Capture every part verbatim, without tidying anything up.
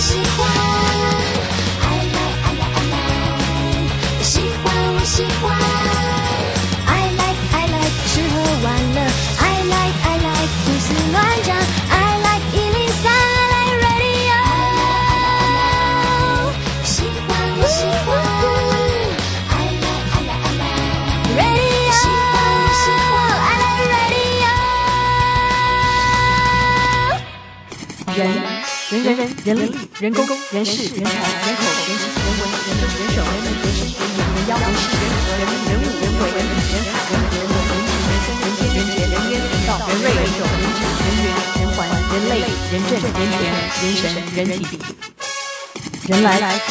喜欢 I like I like I like 喜欢我喜欢 I like I like 吃喝玩乐 I like I like 胡思乱想 I like 一零三 I like radio 喜欢我喜欢 I like I like I like radio 喜欢我喜欢 I like radio 人人人人人力人工人事人才人口人情人文人政人手人民人事人言人妖人事人和人民人物人鬼人理人海人和人我人情人生人间人杰人烟人道人瑞人种人质人缘人环人类人政人权人神人体人来来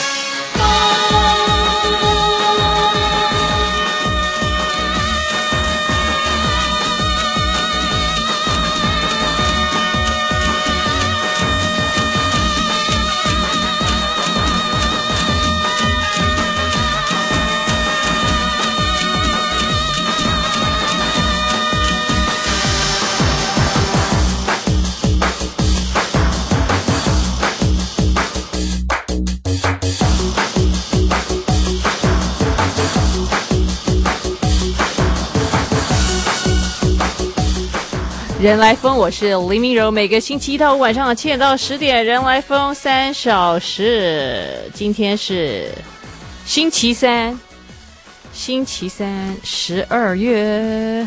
人来疯，我是黎明柔，每个星期一到五晚上七点到十点，人来疯三小时。今天是星期三，星期三，十二月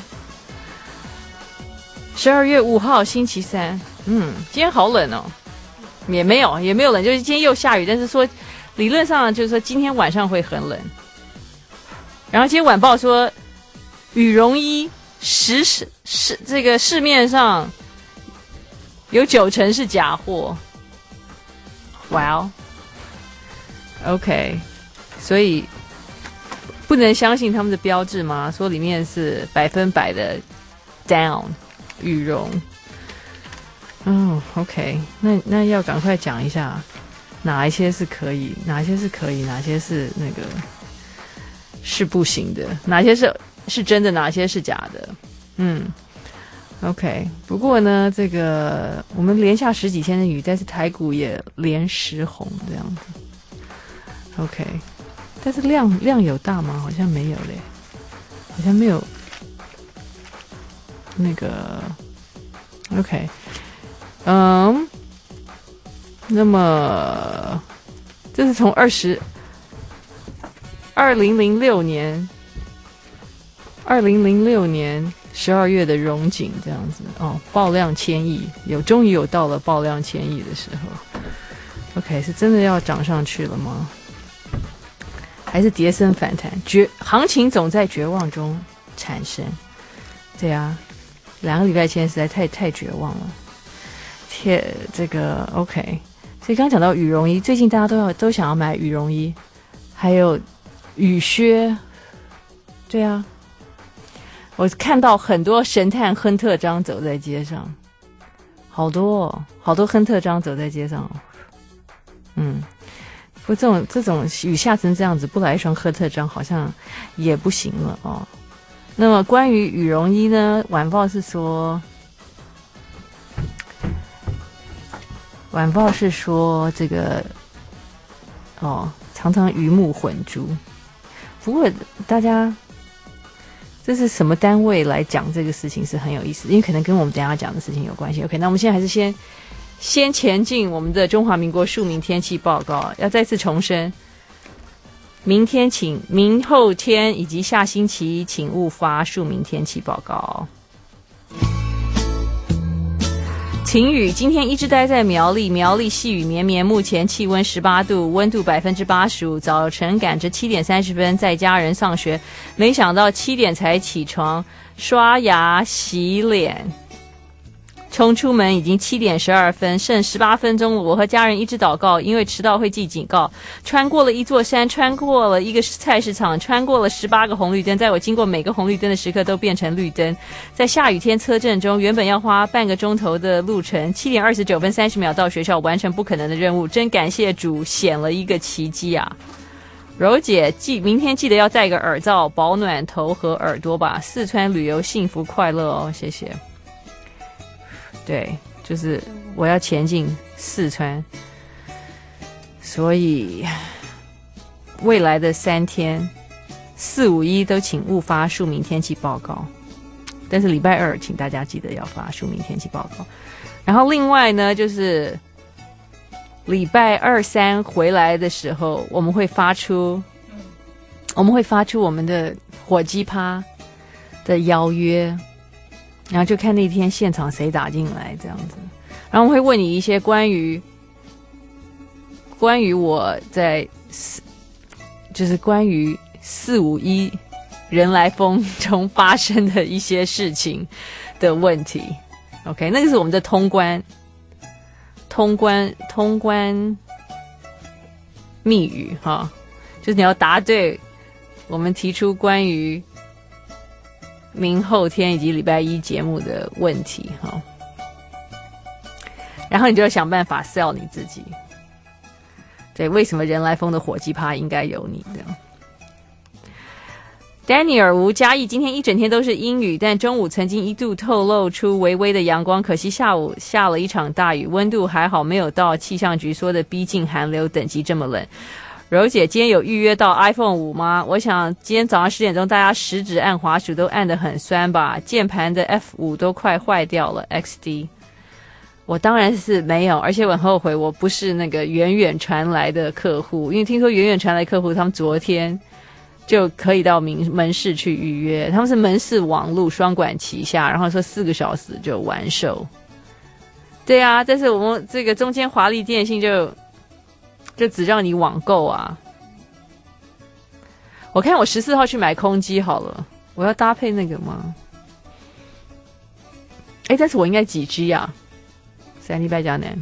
十二月五号，星期三。嗯，今天好冷哦，也没有，也没有冷，就是今天又下雨，但是说理论上就是说今天晚上会很冷。然后今天晚报说羽绒衣。实是是这个市面上有九成是假货，哇哦 ，OK， 所以不能相信他们的标志吗？说里面是百分百的 down 羽绒，嗯 ，OK， 那那要赶快讲一下哪一些是可以，哪一些是可以，哪些是那个是不行的，哪些是。是真的，哪些是假的？嗯 ，OK。不过呢，这个我们连下十几天的雨，但是台股也连十红这样子。OK， 但是量量有大吗？好像没有嘞，好像没有。那个 OK， 嗯，那么这是从二十二零零六年。二零零六年十二月的荣景这样子哦，爆量千亿，有终于有到了爆量千亿的时候。OK， 是真的要涨上去了吗？还是跌升反弹？绝行情总在绝望中产生。对啊，两个礼拜前实在太太绝望了。贴这个 OK， 所以刚讲到羽绒衣，最近大家都要都想要买羽绒衣，还有雨靴。对啊。我看到很多神探亨特章走在街上，好多哦，好多亨特章走在街上哦。嗯，不过这种这种雨下成这样子，不来一双亨特章好像也不行了哦。那么关于羽绒衣呢，晚报是说，晚报是说这个哦，常常鱼目混珠。不过大家。这是什么单位来讲这个事情是很有意思，因为可能跟我们等一下讲的事情有关系。OK， 那我们现在还是先先前进我们的中华民国庶民天气报告，要再次重申，明天请明后天以及下星期请勿发庶民天气报告。晴雨，今天一直待在苗栗，苗栗细雨绵绵，目前气温十八度，温度百分之八十五。早晨赶着七点三十分在家人上学，没想到七点才起床，刷牙洗脸，冲出门已经七点十二分，剩十八分钟了。我和家人一直祷告，因为迟到会记警告。穿过了一座山，穿过了一个菜市场，穿过了十八个红绿灯，在我经过每个红绿灯的时刻都变成绿灯。在下雨天车阵中，原本要花半个钟头的路程，七点二十九分三十秒到学校，完成不可能的任务。真感谢主显了一个奇迹啊！柔姐，记明天记得要戴个耳罩，保暖头和耳朵吧。四川旅游幸福快乐哦，谢谢。对，就是我要前进四川。 所以未来的三天四五一都请勿发庶民天气报告，但是礼拜二请大家记得要发庶民天气报告。然后另外呢，就是礼拜二三回来的时候，我们会发出我们会发出我们的火鸡趴的邀约，然后就看那天现场谁打进来这样子，然后我会问你一些关于关于我在就是关于四五一人来疯中发生的一些事情的问题。 OK， 那个是我们的通关通关通关密语哈，就是你要答对我们提出关于明后天以及礼拜一节目的问题哈，然后你就要想办法 sell 你自己。对，为什么人来疯的火鸡趴应该有你这样。丹尼尔吴嘉义今天一整天都是阴雨，但中午曾经一度透露出微微的阳光，可惜下午下了一场大雨，温度还好没有到气象局说的逼近寒流等级这么冷。柔姐今天有预约到 iPhone 五吗？我想今天早上十点钟大家食指按滑鼠都按得很酸吧，键盘的 F 五 都快坏掉了 X D。 我当然是没有，而且我很后悔我不是那个远远传来的客户，因为听说远远传来客户他们昨天就可以到门市去预约，他们是门市网路双管齐下，然后说四个小时就完售。对啊，但是我们这个中间华丽电信就就只让你网购啊。我看我十四号去买空机好了，我要搭配那个吗？哎，但是我应该几 G 啊？三 G 百加难，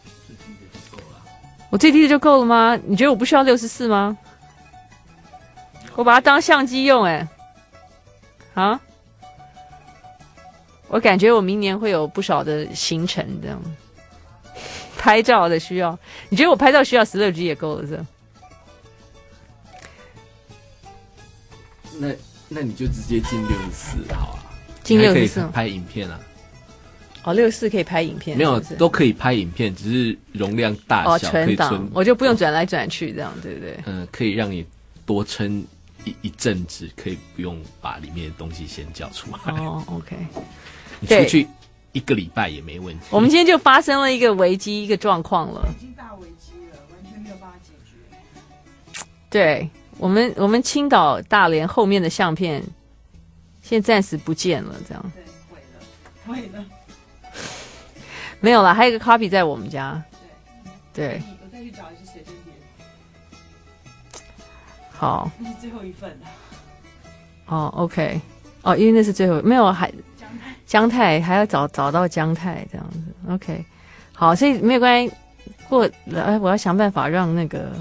我最低的就够了吗？你觉得我不需要六十四吗？我把它当相机用哎、欸，啊！我感觉我明年会有不少的行程这样，拍照的需要。你觉得我拍照需要十六 G 也够了是吧？ 那那你就直接进六十四好啊， 进六十四可以拍影片啊。 哦，六十四可以拍影片， 没有是不是都可以拍影片，只是容量大小、 哦、存档， 可以存， 我就不用转来转去这样，对不对？ 嗯、呃，可以让你多撑一一阵子，可以不用把里面的东西先叫出来。 哦 ，OK， 你出去一个礼拜也没问题。 我们今天就发生了一个危机，一个状况了， 已经大危机了，完全没有办法解决。 对我们，我们青岛大连后面的相片，现在暂时不见了，这样。 对，毁了，毁了。 没有啦，还有一个 copy 在我们家。对，对， 我再去找一次随便点。 好， 那是最后一份了。 哦 ，OK， 哦，因为那是最后没有还姜太， 姜太还要找找到姜太这样子 ，OK， 好，所以没有关系，过哎，我要想办法让那个，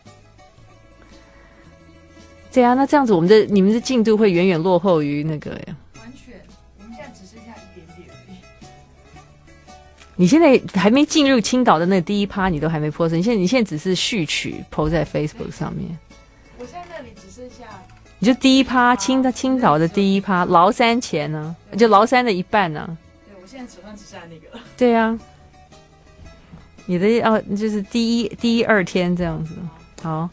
对啊，那这样子我们的你们的进度会远远落后于那个呀。 完全，我们现在只剩下一点点而已。 你现在还没进入青岛的那第一趴，你都还没破声。你现在你现在只是序曲 po 在 Facebook 上面。 我现在那里只剩下， 你就第一趴青的青岛的第一趴，崂山前呢、啊，就崂山的一半呢、啊。 对我现在手上只剩下那个了。 对啊，你的哦，就是第一第一二天这样子。好，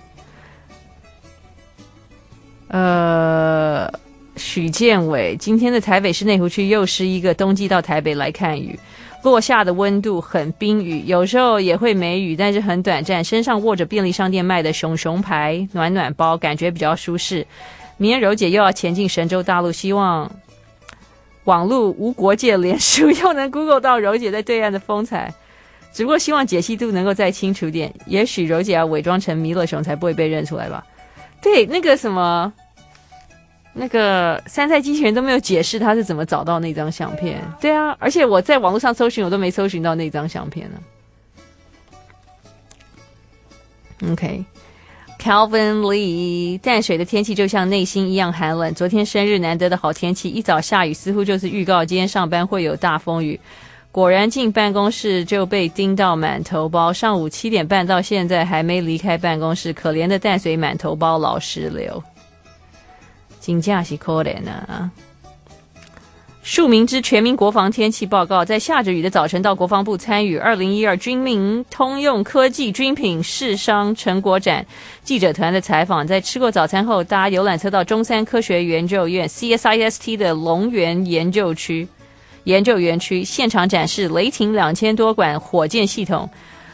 呃，许建伟，今天的台北市内湖区又是一个冬季到台北来看雨。落下的温度很冰雨，有时候也会没雨，但是很短暂。身上握着便利商店卖的熊熊牌暖暖包，感觉比较舒适。明天柔姐又要前进神州大陆，希望网络无国界，脸书又能 Google 到柔姐在对岸的风采。只不过希望解析度能够再清楚点，也许柔姐要伪装成弥勒熊才不会被认出来吧。对，那个什么。那个山寨机器人都没有解释他是怎么找到那张相片。对啊，而且我在网络上搜寻我都没搜寻到那张相片呢。OK， Calvin Lee， 淡水的天气就像内心一样寒冷。昨天生日难得的好天气，一早下雨，似乎就是预告今天上班会有大风雨。果然进办公室就被叮到满头包，上午七点半到现在还没离开办公室，可怜的淡水满头包老石榴。真的是可怜啊！ 庶民之全民国防天气报告，在下着雨的早晨到国防部参与二零一二军民通用科技军品试商成果展记者团的采访，在吃过早餐后搭游览车到中山科学研究院 C S I S T 的龙园研究区研究园区，现场展示雷霆两千多管火箭系统、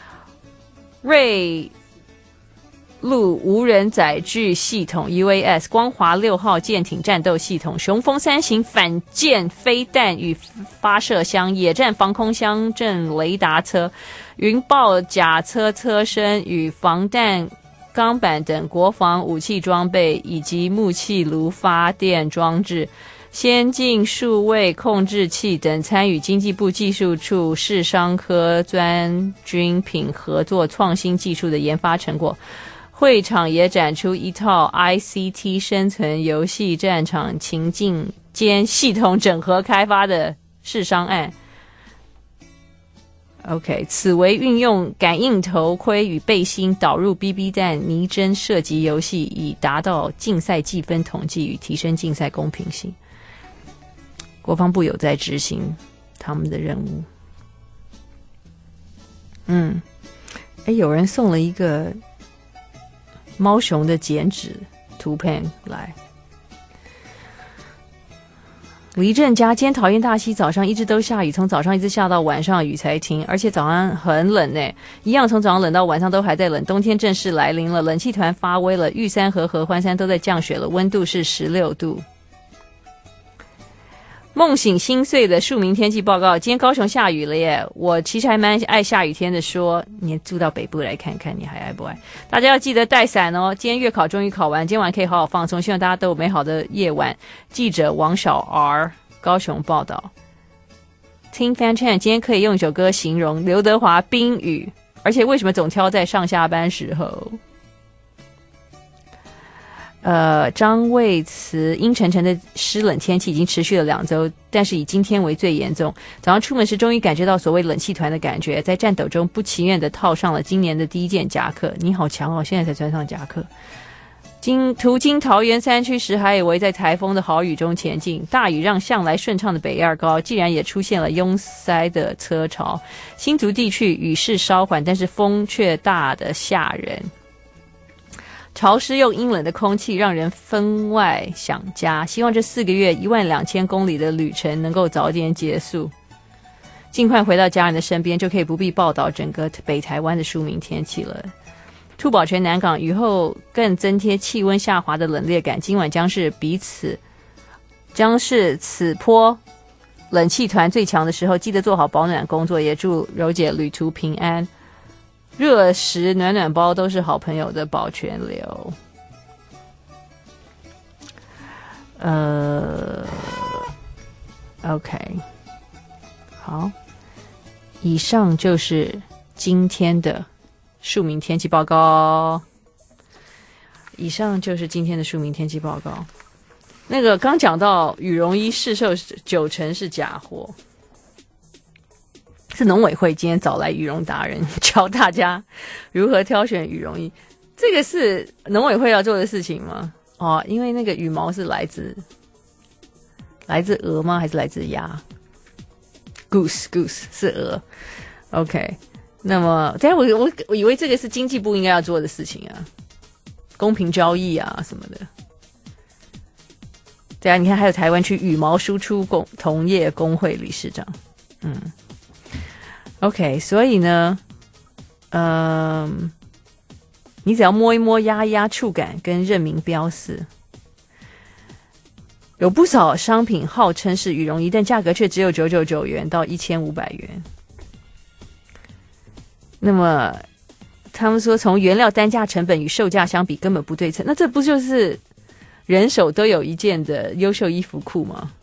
瑞陆无人载具系统 U A S、 光华六号舰艇战斗系统、雄风三型反舰飞弹与发射箱、野战防空乡镇雷达车、云豹甲车车身与防弹钢板等国防武器装备，以及木气炉发电装置、先进数位控制器等参与经济部技术处视商科专军品合作创新技术的研发成果。会场也展出一套 I C T 生存游戏战场情境间系统整合开发的试商案。OK， 此为运用感应头盔与背心导入 B B 弹拟真射击游戏，以达到竞赛计分统计与提升竞赛公平性。国防部有在执行他们的任务。嗯，哎，有人送了一个猫熊的剪纸图片来。黎正家今天桃园大溪早上一直都下雨，从早上一直下到晚上雨才停，而且早上很冷耶，一样从早上冷到晚上都还在冷，冬天正式来临了，冷气团发威了，玉山和合欢山都在降雪了，温度是十六度。梦醒心碎的庶民天气报告，今天高雄下雨了耶，我其实还蛮爱下雨天的，说你住到北部来看看你还爱不爱。大家要记得带伞哦，今天月考终于考完，今晚可以好好放松，希望大家都有美好的夜晚。记者王小 R 高雄报道。听 Fan Chan 今天可以用一首歌形容刘德华冰雨，而且为什么总挑在上下班时候。呃，张卫慈阴沉沉的湿冷天气已经持续了两周，但是以今天为最严重。早上出门时终于感觉到所谓冷气团的感觉，在战斗中不情愿地套上了今年的第一件夹克。你好强哦，现在才穿上夹克。经途经桃园山区时，还以为在台风的好雨中前进，大雨让向来顺畅的北二高竟然也出现了拥塞的车潮。新竹地区雨势稍缓，但是风却大得吓人。潮湿又阴冷的空气让人分外想家，希望这四个月一万两千公里的旅程能够早点结束，尽快回到家人的身边，就可以不必报道整个北台湾的庶民天气了。兔宝泉南港雨后更增添气温下滑的冷冽感，今晚将是彼此将是此波冷气团最强的时候，记得做好保暖工作，也祝柔姐旅途平安。热食暖暖包都是好朋友的保全流。呃 OK 好，以上就是今天的庶民天气报告。以上就是今天的庶民天气报告。那个刚讲到羽绒衣市售九成是假货，是农委会今天找来羽绒达人教大家如何挑选羽绒衣。这个是农委会要做的事情吗？哦，因为那个羽毛是来自来自鹅吗？还是来自鸭 ？Goose Goose 是鹅。OK， 那么等一下我我我以为这个是经济部应该要做的事情啊，公平交易啊什么的。对啊，你看还有台湾区羽毛输出工同业工会理事长，嗯。OK， 所以呢，嗯，你只要摸一摸、压一压触感跟认明标示，有不少商品号称是羽绒衣，但价格却只有九百九十九元到一千五百元。那么他们说，从原料单价成本与售价相比根本不对称，那这不就是人手都有一件的优秀衣服裤吗？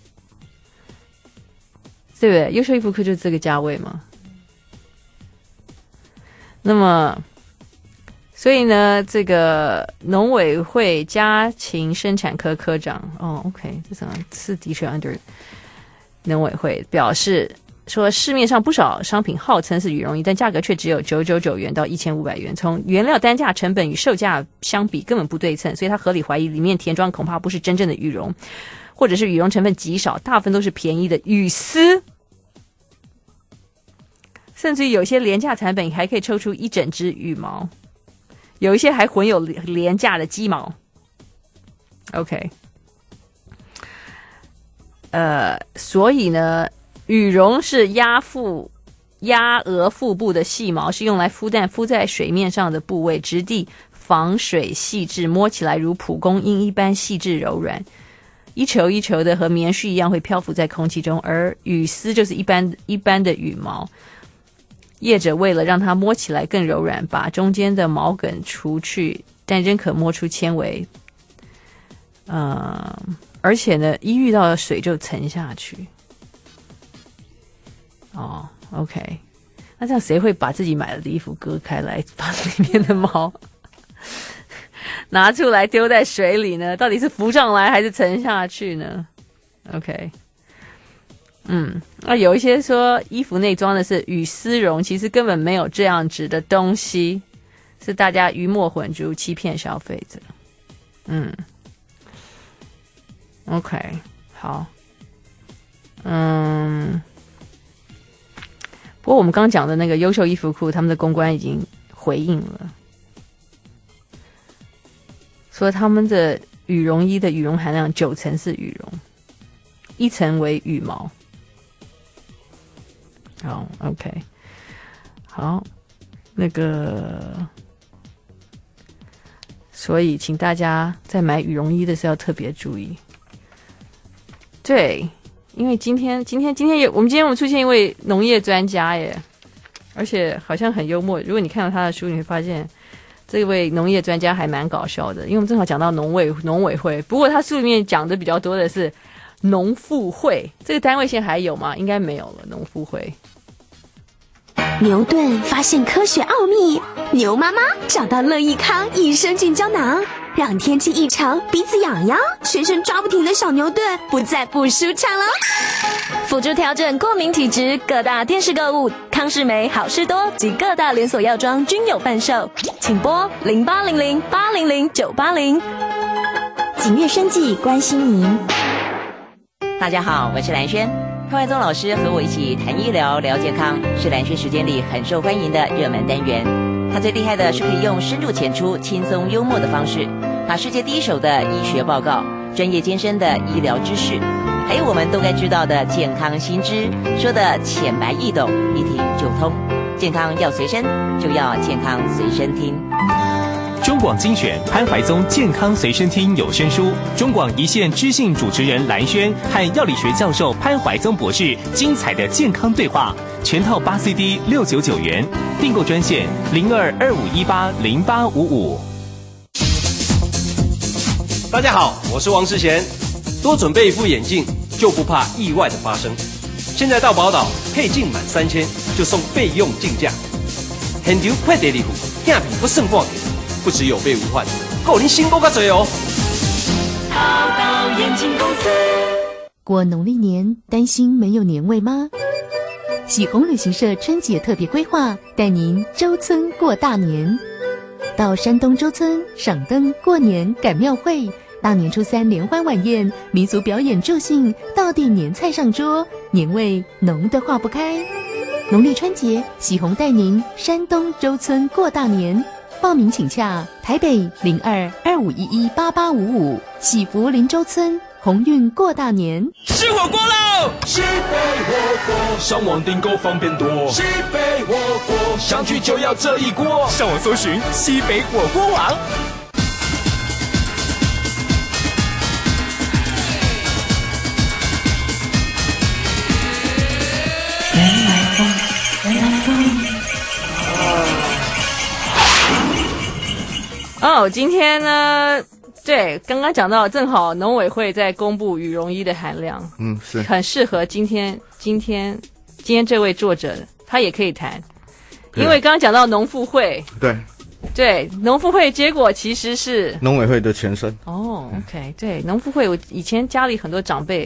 对不对？优秀衣服裤就是这个价位嘛。那么，所以呢，这个农委会家禽生产科科长，哦 ，OK， 这什么是的确 under 农委会表示说，市面上不少商品号称是羽绒衣，但价格却只有九百九十九元到一千五百元，从原料单价成本与售价相比根本不对称，所以他合理怀疑里面填装恐怕不是真正的羽绒。 或者是羽绒成分极少，大部分都是便宜的羽丝。甚至于有些廉价产品还可以抽出一整只羽毛，有一些还混有廉价的鸡毛。OK， 呃，所以呢，羽绒是鸭腹、鸭额腹部的细毛，是用来孵蛋孵在水面上的部位，质地防水细致，摸起来如蒲公英一般细致柔软，一球一球的和棉絮一样会漂浮在空气中。而羽丝就是一般一般的羽毛。业者为了让它摸起来更柔软，把中间的毛梗除去，但仍可摸出纤维。呃，而且呢，一遇到水就沉下去。哦 ，OK， 那这样谁会把自己买的衣服割开来，把里面的毛拿出来丢在水里呢？到底是浮上来还是沉下去呢 ？OK。嗯，那有一些说衣服内装的是羽丝绒，其实根本没有这样子的东西，是大家鱼目混珠，欺骗消费者。嗯 ，OK， 好，嗯，不过我们刚讲的那个优秀衣服库，他们的公关已经回应了，说他们的羽绒衣的羽绒含量九成是羽绒，一层为羽毛。好 ，OK， 好，那个，所以请大家在买羽绒衣的时候要特别注意。对，因为今天今天今天有我们今天我们出现一位农业专家耶，而且好像很幽默。如果你看到他的书，你会发现这位农业专家还蛮搞笑的，因为我们正好讲到农委农委会，不过他书里面讲的比较多的是农复会，这个单位现在还有吗？应该没有了。农复会。 牛顿发现科学奥秘，牛妈妈找到乐益康益生菌胶囊，让天气异常、鼻子痒痒、全身抓不停的小牛顿不再不舒畅了。辅助调整过敏体质，各大电视购物、康士美、好事多及各大连锁药妆均有贩售，请拨零八零零八零零九八零。景悦生技关心您。 大家好，我是蓝轩。潘怀宗老师和我一起谈医疗聊健康，是蓝轩时间里很受欢迎的热门单元。他最厉害的是可以用深入浅出、轻松幽默的方式，把世界第一手的医学报告、专业艰深的医疗知识，还有我们都该知道的健康新知，说的浅白易懂，一听就通。健康要随身，就要健康随身听。 中广精选潘怀宗健康随身听有声书，中广一线知性主持人蓝轩和药理学教授潘怀宗博士精彩的健康对话，全套八 C D 六九九元，订购专线零二二五一八零八五五。 大家好，我是王世贤，多准备一副眼镜，就不怕意外的发生。现在到宝岛配镜满三千就送备用镜架，现场配第二副，镜片不剩半点。不只有备无患，够您新购个嘴哦！ 宝岛眼镜公司。 过农历年，担心没有年味吗？喜鸿旅行社春节特别规划，带您周村过大年。到山东周村赏灯、过年、赶庙会，大年初三联欢晚宴，民俗表演助兴，道地年菜上桌，年味浓得化不开。农历春节，喜鸿带您山东周村过大年。报名请洽台北零二二五一一八八五五，喜福林周村鸿运过大年。 吃火锅喽！西北火锅，上网订购方便多。西北火锅，想去就要这一锅。上网搜寻西北火锅网。 原来风，原来风。 哦，今天呢，对，刚刚讲到，正好农委会在公布羽绒衣的含量， 嗯，是很适合今天今天今天这位作者，他也可以谈，因为刚刚讲到农复会， 对对，农复会结果其实是农委会的前身。 哦 ，OK， 对，农复会，我以前家里很多长辈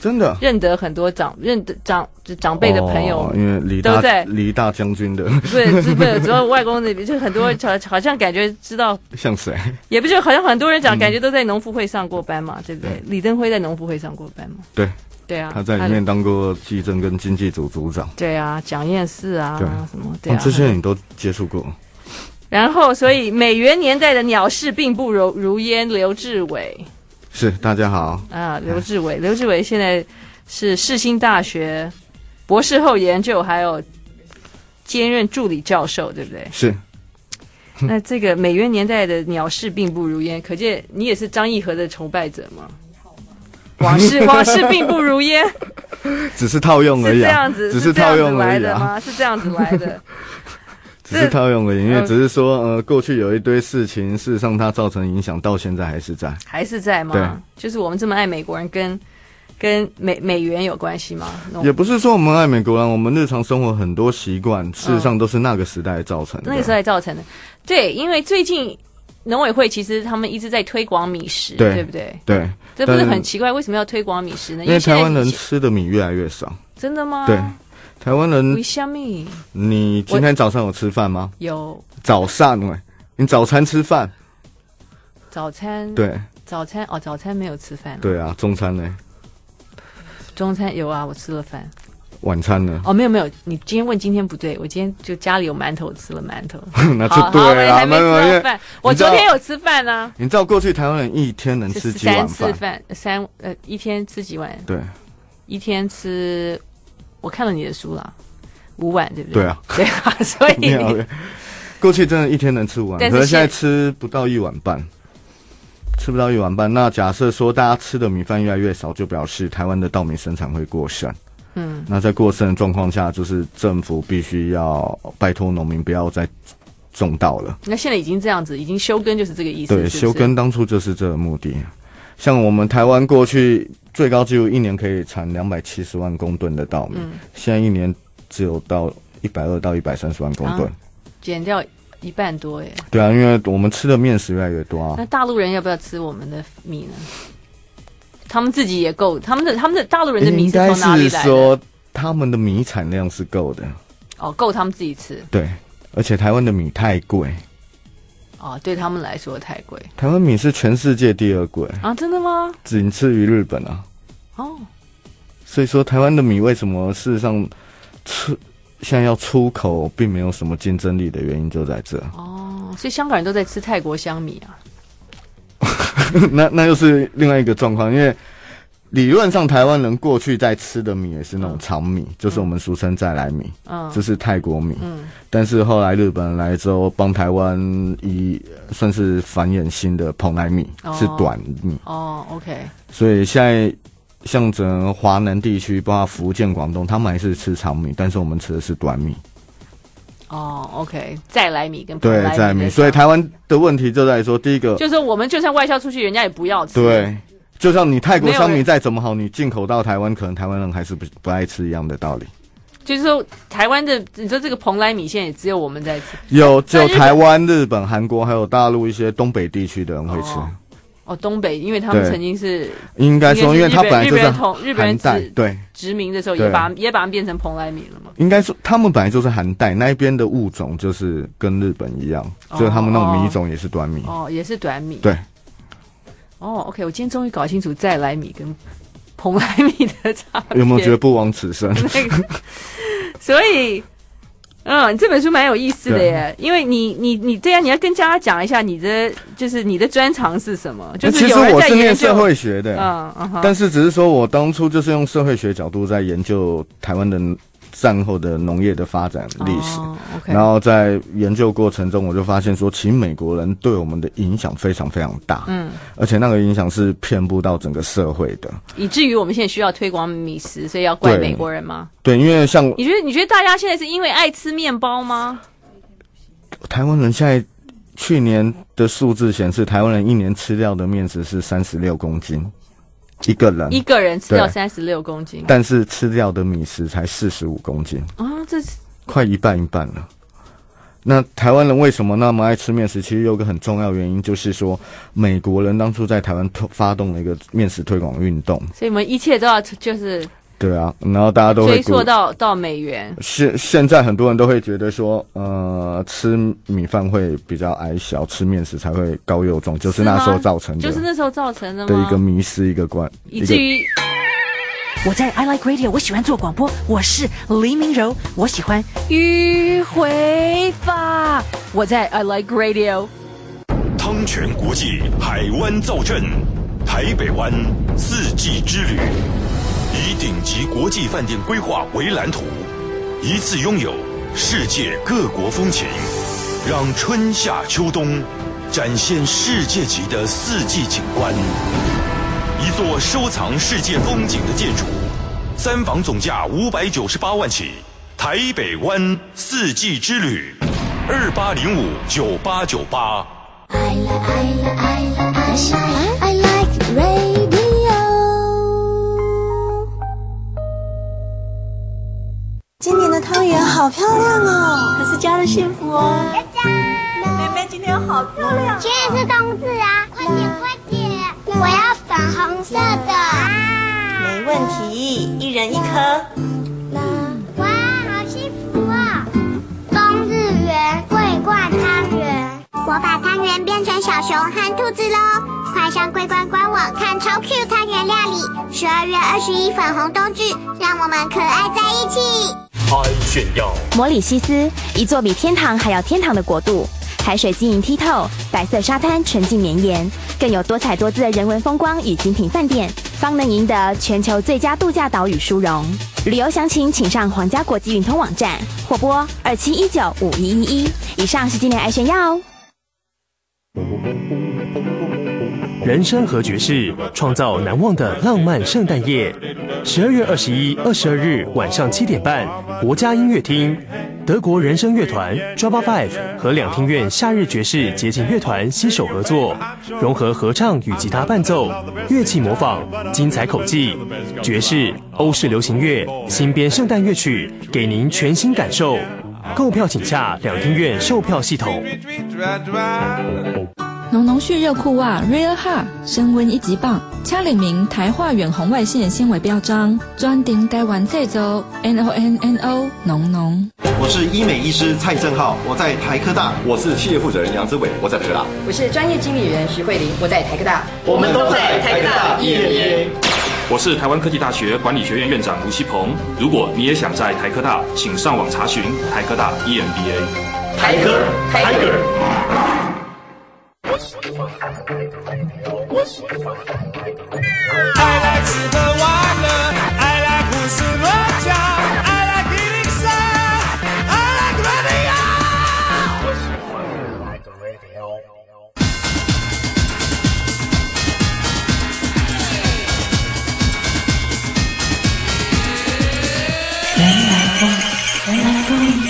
真的认得很多长认得长长辈的朋友， 哦、因为李大都在李大将军的， 不是是不是，主要外公那边就很多好好像感觉知道像谁？ 也不就好像很多人讲，感觉都在农妇会上过班嘛，对不对？李登辉在农妇会上过班嘛？ 对。 对啊， 他在里面当过技政跟经济组组长。 对啊，蒋验四啊， 对什么对啊， 哦、这些你都接触过。 然后，所以美元年代的鸟事并不如如烟。刘志伟是，大家好啊，刘志伟，刘志伟现在是世新大学博士后研究，还有兼任助理教授，对不对？ 是。 那这个美元年代的鸟事并不如烟，可见你也是张义和的崇拜者吗？往事往事并不如烟， 只是套用而已、啊， 是这样子， 只是套用而已、啊、 吗？是这样子来的， 只是套用而已，因为只是说，呃，过去有一堆事情，事实上它造成影响，到现在还是在， 还是在吗？ 对， 就是我们这么爱美国人跟，跟跟美美元有关系吗？ 也不是说我们爱美国人，我们日常生活很多习惯，事实上都是那个时代造成的， 那个时代造成的。对，因为最近农委会其实他们一直在推广米食，对, 对不对？ 对， 这不是很奇怪？为什么要推广米食呢？ 因为台湾人吃的米越来越少。 真的吗？ 对，台湾人。 为什么？ 你今天早上有吃饭吗？ 有。 早上哎，你早餐吃饭？ 早餐对， 早餐哦，早餐没有吃饭。 对啊，中餐呢？ 中餐有啊，我吃了饭。 晚餐呢？ 哦，没有没有，你今天问今天不对，我今天就家里有馒头，我吃了馒头。 那就对啊， 还没吃到饭。我昨天有吃饭啊。 你知道过去台湾人一天能吃几碗饭？ 三次饭，三呃一天吃几碗？ 对， 一天吃，我看了你的书啦，五碗对不对？ 对啊， 对啊，所以过去真的一天能吃五碗，可是现在吃不到一碗半。吃不到一碗半，那假设说大家吃的米饭越来越少，就表示台湾的稻米生产会过剩。嗯，那在过剩的状况下，就是政府必须要拜托农民不要再种稻了。 那现在已经这样子，已经休耕就是这个意思。 对， 是是休耕当初就是这个目的。像我们台湾过去最高纪录一年可以产两百七十万公吨的稻米，嗯、现在一年只有到一百二到一百三十万公吨，啊、 减掉一半多耶。 对啊，因为我们吃的面食越来越多啊。 那大陆人要不要吃我们的米呢？他们自己也够，他们的他们的大陆人的米是从哪里来的？ 应该是说他们的米产量是够的。 哦，够他们自己吃。 对，而且台湾的米太贵。 哦，对他们来说太贵。 台湾米是全世界第二贵啊？真的吗？ 仅次于日本啊。 哦。 所以说台湾的米为什么事实上出现在要出口，并没有什么竞争力的原因就在这。 哦，所以香港人都在吃泰国香米啊。 那那又是另外一个状况，因为理论上台湾人过去在吃的米也是那种长米，嗯、就是我们俗称再来米，嗯，就是泰国米。嗯，但是后来日本人来之后，帮台湾以算是繁衍新的蓬莱米，哦、是短米。 哦 ，OK。 所以现在像整个华南地区，包括福建、广东，他们还是吃长米，但是我们吃的是短米。 哦 ，OK， 再来米跟蓬莱米对再来米，所以台湾的问题就在说，第一个就是我们就算外销出去，人家也不要吃。 对，就像你泰国香米再怎么好，你进口到台湾，可能台湾人还是不不爱吃一样的道理。 就是说，台湾的你说这个蓬莱米线也只有我们在吃， 有只有台湾、日本、韩国还有大陆一些东北地区的人会吃。 哦哦，东北，因为他们曾经是应该说，因为他本来就是日本人殖对殖民的时候，也把也把它们变成蓬莱米了嘛。 应该说，他们本来就是寒带那一边的物种，就是跟日本一样，哦、所以他们那种米种也是短米。 哦，也是短米。 对。 哦 ，OK， 我今天终于搞清楚再来米跟蓬莱米的差别。 有没有觉得不枉此生？ 那个，所以。嗯，这本书蛮有意思的耶，因为你你你对啊，你要跟大家讲一下你的就是你的专长是什么？就是有人在研究。 其实我是念社会学的， 嗯嗯， 但是只是说我当初就是用社会学角度在研究台湾的战后的农业的发展历史， 哦 okay、 然后在研究过程中，我就发现说，其实美国人对我们的影响非常非常大，嗯，而且那个影响是遍布到整个社会的， 以至于我们现在需要推广米食，所以要怪美国人吗？ 对，因为像你觉得你觉得大家现在是因为爱吃面包吗？ 台湾人现在去年的数字显示，台湾人一年吃掉的面食是三十六公斤。一个人一个人吃掉三十六公斤， 但是吃掉的米食才四十五公斤啊，这是快一半一半了。 那台湾人为什么那么爱吃面食？其实有个很重要原因，就是说美国人当初在台湾发动了一个面食推广运动， 所以我们一切都要就是对啊，然后大家都会追溯到到美元。 现现在很多人都会觉得说，呃，吃米饭会比较矮小，吃面食才会高幼重，就是那时候造成的， 就是那时候造成的吗？ 的一个迷思，一个观， 以至于。 我在 I Like Radio， 我喜欢做广播，我是黎明柔，我喜欢迂回法。我在 I Like Radio。 汤泉国际海湾造镇，台北湾四季之旅，以顶级国际饭店规划为蓝图，一次拥有世界各国风情，让春夏秋冬展现世界级的四季景观。一座收藏世界风景的建筑，三房总价五百九十八万起。台北湾四季之旅，二八零五九八九八。 I like I like I like I like radio。 今年的汤圆好漂亮哦，可是家的幸福哦。 佳佳，妹妹今天好漂亮。 今天是冬至啊，快点快点，我要粉红色的。 没问题，一人一颗。 哇，好幸福哦！冬日圆桂冠汤圆，我把汤圆变成小熊和兔子喽！快上桂冠官网看超 Q 汤圆料理。十二月二十一粉红冬至，让我们可爱在一起。 爱炫耀， 摩里西斯，一座比天堂还要天堂的国度。海水晶莹剔透，白色沙滩纯净绵延，更有多彩多姿的人文风光与精品饭店，方能赢得全球最佳度假岛屿殊荣。旅游详情请上皇家国际运通网站或拨二七一九五一一一。以上是今年爱炫耀哦。 人生和爵士创造难忘的浪漫圣诞夜。十二月二十一、二十二日晚上七点半，国家音乐厅，德国人声乐团 Java Five 和两厅院夏日爵士捷景乐团携手合作，融合合唱与吉他伴奏，乐器模仿，精彩口技，爵士、欧式流行乐、新编圣诞乐曲，给您全新感受。购票请洽两厅院售票系统。 浓浓蓄热裤袜 Real Hard 升温一级棒，掐领明台化远红外线纤维标章，专订台湾制造 N O N N O 浓浓。 我是医美医师蔡正浩，我在台科大。我是企业负责人杨之伟，我在台科大。 我是专业经理人徐慧玲，我在台科大。 我们都在台科大 E M B A。 我是台湾科技大学管理学院院长吴锡鹏。如果你也想在台科大，请上网查询台科大 E M B A。 台科，台科。 I like 吃喝玩乐 I like 胡思乱想 I like 一零三 I like radio I like radio 原来风原来风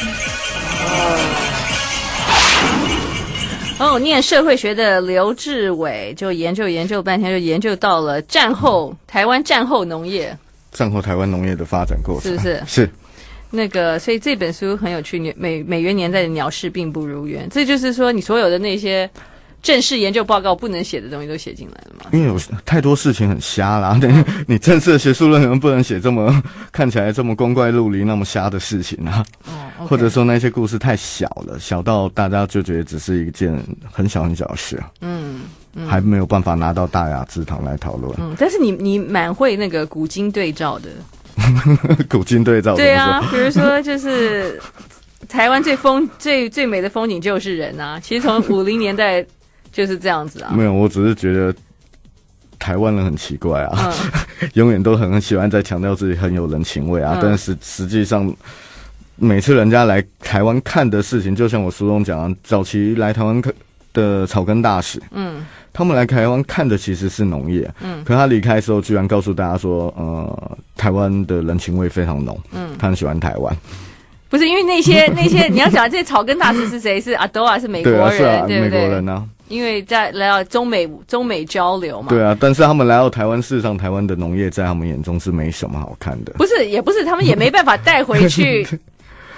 哦，念社会学的刘志伟就研究研究半天，就研究到了战后台湾战后农业， 战后台湾农业的发展过程， 是不是？ 是。 那个，所以这本书很有趣，美美元年代的鸟事并不如愿，这就是说，你所有的那些正式研究报告不能写的东西都写进来了嘛？ 因为有太多事情很瞎啦，等于你正式的学术论文不能写这么看起来这么光怪陆离、那么瞎的事情啊。 哦， okay， 或者说那些故事太小了，小到大家就觉得只是一件很小很小的事啊。 嗯，嗯还没有办法拿到大雅之堂来讨论。 嗯，但是你你蛮会那个古今对照的。 古今对照。 对啊，比如说就是台湾最风最最美的风景就是人啊，其实从五零年代就是这样子啊。 没有，我只是觉得台湾人很奇怪啊，嗯、永远都很喜欢在强调自己很有人情味啊，嗯、但是实际上每次人家来台湾看的事情，就像我书中讲的，早期来台湾的草根大使，嗯，他们来台湾看的其实是农业，嗯，可他离开的时候居然告诉大家说，呃，台湾的人情味非常浓，嗯，他很喜欢台湾。 不是因为那些那些你要讲这些草根大使是谁？是阿多啊，是美国人， 对啊，是啊， 对不对？ 美国人啊。 因为在来到中美中美交流嘛， 对啊，但是他们来到台湾，事实上台湾的农业在他们眼中是没什么好看的。 不是，也不是，他们也没办法带回去。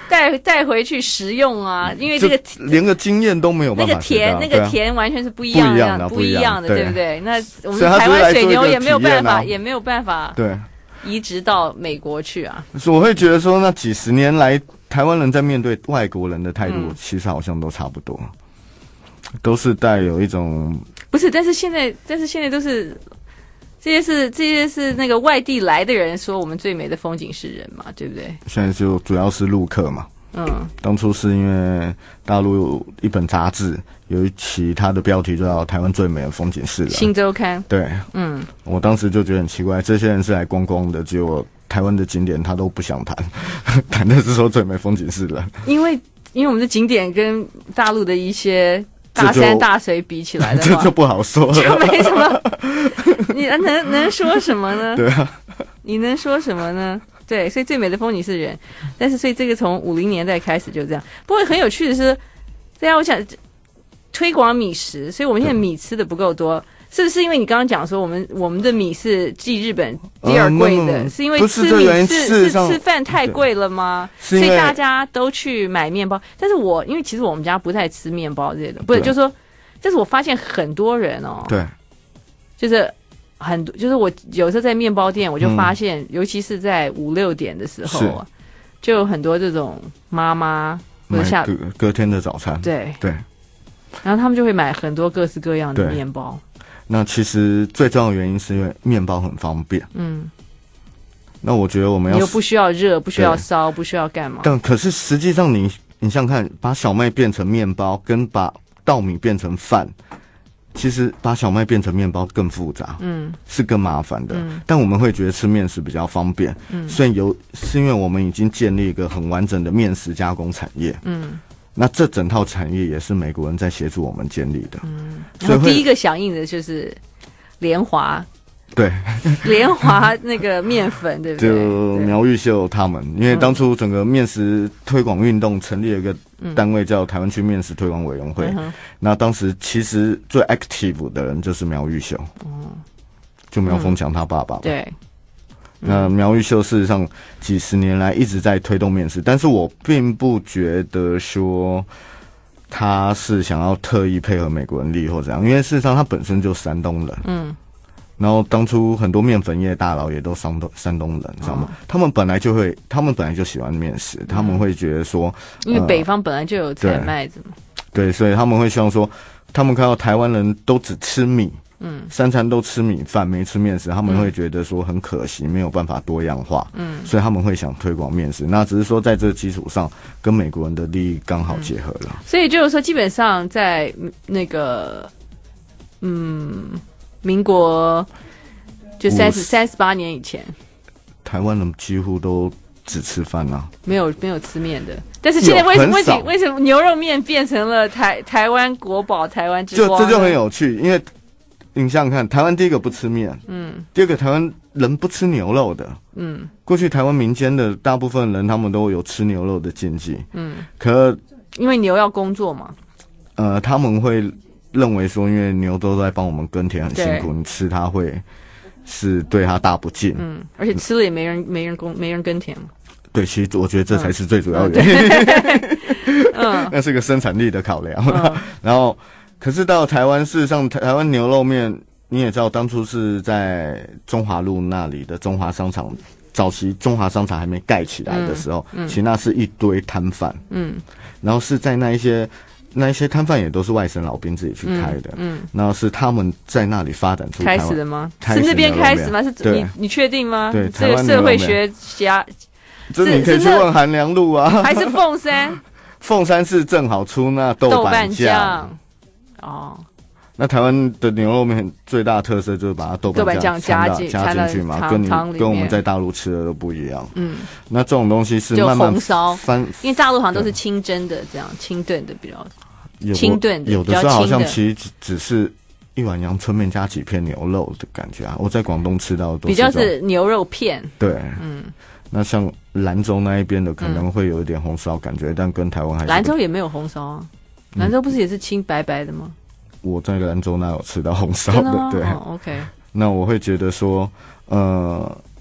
带带回去食用啊，因为这个连个经验都没有办法。 那个甜，那个甜完全是不一样的，不一样的，对不对？那我们台湾水牛也没有办法，也没有办法对移植到美国去啊。 所以我会觉得说，那几十年来，台湾人在面对外国人的态度，嗯、其实好像都差不多，都是带有一种不是，但是现在，但是现在都是。这些是这些是那个外地来的人说我们最美的风景是人嘛，对不对？ 现在就主要是陆客嘛。嗯，当初是因为大陆有一本杂志有一期，它的标题就叫《台湾最美的风景是人》。 新周刊。对， 嗯，我当时就觉得很奇怪，这些人是来观光的，只有台湾的景点他都不想谈，谈的是说最美风景是人。 因为因为我们的景点跟大陆的一些大山大水比起来的话， 这就不好说了， 就没什么。你能能说什么呢？ 对啊， 你能说什么呢？对，所以最美的风景是人，但是所以这个从五零年代开始就这样。不过很有趣的是，对啊，我想推广米食，所以我们现在米吃的不够多，是不是因为你刚刚讲说我们我们的米是继日本第二贵的，嗯、是因为吃米是是吃饭太贵了吗？所以大家都去买面包。但是我因为其实我们家不太吃面包这些的，不是，就是说，但是我发现很多人哦， 对， 就是很多，就是我有时候在面包店，我就发现，嗯、尤其是在五六点的时候啊，就有很多这种妈妈或者下隔隔天的早餐， 对对， 然后他们就会买很多各式各样的面包。 那其实最重要的原因是因为面包很方便，嗯。那我觉得我们要你又不需要热，不需要烧，不需要干嘛？ 但可是实际上你，你想想看，把小麦变成面包，跟把稻米变成饭。其实把小麦变成面包更复杂，嗯，是更麻烦的。嗯、但我们会觉得吃面食比较方便，嗯，所以有是因为我们已经建立一个很完整的面食加工产业，嗯，那这整套产业也是美国人在协助我们建立的，嗯， 然后第一个响应的就是联华。 对， 联华那个面粉，对不对？ 就苗玉秀他们，因为当初整个面食推广运动成立了一个单位叫台湾区面食推广委员会，嗯、那当时其实最 active 的人就是苗玉秀，嗯、就苗丰强他爸爸，嗯。对，那苗玉秀事实上几十年来一直在推动面食，但是我并不觉得说他是想要特意配合美国人利益或怎样，因为事实上他本身就山东人，嗯。然后当初很多面粉业大佬也都山东山东人，知道吗？哦、他们本来就会，他们本来就喜欢面食，嗯、他们会觉得说， 因为北方本来就有采麦子嘛， 对，所以他们会希望说，他们看到台湾人都只吃米，嗯，三餐都吃米饭，没吃面食，他们会觉得说很可惜，没有办法多样化，嗯，所以他们会想推广面食。那只是说在这个基础上，跟美国人的利益刚好结合了。 嗯、所以就是说，基本上在那个，嗯。民国就三十三十八年以前， 台湾人几乎都只吃饭啊， 没有没有吃面的。但是现在为什么为什么为什么牛肉面变成了台台湾国宝、台湾之光？ 就这就很有趣，因为你想想看，台湾第一个不吃面，嗯，第二个台湾人不吃牛肉的，嗯，过去台湾民间的大部分人他们都有吃牛肉的禁忌，嗯，可因为牛要工作嘛， 呃，他们会。认为说，因为牛都在帮我们耕田，很辛苦，你吃它会是对它大不敬。嗯， 而且吃了也没人没人耕没人耕田嘛。 对，其实我觉得这才是最主要原因。嗯，那是个生产力的考量。嗯、然后，可是到台湾，事实上台湾牛肉面你也知道，当初是在中华路那里的中华商场。早期中华商场还没盖起来的时候，嗯嗯、其实那是一堆摊贩。嗯，然后是在那一些。那一些摊贩也都是外省老兵自己去开的，嗯，然后是他们在那里发展出开始的吗？是那边开始吗？是你你确定吗？ 对， 这个社会学家， 这你可以去问韩良露啊， 还是凤山？ 凤山是正好出那豆瓣酱，哦。那台湾的牛肉面最大的特色就是把它豆瓣酱加进加进去嘛，跟你跟我们在大陆吃的都不一样。嗯，那这种东西是慢慢翻， 因为大陆好像都是清蒸的，这样清炖的比较清炖的， 有的时候好像其实只只是一碗阳春面加几片牛肉的感觉啊。我在广东吃到的都是比较是牛肉片。 对，嗯。那像兰州那一边的可能会有一点红烧感觉，但跟台湾还是兰州也没有红烧啊。兰州不是也是清白白的吗？ 我在兰州那有吃到红烧的， 的对、 哦、，OK。 那我会觉得说，呃，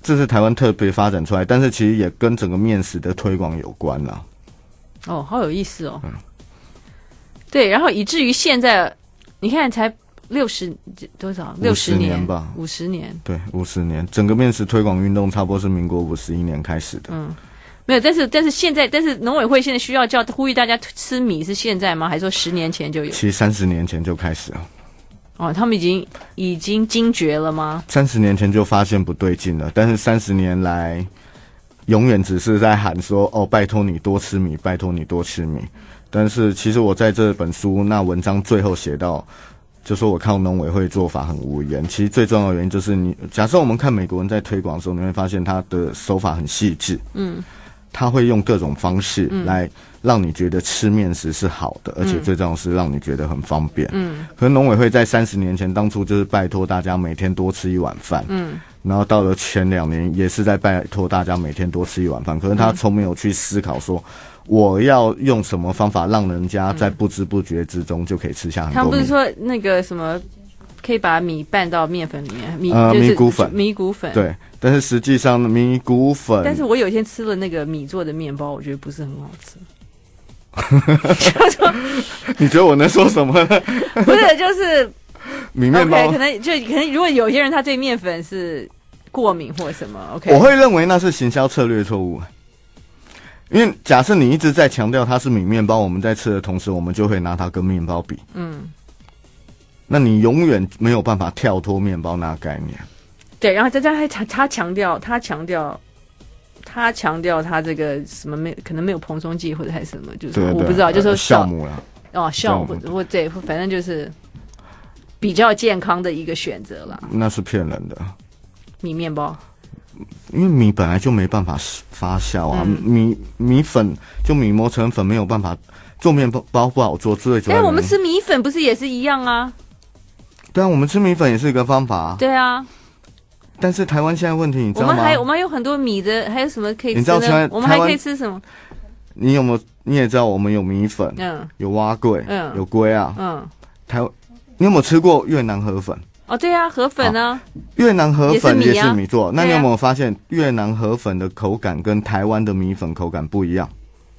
这是台湾特别发展出来，但是其实也跟整个面食的推广有关啦。 哦，好有意思哦。嗯，对，然后以至于现在，你看才六十多少？六十年吧， 五十年。 对，五十年，整个面食推广运动差不多是民国五十一年开始的。 嗯，没有，但是但是现在，但是农委会现在需要叫呼吁大家吃米是现在吗？还是说十年前就有？ 其实三十年前就开始了。 哦，他们已经已经惊觉了吗？ 三十年前就发现不对劲了，但是三十年来，永远只是在喊说：“哦，拜托你多吃米，拜托你多吃米。”但是其实我在这本书那文章最后写到，就说我靠农委会做法很无言。其实最重要的原因就是你，假设我们看美国人在推广的时候，你会发现他的手法很细致。嗯。他会用各种方式来让你觉得吃面食是好的，嗯、而且最重要是让你觉得很方便。嗯，可是农委会在三十年前当初就是拜托大家每天多吃一碗饭。嗯，然后到了前两年也是在拜托大家每天多吃一碗饭，可是他从没有去思考说我要用什么方法让人家在不知不觉之中就可以吃下很多米。 他不是说那个什么？可以把米拌到面粉里面，米呃就是米谷粉， 米谷粉对，但是实际上米谷粉， 但是我有一天吃了那个米做的面包，我觉得不是很好吃。 你觉得我能说什么呢？ 不是，就是米面包， okay, 可能就可能如果有些人他对面粉是过敏或什么 ，OK， 我会认为那是行销策略错误。因为假设你一直在强调它是米面包，我们在吃的同时，我们就会拿它跟面包比，嗯。那你永远没有办法跳脱面包那个概念。 对，然后再加上他他强调，他强调，他强调他这个什么没可能没有蓬松剂或者还是什么，就是我不知道，就是说酵母啦， 哦，酵母或或对，反正就是比较健康的一个选择啦。 那是骗人的。 米面包， 因为米本来就没办法发酵啊，嗯、米米粉就米磨成粉没有办法做面包不好做，最主要。 哎，我们吃米粉不是也是一样啊？ 对啊，我们吃米粉也是一个方法、啊。 对啊， 但是台湾现在问题你知道吗？ 我们还我们还有很多米的，还有什么可以吃呢？你知道台我们还可以吃什么？ 你有没有？你也知道我们有米粉，嗯，有蛙桂，嗯，有龟啊，嗯。台湾，你有没有吃过越南河粉？ 哦，对啊，河粉啊。 越南河粉也是米做，啊、那你有没有发现越南河粉的口感跟台湾的米粉口感不一样？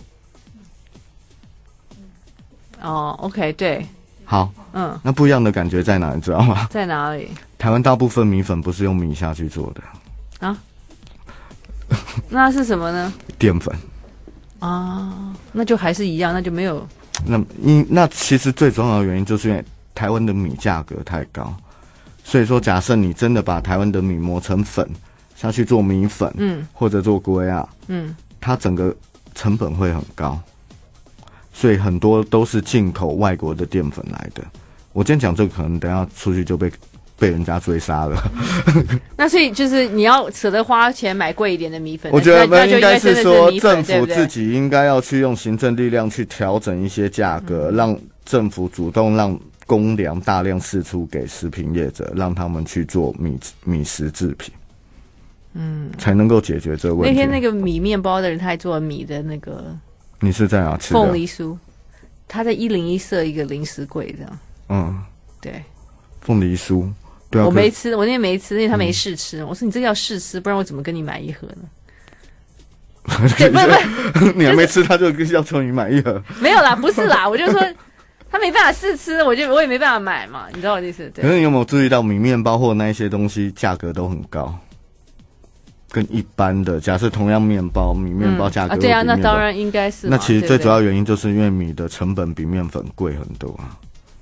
哦 ，OK， 对。 好，嗯，那不一样的感觉在哪，你知道吗？ 在哪里？ 台湾大部分米粉不是用米下去做的啊，那是什么呢？ 淀粉啊，那就还是一样，那就没有。 那因那其实最重要的原因就是因为台湾的米价格太高，所以说假设你真的把台湾的米磨成粉下去做米粉，嗯，或者做龟啊，嗯，它整个成本会很高。所以很多都是进口外国的淀粉来的。我今天讲这个，可能等一下出去就被被人家追杀了。 那所以就是你要舍得花钱买贵一点的米粉。 我觉得那应该是说，政府自己应该要去用行政力量去调整一些价格，嗯、让政府主动让公粮大量释出给食品业者，让他们去做米米食制品。嗯，才能够解决这个问题。 那天那个米面包的人，他还做米的那个。 你是在哪吃的？ 凤梨酥，他在一零一设一个零食柜这样。嗯，对。 凤梨酥，对啊。 我没吃，我那天没吃，因为他没试吃。嗯、我说你这个要试吃，不然我怎么跟你买一盒呢？ 对，不不，你还没吃，他就要求你买一盒。 没有啦，不是啦，我就说他没办法试吃，我就我也没办法买嘛，你知道我的意思？对。 可是你有没有注意到米面包或那一些东西价格都很高？跟一般的，假设同样面包，米面包价格、嗯啊、 对啊，那当然应该是。 那其实最主要原因就是因为米的成本比面粉贵很多啊。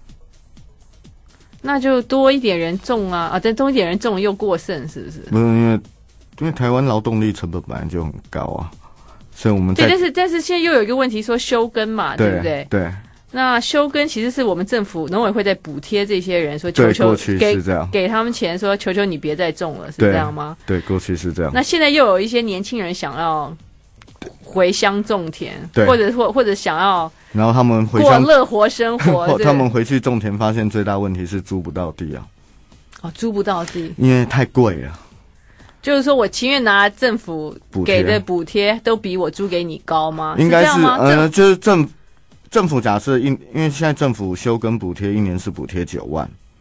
那就多一点人种啊啊！但多一点人种又过剩，是不是？ 不是，因为因为台湾劳动力成本本来就很高啊，所以我们在对，但是但是现在又有一个问题，说休耕嘛，对不对？ 对。 那休耕其实是我们政府农委会在补贴这些人，说求求给给他们钱，说求求你别再种了，是这样吗？ 对，过去是这样。 那现在又有一些年轻人想要回乡种田，或者或或者想要， 然后他们回过乐活生活， 他们回去种田，发现最大问题是租不到地啊。 哦，租不到地， 因为太贵了。 就是说我情愿拿政府给的补贴，都比我租给你高吗？ 应该是， 是这样吗？ 呃，就是政。政府假设一，因为现在政府休耕补贴一年是补贴九万，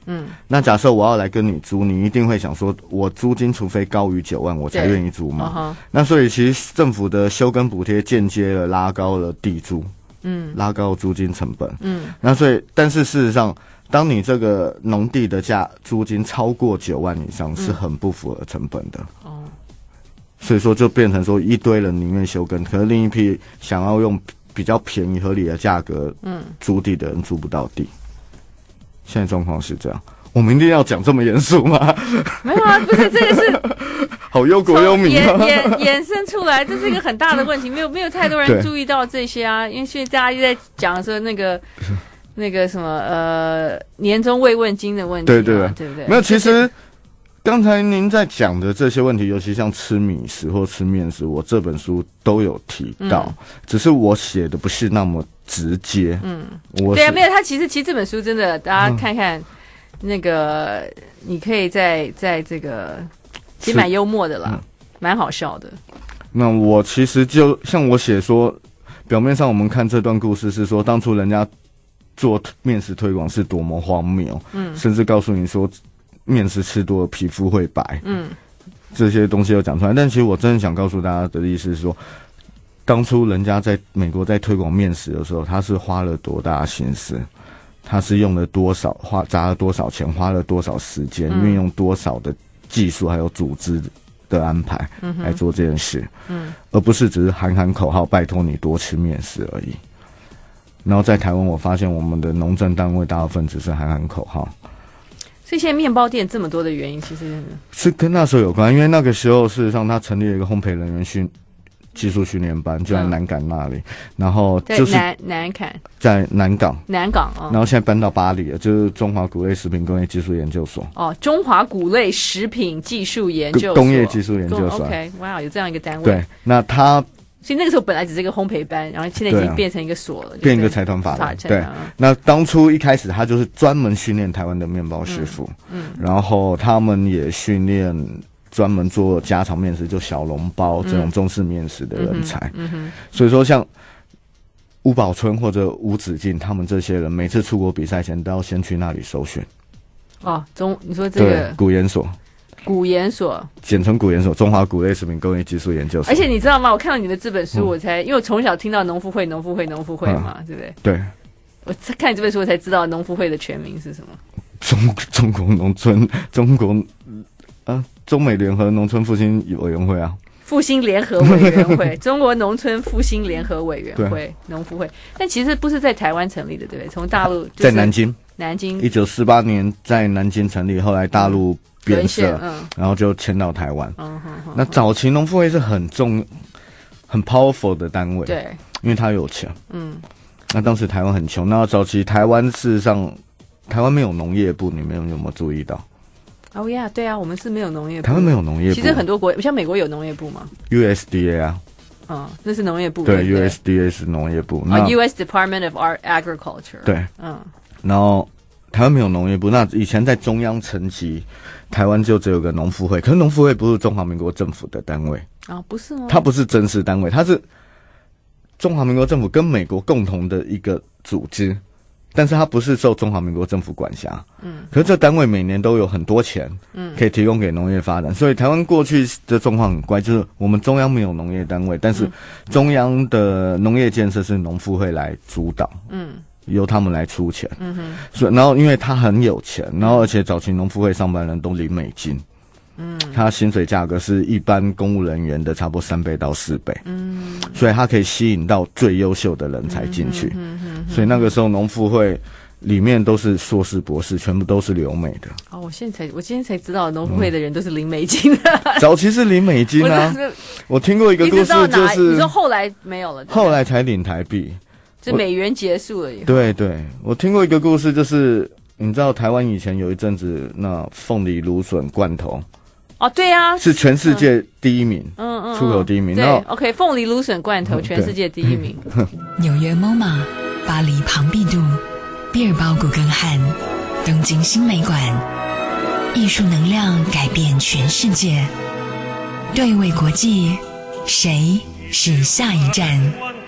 嗯，那假设我要来跟你租，你一定会想说，我租金除非高于九万，我才愿意租嘛。Uh-huh. 那所以其实政府的休耕补贴间接的拉高了地租，嗯，拉高租金成本，嗯，那所以但是事实上，当你这个农地的价租金超过九万以上，是很不符合成本的。哦、嗯，所以说就变成说一堆人宁愿休耕，可是另一批想要用比较便宜合理的价格，嗯，租地的人租不到地。现在状况是这样，我们一定要讲这么严肃吗？ 没有啊，不是，这个是好忧国忧民啊， 衍衍生出来，这是一个很大的问题，没有没有太多人注意到这些啊，因为现在大家一直在讲说那个那个什么呃年终慰问金的问题、啊，对对对不对？ 没有，其实刚才您在讲的这些问题，尤其像吃米食或吃面食，我这本书都有提到，嗯、只是我写的不是那么直接。嗯，我对啊，没有，他其实其实这本书真的，大家看看、嗯、那个，你可以在在这个其实蛮幽默的啦，蛮、嗯、好笑的。 那我其实就像我写说，表面上我们看这段故事是说，当初人家做面食推广是多么荒谬，嗯，甚至告诉你说。面食吃多了皮肤会白，嗯，这些东西都讲出来。但其实我真的想告诉大家的意思是说，当初人家在美国在推广面食的时候，他是花了多大的心思，他是用了多少花砸了多少钱，花了多少时间，运、嗯、用多少的技术还有组织的安排来做这件事，嗯，而不是只是喊喊口号，拜托你多吃面食而已。然后在台湾，我发现我们的农政单位大部分只是喊喊口号。 所以现在面包店这么多的原因，其实是跟那时候有关，因为那个时候事实上他成立了一个烘焙人员训技术训练班，就在南港那里，嗯、然后就是在南南港， 在南港， 南港、哦， 然后现在搬到巴黎了，就是中华谷类食品工业技术研究所。 哦，中华谷类食品技术研究所， 工业技术研究所。 OK， 哇、wow, 有这样一个单位。 对，那他。 所以那个时候本来只是一个烘焙班，然后现在已经变成一个所了，啊、 变一个财团法人。对，那当初一开始他就是专门训练台湾的面包师傅，嗯，嗯然后他们也训练专门做家常面食，就小笼包、嗯、这种中式面食的人才。嗯哼，嗯所以说像吴宝春或者吴子敬他们这些人，每次出国比赛前都要先去那里受训。 哦，中你说这个对谷研所。 谷研所， 简称谷研所，中华谷类食品工业技术研究所。 而且你知道吗？我看到你的这本书，我才、嗯、因为我从小听到农夫会、农夫会、农夫会嘛，嗯、对不对？ 对。 我看你这本书，我才知道农夫会的全名是什么。 中中国农村中国啊，中美联合农村复兴委员会啊。 复兴联合委员会，中国农村复兴联合委员会，农夫会。但其实不是在台湾成立的，对不对？从大陆、就是、 在南京， 南京一九四八年在南京成立，后来大陆。嗯变色、嗯，然后就迁到台湾。嗯哼哼那早期农夫会是很重、很 powerful 的单位， 对， 因为他有钱。嗯，那当时台湾很穷，那早期台湾事实上，台湾没有农业部，你们有没有注意到？ 哦呀，对啊，我们是没有农业部。 台湾没有农业部， 其实很多国像美国有农业部吗 ？U S D A 啊。 嗯，那是农业部。 对, 对 ，U S D A 是农业部。 啊、oh, ，U S Department of Agriculture。 对，嗯，然后。台湾没有农业部，那以前在中央层级，台湾就只有个农夫会，可是农夫会不是中华民国政府的单位啊、哦，不是吗？ 它不是正式单位，它是中华民国政府跟美国共同的一个组织，但是它不是受中华民国政府管辖。嗯，可是这单位每年都有很多钱，嗯，可以提供给农业发展，所以台湾过去的状况很怪，就是我们中央没有农业单位，但是中央的农业建设是农夫会来主导。嗯。由他们来出钱，嗯哼，所以然后因为他很有钱，然后而且早期农夫会上班人都领美金，嗯，他薪水价格是一般公务人员的差不多三倍到四倍，嗯，所以他可以吸引到最优秀的人才进去，嗯哼，所以那个时候农夫会里面都是硕士博士，全部都是留美的。 哦，我现在才我今天才知道农夫会的人都是领美金的， 嗯、早期是领美金啊，我, 我听过一个故事，就是你说后来没有了， 后来才领台币。 就美元结束了以后， 对对，我听过一个故事，就是你知道台湾以前有一阵子那凤梨芦笋罐头， 哦对啊， 是全世界第一名，嗯嗯，出口第一名。 对 ，OK， 凤梨芦笋罐头全世界第一名。 纽约 M O M A， 巴黎庞毕度，毕尔包古根汉，东京新美馆，艺术能量改变全世界。对位国际，谁是下一站？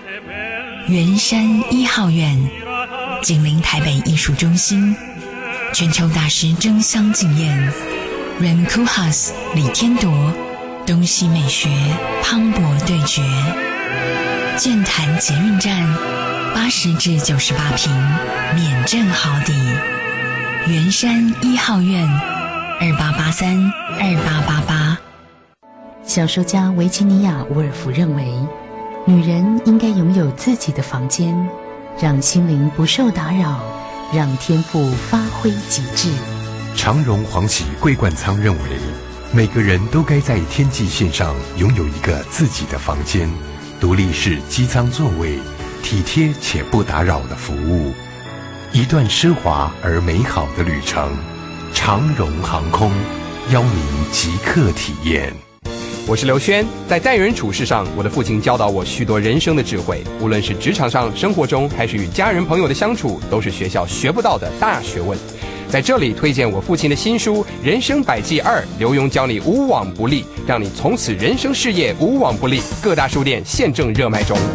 圆山一号院紧邻台北艺术中心， 全球大师争相竞验 ，Rem Koolhaas 李天铎，东西美学磅礴对决。剑潭捷运站八十至九十八坪免震好抵，圆山一号院二八八三二八八八。 小说家维吉尼亚·伍尔夫认为，女人应该拥有自己的房间，让心灵不受打扰，让天赋发挥极致。 长荣黄喜桂冠仓认为，每个人都该在天际线上拥有一个自己的房间，独立式机舱座位，体贴且不打扰的服务，一段奢华而美好的旅程。长荣航空邀您即刻体验。 我是刘轩，在待人处事上，我的父亲教导我许多人生的智慧，无论是职场上、生活中，还是与家人朋友的相处，都是学校学不到的大学问。在这里推荐我父亲的新书《人生百计二》，刘墉教你无往不利，让你从此人生事业无往不利。各大书店现正热卖中。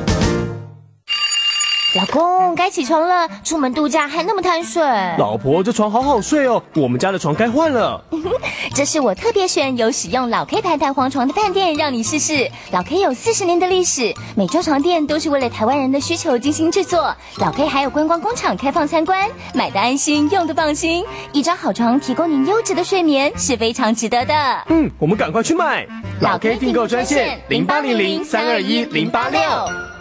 老公，该起床了，出门度假还那么贪睡。 老婆，这床好好睡哦，我们家的床该换了。 这是我特别选有使用老 K 牌弹簧床的饭店，让你试试。老 K 有四十年的历史，每周床垫都是为了台湾人的需求精心制作。老 K 还有观光工厂开放参观，买的安心，用的放心。一张好床提供您优质的睡眠，是非常值得的。 嗯，我们赶快去买。 老 K 订购专线零八零零三二一零八六。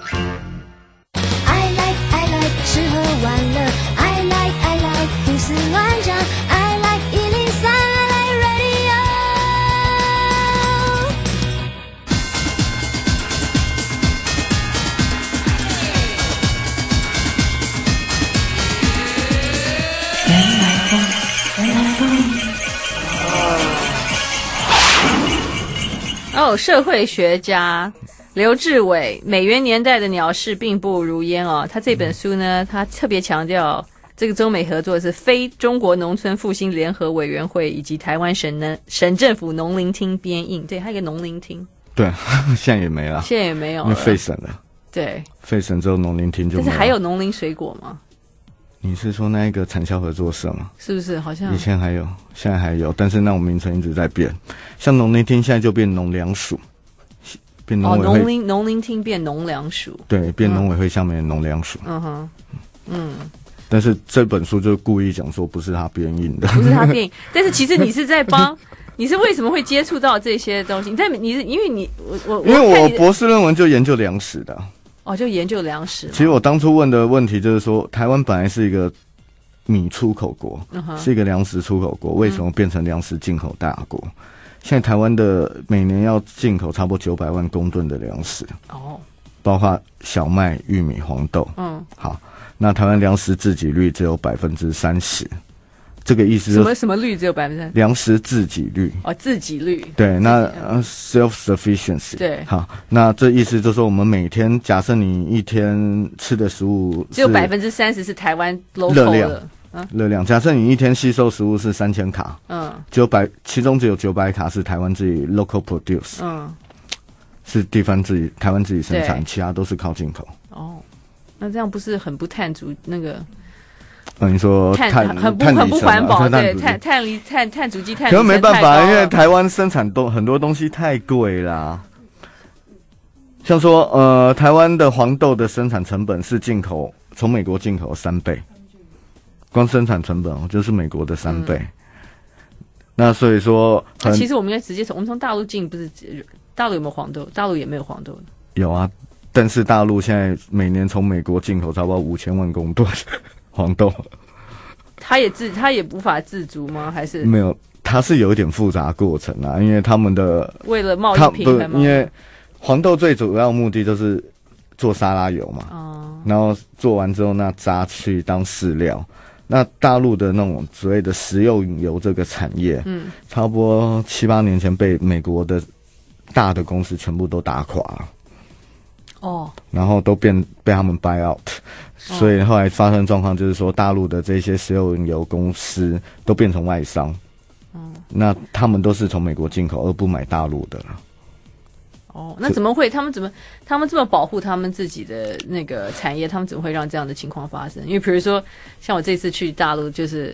吃喝玩乐 I like I like 胡思乱想 I like 一零三 I like radio。 人来疯，人来疯。 哦，社会学家刘志伟，美元年代的鸟事并不如烟哦。他这本书呢，他特别强调这个中美合作是非中国农村复兴联合委员会以及台湾省呢省政府农林厅编印。对，还有一个农林厅。 对，现在也没了， 现在也没有了， 因为废省了。 对， 废省之后农林厅就没有了。 但是还有农林水果吗？ 你是说那一个产销合作社吗？ 是不是？好像以前还有，现在还有，但是那种名称一直在变。像农林厅现在就变农粮署。 哦，农林农林厅变农粮署， 对，变农委会下面的农粮署。 嗯哼，嗯。 但是这本书就故意讲说不是他编印的， 不是他编印。但是其实你是在帮，你是为什么会接触到这些东西？你在你是因为你我我因为我博士论文就研究粮食的。 哦，就研究粮食。 其实我当初问的问题就是说，台湾本来是一个米出口国，嗯、是一个粮食出口国，为什么变成粮食进口大国？嗯，现在台湾的每年要进口差不多九百万公吨的粮食，哦，包括小麦、玉米、黄豆。嗯，好，那台湾粮食自给率只有百分之三十，这个意思、就是、 什么什么率只有百分之三？ 粮食自给率。哦， 自给率。 对，那呃 self sufficiency。 对， 好，那这意思就是说，我们每天假设你一天吃的食物只有百分之三十是台湾 local 热量的。 热量，假设你一天吸收食物是三千卡，嗯，只有百，其中只有九百卡是台湾自己 local produce， 嗯，是地方自己台湾自己生产，其他都是靠进口。哦， 那这样不是很不碳足那个？ 嗯，你说碳很不很不环保，对，碳碳离碳碳足迹碳。 可是没办法，因为台湾生产东很多东西太贵啦。像说，呃，台湾的黄豆的生产成本是进口从美国进口三倍。光生产成本就是美国的三倍，嗯、那所以说， 那其实我们应该直接从我们从大陆进，不是大陆有没有黄豆？大陆也没有黄豆。 有啊，但是大陆现在每年从美国进口差不多五千万公吨黄豆。 他也自他也无法自足吗？还是没有？它是有一点复杂过程啊，因为他们的为了贸易平衡吗？ 因为黄豆最主要目的就是做沙拉油嘛，哦、然后做完之后那渣去当饲料。那大陆的那种所谓的食用油这个产业，嗯，差不多七八年前被美国的大的公司全部都打垮了，哦，然后都变被他们 buy out，、哦、所以后来发生状况就是说，大陆的这些食用油公司都变成外商，嗯，那他们都是从美国进口，而不买大陆的了。 哦，那怎么会？他们怎么？他们这么保护他们自己的那个产业，他们怎么会让这样的情况发生？因为比如说，像我这次去大陆，就是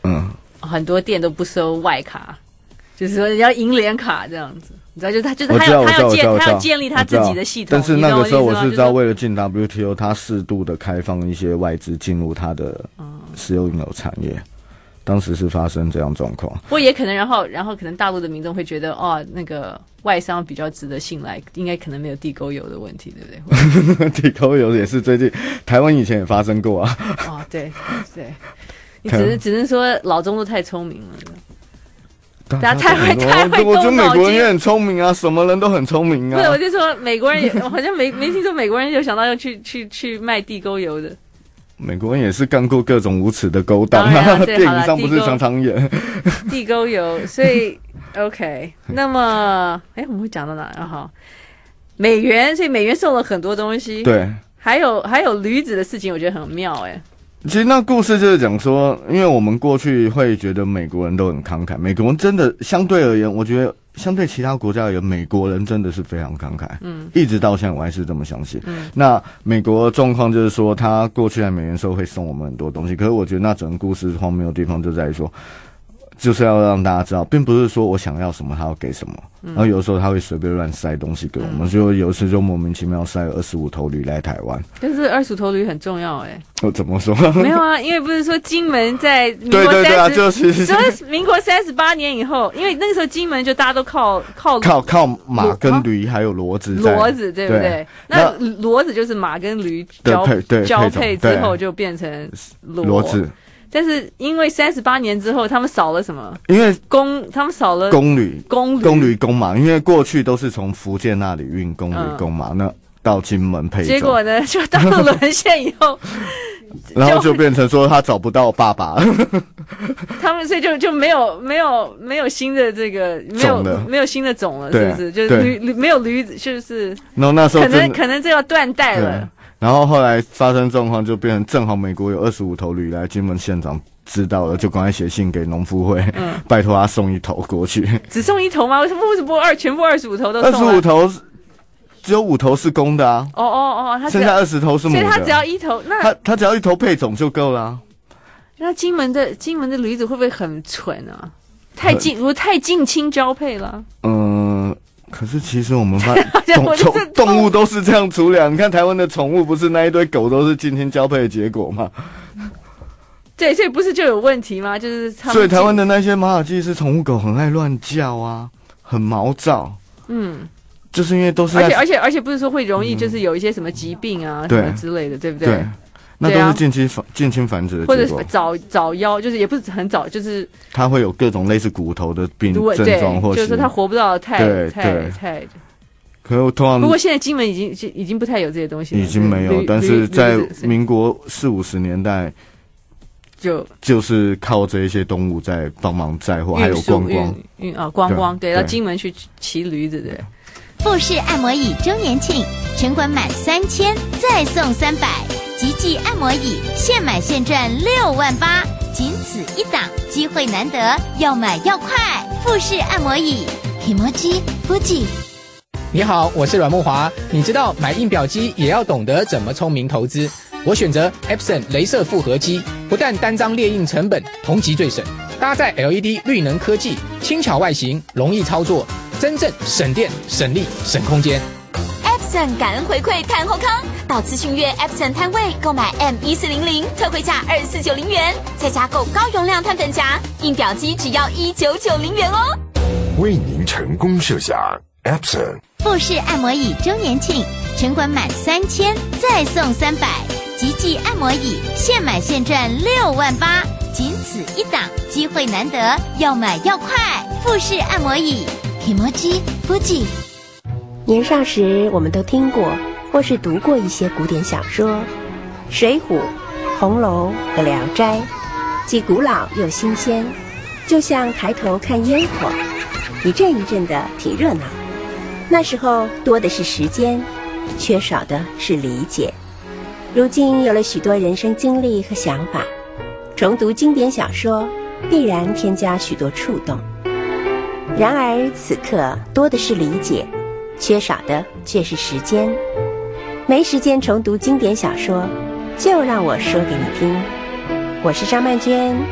嗯， 很多店都不收外卡，就是说要银联卡这样子。你知道，就是他就是他要他要建他要建立他自己的系统。 但是那个时候我是知道， 为为了进 W T O， 他适度的开放一些外资进入他的石油引油产业。当时是发生这样状况， 不过也可能，然后然后可能大陆的民众会觉得，哦，那个外商比较值得信赖，应该可能没有地沟油的问题，对不对？ 地沟油也是最近台湾以前也发生过啊。 哦，对对，你只能只能说老中都太聪明了。大家太会太会动脑筋。我觉得美国人也很聪明啊，什么人都很聪明啊。 对，我就说美国人也好像没没听说美国人有想到要去去去卖地沟油的。 美国人也是干过各种无耻的勾当啊，电影上不是常常演地沟油，所以 OK。那么，哎，我们会讲到哪？然后美元，所以美元送了很多东西， 对， 还有还有驴子的事情，我觉得很妙哎。 其实那故事就是讲说，因为我们过去会觉得美国人都很慷慨，美国人真的相对而言，我觉得相对其他国家而言，美国人真的是非常慷慨，嗯，一直到现在我还是这么相信。嗯，那美国的状况就是说，他过去来美元的时候会送我们很多东西，可是我觉得那整个故事荒谬的地方就在于说，就是要让大家知道，并不是说我想要什么他要给什么，嗯、然后有时候他会随便乱塞东西给我们，就、嗯、有一次就莫名其妙塞了二十五头驴来台湾。 但是二十五头驴很重要哎、欸。 我怎么说？ 没有啊，因为不是说金门在民国对对对啊，就是说民国三十八年以后，因为那个时候金门就大家都靠靠靠靠马跟驴还有骡子， 骡子对不对？对那骡子就是马跟驴交配交配之后就变成骡子。但是因为三十八年之后，他们少了什么？ 因为公，他们少了公驴、 公公驴、公马，因为过去都是从福建那里运公驴、嗯、公马，那到金门配种。 结果呢，就大陆沦陷以后， 然后就变成说他找不到爸爸， 他们所以就就没有没有没有新的这个没有没有新的种了，是不是？就是驴没有驴子，就是。 然后那时候可能可能这要断代了。 然后后来发生状况，就变成正好美国有二十五头驴来，金门县长知道了，就赶快写信给农夫会，嗯、拜托他送一头过去。 只送一头吗？为什么为什么不二全部二十五头都送？ 二十五头只有五头是公的啊！ 哦哦哦，他剩下二十头是母的， 所以他只要一头，那他他只要一头配种就够了、啊。 那金门的金门的驴子会不会很蠢啊？太近，如果太近亲交配了。 嗯。可是其实我们发动动动物都是这样处理啊！你看台湾的宠物不是那一堆狗都是近亲交配的结果吗？ 对，所以不是就有问题吗？就是他们所以台湾的那些马尔济斯宠物狗很爱乱叫啊，很毛躁。嗯，就是因为都是而且而且而且不是说会容易就是有一些什么疾病啊、嗯、什么之类的，对不对？ 对。那都是近亲繁近亲繁殖的结果， 或者早早夭，就是也不是很早，就是它会有各种类似骨头的病症状，或就是它活不到太太太。 可是通常不过现在金门已经已经不太有这些东西了， 已经没有，但是在民国四五十年代， 就就是靠这一些动物在帮忙载货，还有观光运啊观光，对，到金门去骑驴子的。 富士按摩椅周年庆，全馆满三千再送三百，极致按摩椅现买现赚六万八，仅此一档，机会难得，要买要快！富士按摩椅 ，Kimoji Fuji。 你好，我是阮木华。你知道买印表机也要懂得怎么聪明投资？我选择 Epson 雷射复合机，不但单张列印成本同级最省，搭载 L E D 绿能科技，轻巧外形，容易操作。真正省电、省力、省空间。 Epson 感恩回馈谈后康，到资讯月 Epson 摊位购买 M 一四零零特惠价二四九零元，再加购高容量碳粉夹，印表机只要一九九零元哦。 为您成功设想 Epson 富士按摩椅周年庆，全馆满三千再送三百，极致按摩椅现买现赚六万八，仅此一档，机会难得，要买要快！富士按摩椅。Kimoji Fuji。 年少时，我们都听过或是读过一些古典小说，《水浒》《红楼》和《聊斋》，既古老又新鲜，就像抬头看烟火，一阵一阵的挺热闹。那时候多的是时间，缺少的是理解。如今有了许多人生经历和想法，重读经典小说，必然添加许多触动。然而此刻多的是理解，缺少的却是时间。没时间重读经典小说，就让我说给你听。我是张曼娟，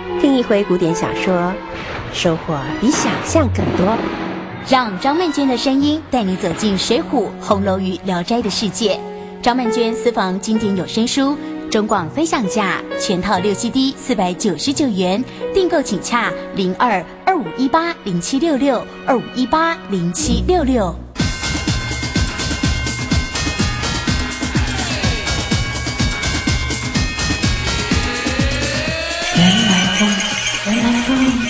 听一回古典小说，收获比想象更多。 让张曼娟的声音带你走进《水浒》《红楼》与《聊斋》的世界。张曼娟私房经典有声书，中广分享价全套六 C D 四百九十九元，订购请洽零二二五一八零七六六二五一八零七六六。 原来风，原来风。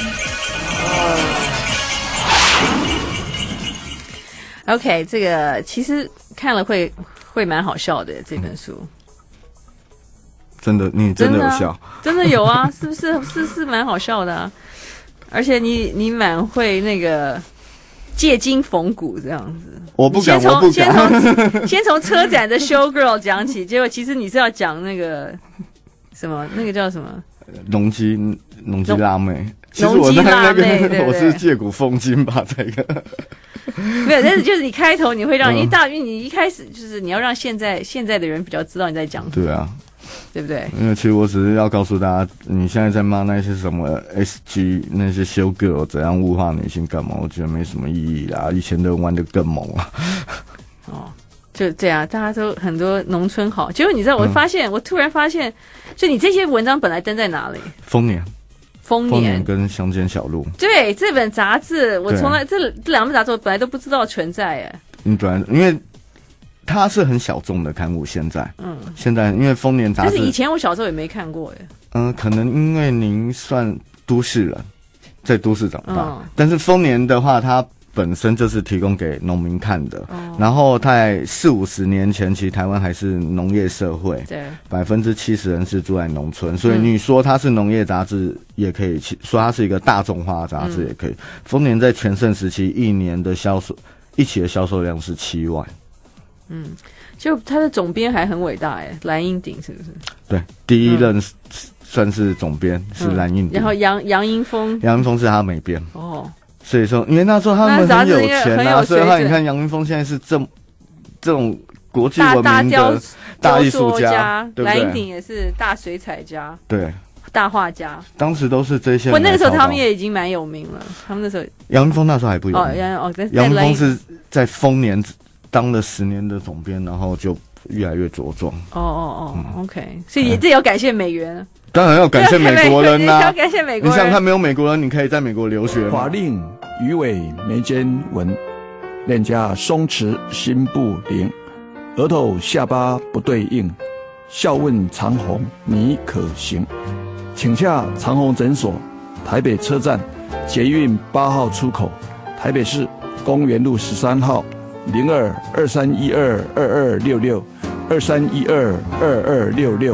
OK， 这个其实看了会会蛮好笑的这本书。 真的，你真的有笑？ 真的有啊，是不是？是是蛮好笑的啊，而且你你蛮会那个借金缝骨这样子。 我不敢，我不敢。 先从先从车展的 show girl 讲起，结果其实你是要讲那个什么，那个叫什么？ 农机农机辣妹。其实我在那个对对我是借古讽今吧，这个。 没有，但是就是你开头你会让，因为大，因为你一开始就是你要让现在现在的人比较知道你在讲什么， 对啊， 对不对？ 因为其实我只是要告诉大家，你现在在骂那些什么 S G 那些修 girl 怎样物化女性干嘛？我觉得没什么意义啦，以前的人玩的更猛啊。 哦，就这样，大家都很多农村好，结果你知道，我发现，嗯、我突然发现，就你这些文章本来登在哪里？ 丰年。 丰年, 丰年跟乡间小路， 对这本杂志，我从来这这两本杂志我本来都不知道存在哎。 嗯，对，因为它是很小众的刊物，现在，嗯，现在因为丰年杂志， 但是以前我小时候也没看过哎。 嗯、呃，可能因为您算都市人，在都市长大，嗯、但是丰年的话，它本身就是提供给农民看的。哦、然后在四五十年前，其实台湾还是农业社会，对，百分之七十人是住在农村，所以你说它是农业杂志也可以，说它是一个大众化的杂志也可以。丰年在全盛时期一年的销售，一期的销售量是七万。 嗯，就他的总编还很伟大哎，蓝荫鼎是不是？ 对，第一任、嗯、算是总编是蓝荫鼎、嗯， 然后杨杨英风， 杨英风是他美编哦。 所以说，因为那时候他们很有钱啊，所以他你看杨云峰现在是这这种国际闻名的大艺术家，对不对？ 蓝荫鼎也是大水彩家， 对， 大画家。 当时都是这些人。 我那个时候他们也已经蛮有名了，他们那时候杨云峰那时候还不有名哦，杨哦， 杨云峰是在丰年当了十年的总编，然后就越来越茁壮。 哦哦哦、嗯、，OK， 所以这也要感谢美元。 当然要感谢美国人啦、啊！ 要感谢美国人。 你想想看，没有美国人，你可以在美国留学吗？ 法令鱼尾眉间纹，脸颊松弛心不宁，额头下巴不对应，笑问长虹你可行？请洽长虹诊所，台北车站捷运八号出口，台北市公园路十三号，零二二三一二二二六六二三一二二二六六。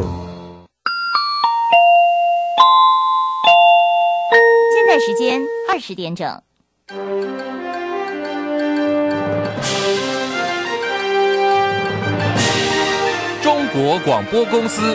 时间二十点整。 中国广播公司。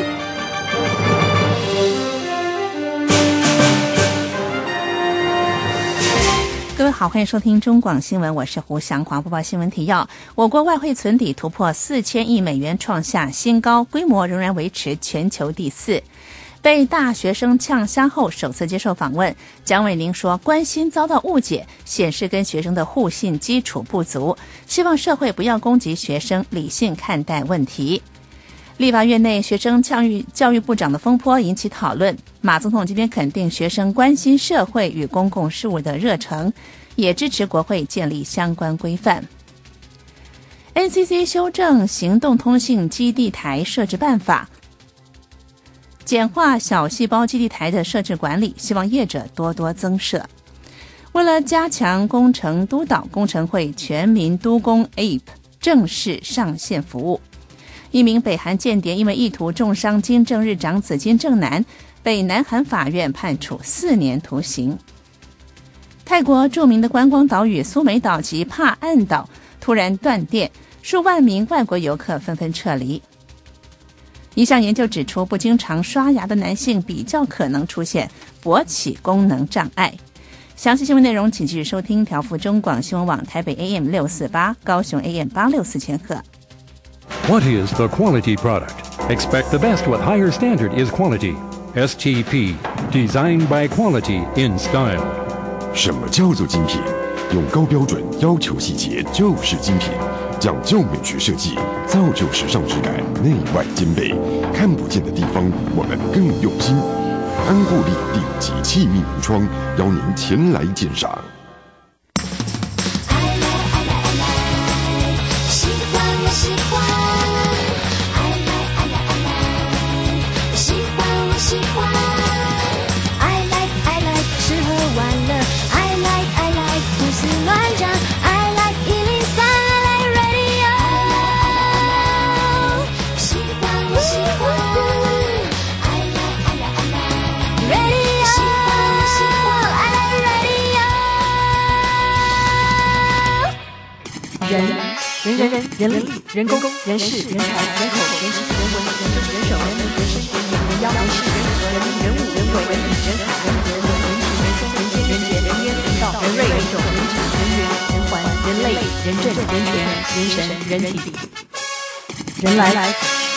各位好，欢迎收听中广新闻，我是胡祥华。播报新闻提要：我国外汇存底突破四千亿美元，创下新高，规模仍然维持全球第四。被大学生呛瞎后首次接受访问，蒋伟宁说关心遭到误解，显示跟学生的互信基础不足，希望社会不要攻击学生，理性看待问题。立法院内学生教育教育部长的风波引起讨论，马总统今天肯定学生关心社会与公共事务的热忱，也支持国会建立相关规范。N C C 修正行动通信基地台设置办法，简化小细胞基地台的设置管理，希望业者多多增设。为了加强工程督导，工程会全民督工 A P P 正式上线服务。一名北韩间谍因为意图重伤金正日长子金正男，被南韩法院判处四年徒刑。泰国著名的观光岛屿苏梅岛及帕岸岛突然断电，数万名外国游客纷纷撤离。一项研究指出，不经常刷牙的男性比较可能出现勃起功能障碍。详细新闻内容请继续收听调幅中广新闻网台北 A M 六四八，高雄 A M 八六四千赫。 What is the quality product? Expect the best. What higher standard is quality? S T P Designed by Quality in Style。 什么叫做精品？用高标准要求细节就是精品，讲究美学设计，造就时尚质感，内外兼备。看不见的地方，我们更用心。安固力顶级气密门窗，邀您前来鉴赏。 人人人人人力人工人事人才人口人情人文人政人手人民人生人民人妖人事人和人民人物人为人理人海人和人文人情人松人间人杰人烟人道人瑞人种人质人缘人环人类人政人权人神人体人来来。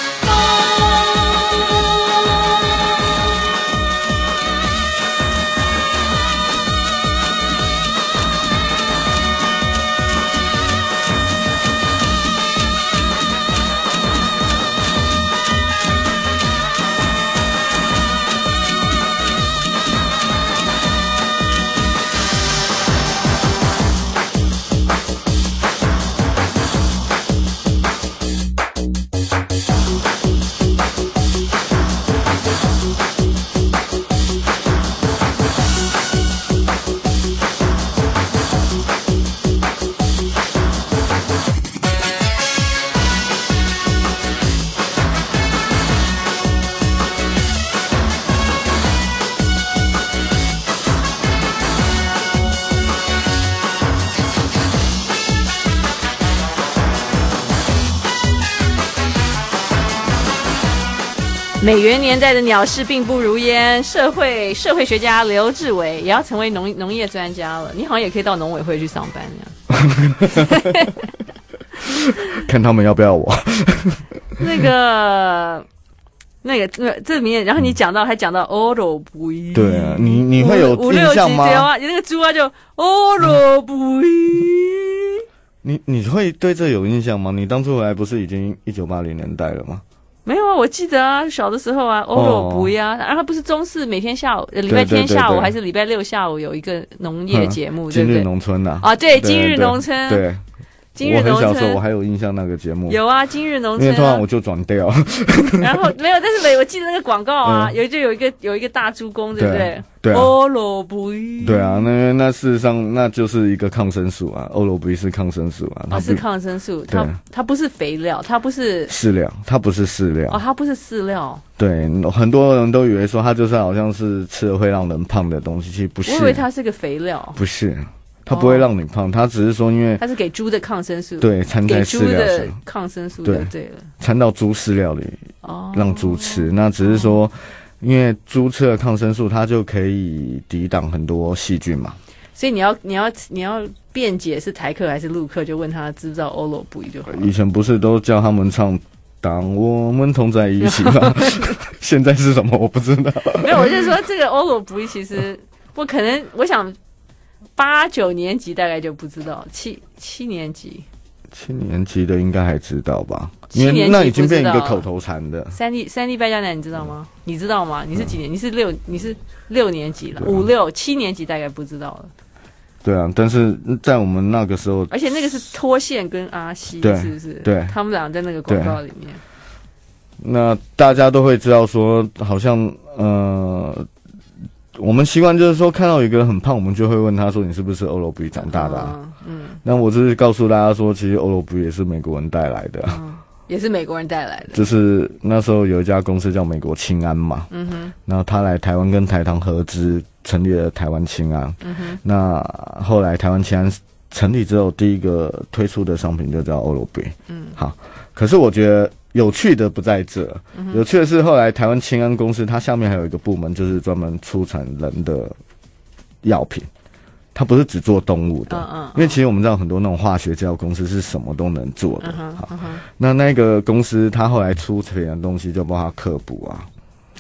美元年代的鸟事并不如烟，社会社会学家刘志伟也要成为农农业专家了。你好像也可以到农委会去上班这样。 看他们要不要我。 那个那个那这里面，然后你讲到还讲到欧罗布伊， 对啊，你你会有印象吗？ 啊，你那个猪啊就欧罗布伊。 你你会对这有印象吗？你当初回来不是已经一九八零年代了吗？ 没有啊，我记得啊，小的时候啊，欧罗布呀，然后不是中视每天下午，礼拜天下午还是礼拜六下午有一个农业节目，对不对？ 今日农村呐， 啊，对，今日农村， 对， 今日农村， 我很小时候我还有印象那个节目， 有啊，今日农村， 因为突然我就转掉， 然后没有，但是没，我记得那个广告啊，有就有一个有一个大猪公，对不对？ 对， 欧罗布伊， 对啊，那那事实上那就是一个抗生素啊，欧罗布伊是抗生素啊， 它是抗生素，它它不是肥料，它不是饲料，它不是饲料， 哦，它不是饲料， 对，很多人都以为说它就是好像是吃了会让人胖的东西，其实不是， 我以为它是个肥料， 不是，它不会让你胖，它只是说因为它是给猪的抗生素， 对，掺在饲料上， 抗生素就对了， 掺到猪饲料里， 哦， 让猪吃，那只是说。因为猪吃了抗生素，它就可以抵挡很多细菌嘛。 所以你要你要你要辩解是台客还是陆客，就问他知不知道欧罗布伊就好了。 以前不是都叫他们唱“当我们同在一起”吗？现在是什么我不知道。 没有，我就说这个欧罗布伊其实我可能我想八九年级大概就不知道，七七年级。 七年级的应该还知道吧？因为那已经变一个口头禅的。 三立三立败家男，你知道吗？你知道吗？你是几年？你是六？你是六年级了？五六七年级大概不知道了。 对啊，但是在我们那个时候， 而且那个是脱线跟阿西，是不是？ 对， 他们俩在那个广告里面。 那大家都会知道说，好像呃。我们习惯就是说，看到有一个人很胖，我们就会问他说：“你是不是欧罗布伊长大的、啊？”嗯，那我就是告诉大家说，其实欧罗布伊也是美国人带来的、啊嗯，也是美国人带来的。 就是那时候有一家公司叫美国青安嘛， 嗯哼， 然后他来台湾跟台糖合资成立了台湾青安， 嗯哼， 那后来台湾青安成立之后，第一个推出的商品就叫欧罗布伊， 嗯， 好，可是我觉得。有趣的不在这，嗯、有趣的是后来台湾青安公司，它下面还有一个部门，就是专门出产人的药品，它不是只做动物的， 嗯嗯、 因为其实我们知道很多那种化学制药公司是什么都能做的。 嗯、好， 嗯、那那个公司它后来出产的东西就包括克补啊，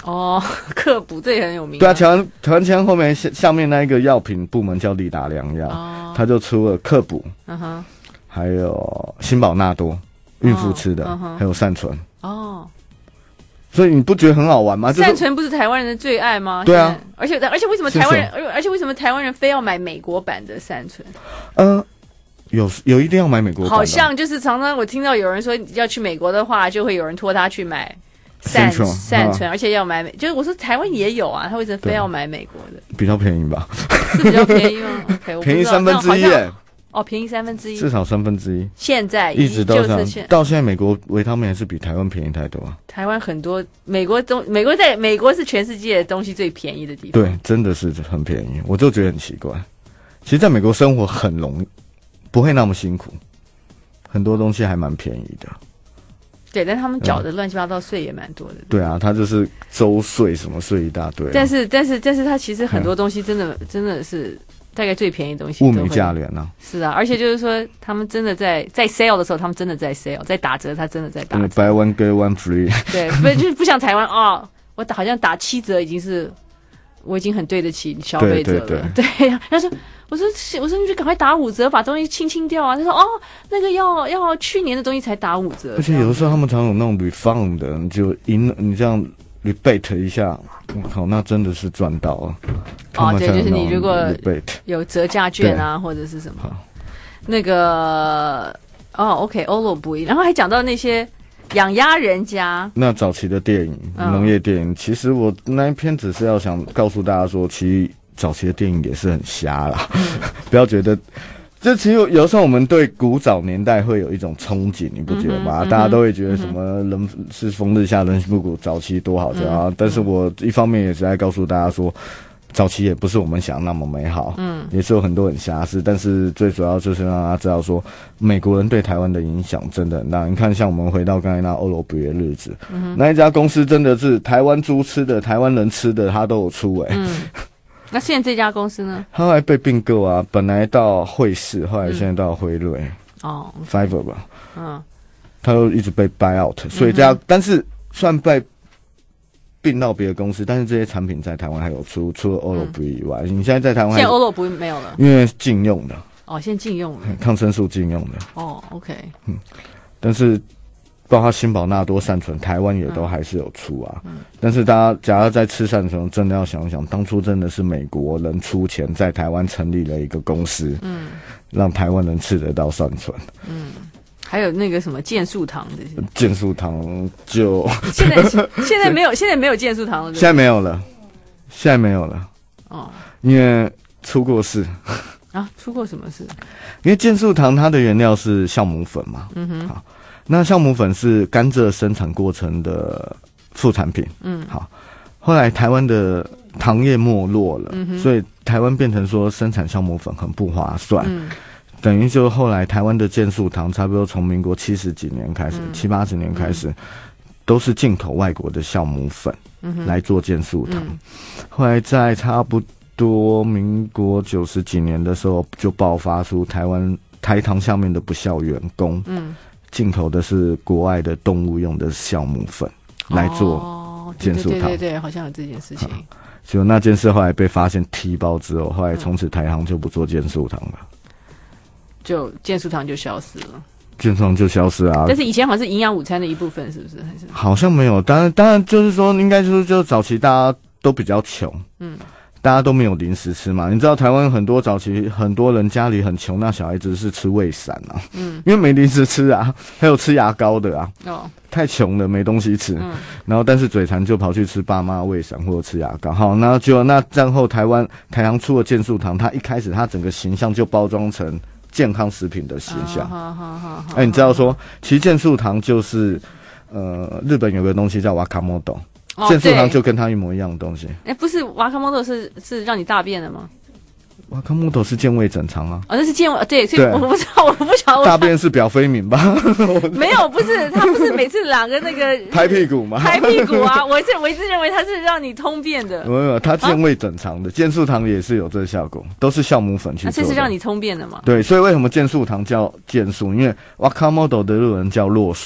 哦，克补这也很有名、啊。 对啊，台湾台湾签后面下下面那一个药品部门叫利达良药，哦、他就出了克补，嗯哼，还有辛宝纳多，孕妇吃的，哦嗯、还有善存。哦。所以你不觉得很好玩吗？ 善存不是台湾人的最爱吗？ 对啊， 而且而且为什么台湾人，而且为什么台湾人非要买美国版的善存？ 呃，有有一定要买美国版的， 好像就是常常我听到有人说要去美国的话，就会有人拖他去买善善存，而且要买美，就是我说台湾也有啊，他为什么非要买美国的？ 比较便宜吧？ 是比较便宜吗 ？OK， 便宜三分之一耶。 哦，便宜三分之一， 至少三分之一。 现在一直到这样，到现在美国维他命还是比台湾便宜太多啊。 台湾很多，美国东，美国在美国是全世界的东西最便宜的地方。 对，真的是很便宜，我就觉得很奇怪。其实在美国生活很容易，不会那么辛苦，很多东西还蛮便宜的。 对，但他们缴的乱七八糟税也蛮多的。 对啊，他就是州税什么税一大堆、啊。 但是，但是，但是他其实很多东西真的、嗯、真的是。大概最便宜的东西物美价廉啊， 是啊，而且就是说，他们真的在在 sale 的时候，他们真的在 sale， 在打折，他真的在打折。 buy one get one free。 对，不就是不像台湾哦，我好像打七折已经是，我已经很对得起消费者了。对对对。对，他说，我说我说你就赶快打五折，把东西清清掉啊。他说哦，那个要要去年的东西才打五折。 而且有的时候他们常有那种 refund 的，你就赢你这样 rebate 一下，我靠，那真的是赚到啊。 哦，对，就是你如果有折价券啊，或者是什么，那个哦 ，OK， 欧罗不一，然后还讲到那些养鸭人家。那早期的电影，嗯、农业电影，其实我那一篇只是要想告诉大家说，其实早期的电影也是很瞎啦，嗯、不要觉得。这其实有时候我们对古早年代会有一种憧憬，你不觉得吗？嗯、大家都会觉得什么人是风日下，人是不古，早期多好这样。嗯、但是我一方面也是在告诉大家说。早期也不是我们想那么美好，嗯，也是有很多很瑕疵，但是最主要就是让大家知道说，美国人对台湾的影响真的很大。你看，像我们回到刚才那欧罗比的日子，嗯、那一家公司真的是台湾猪吃的、台湾人吃的，他都有出哎、欸。嗯， 那现在这家公司呢？ 他后来被并购啊，本来到惠氏，后来现在到辉瑞，哦 ，Fiverr 吧，嗯，他又一直被 buy out， 所以这样，嗯、但是算被。并到别的公司，但是这些产品在台湾还有出，除了欧罗布以外，嗯、你现在在台湾， 现在欧罗布没有了， 因为禁用的。 哦，现在禁用了， 抗生素禁用的。 哦 ，OK， 嗯，但是包括辛宝纳多、善存，台湾也都还是有出啊。嗯、但是大家假如在吃善存，真的要想想，当初真的是美国人出钱在台湾成立了一个公司，嗯，让台湾人吃得到善存，嗯。 还有那个什么健素糖这些， 健素糖就现在现在没有，现在没有健素糖了， 现在没有了，现在没有了哦，因为出过事啊，出过什么事？ 因为健素糖它的原料是酵母粉嘛，嗯哼，好，那酵母粉是甘蔗生产过程的副产品，嗯，好，后来台湾的糖业没落了，嗯哼，所以台湾变成说生产酵母粉很不划算，嗯。等于就后来台湾的健素糖，差不多从民国七十几年开始，嗯、七八十年开始，嗯、都是进口外国的酵母粉、嗯、来做健素糖。嗯、后来在差不多民国九十几年的时候，就爆发出台湾台糖下面的不孝员工，嗯，进口的是国外的动物用的酵母粉、哦、来做健素糖。 对对 对, 对, 对，好像有这件事情。 结果那件事后来被发现踢爆之后，后来从此台糖就不做健素糖了。 就健素糖就消失了， 健素糖就消失啊！ 但是以前好像是营养午餐的一部分，是不是？还是好像没有，当然当然就是说，应该就是就早期大家都比较穷，嗯，大家都没有零食吃嘛。你知道台湾很多早期很多人家里很穷，那小孩子是吃胃散啊，嗯，因为没零食吃啊，还有吃牙膏的啊，哦，太穷了没东西吃，嗯，然后但是嘴馋就跑去吃爸妈胃散或者吃牙膏。好，那就那战后台湾台糖出了健素糖，它一开始它整个形象就包装成健康食品的形象，好好好。哎，你知道说，其实健素糖就是，呃，日本有个东西叫瓦卡莫豆，健素糖就跟它一模一样的东西。 哎，不是瓦卡莫豆是是让你大便的吗？ 瓦卡莫豆是健胃整肠啊。 哦，那是健胃，对，所以我不知道，我不晓得。 大便是表飞敏吧？ 没有，不是，他不是每次两个那个拍屁股吗？ 拍屁股啊！我是我一直认为它是让你通便的。 没有，它健胃整肠的，健素糖也是有这个效果，都是酵母粉去做的。 那这是让你通便的嘛？ 对，所以为什么健素糖叫健素？因为瓦卡莫豆的日文叫络素。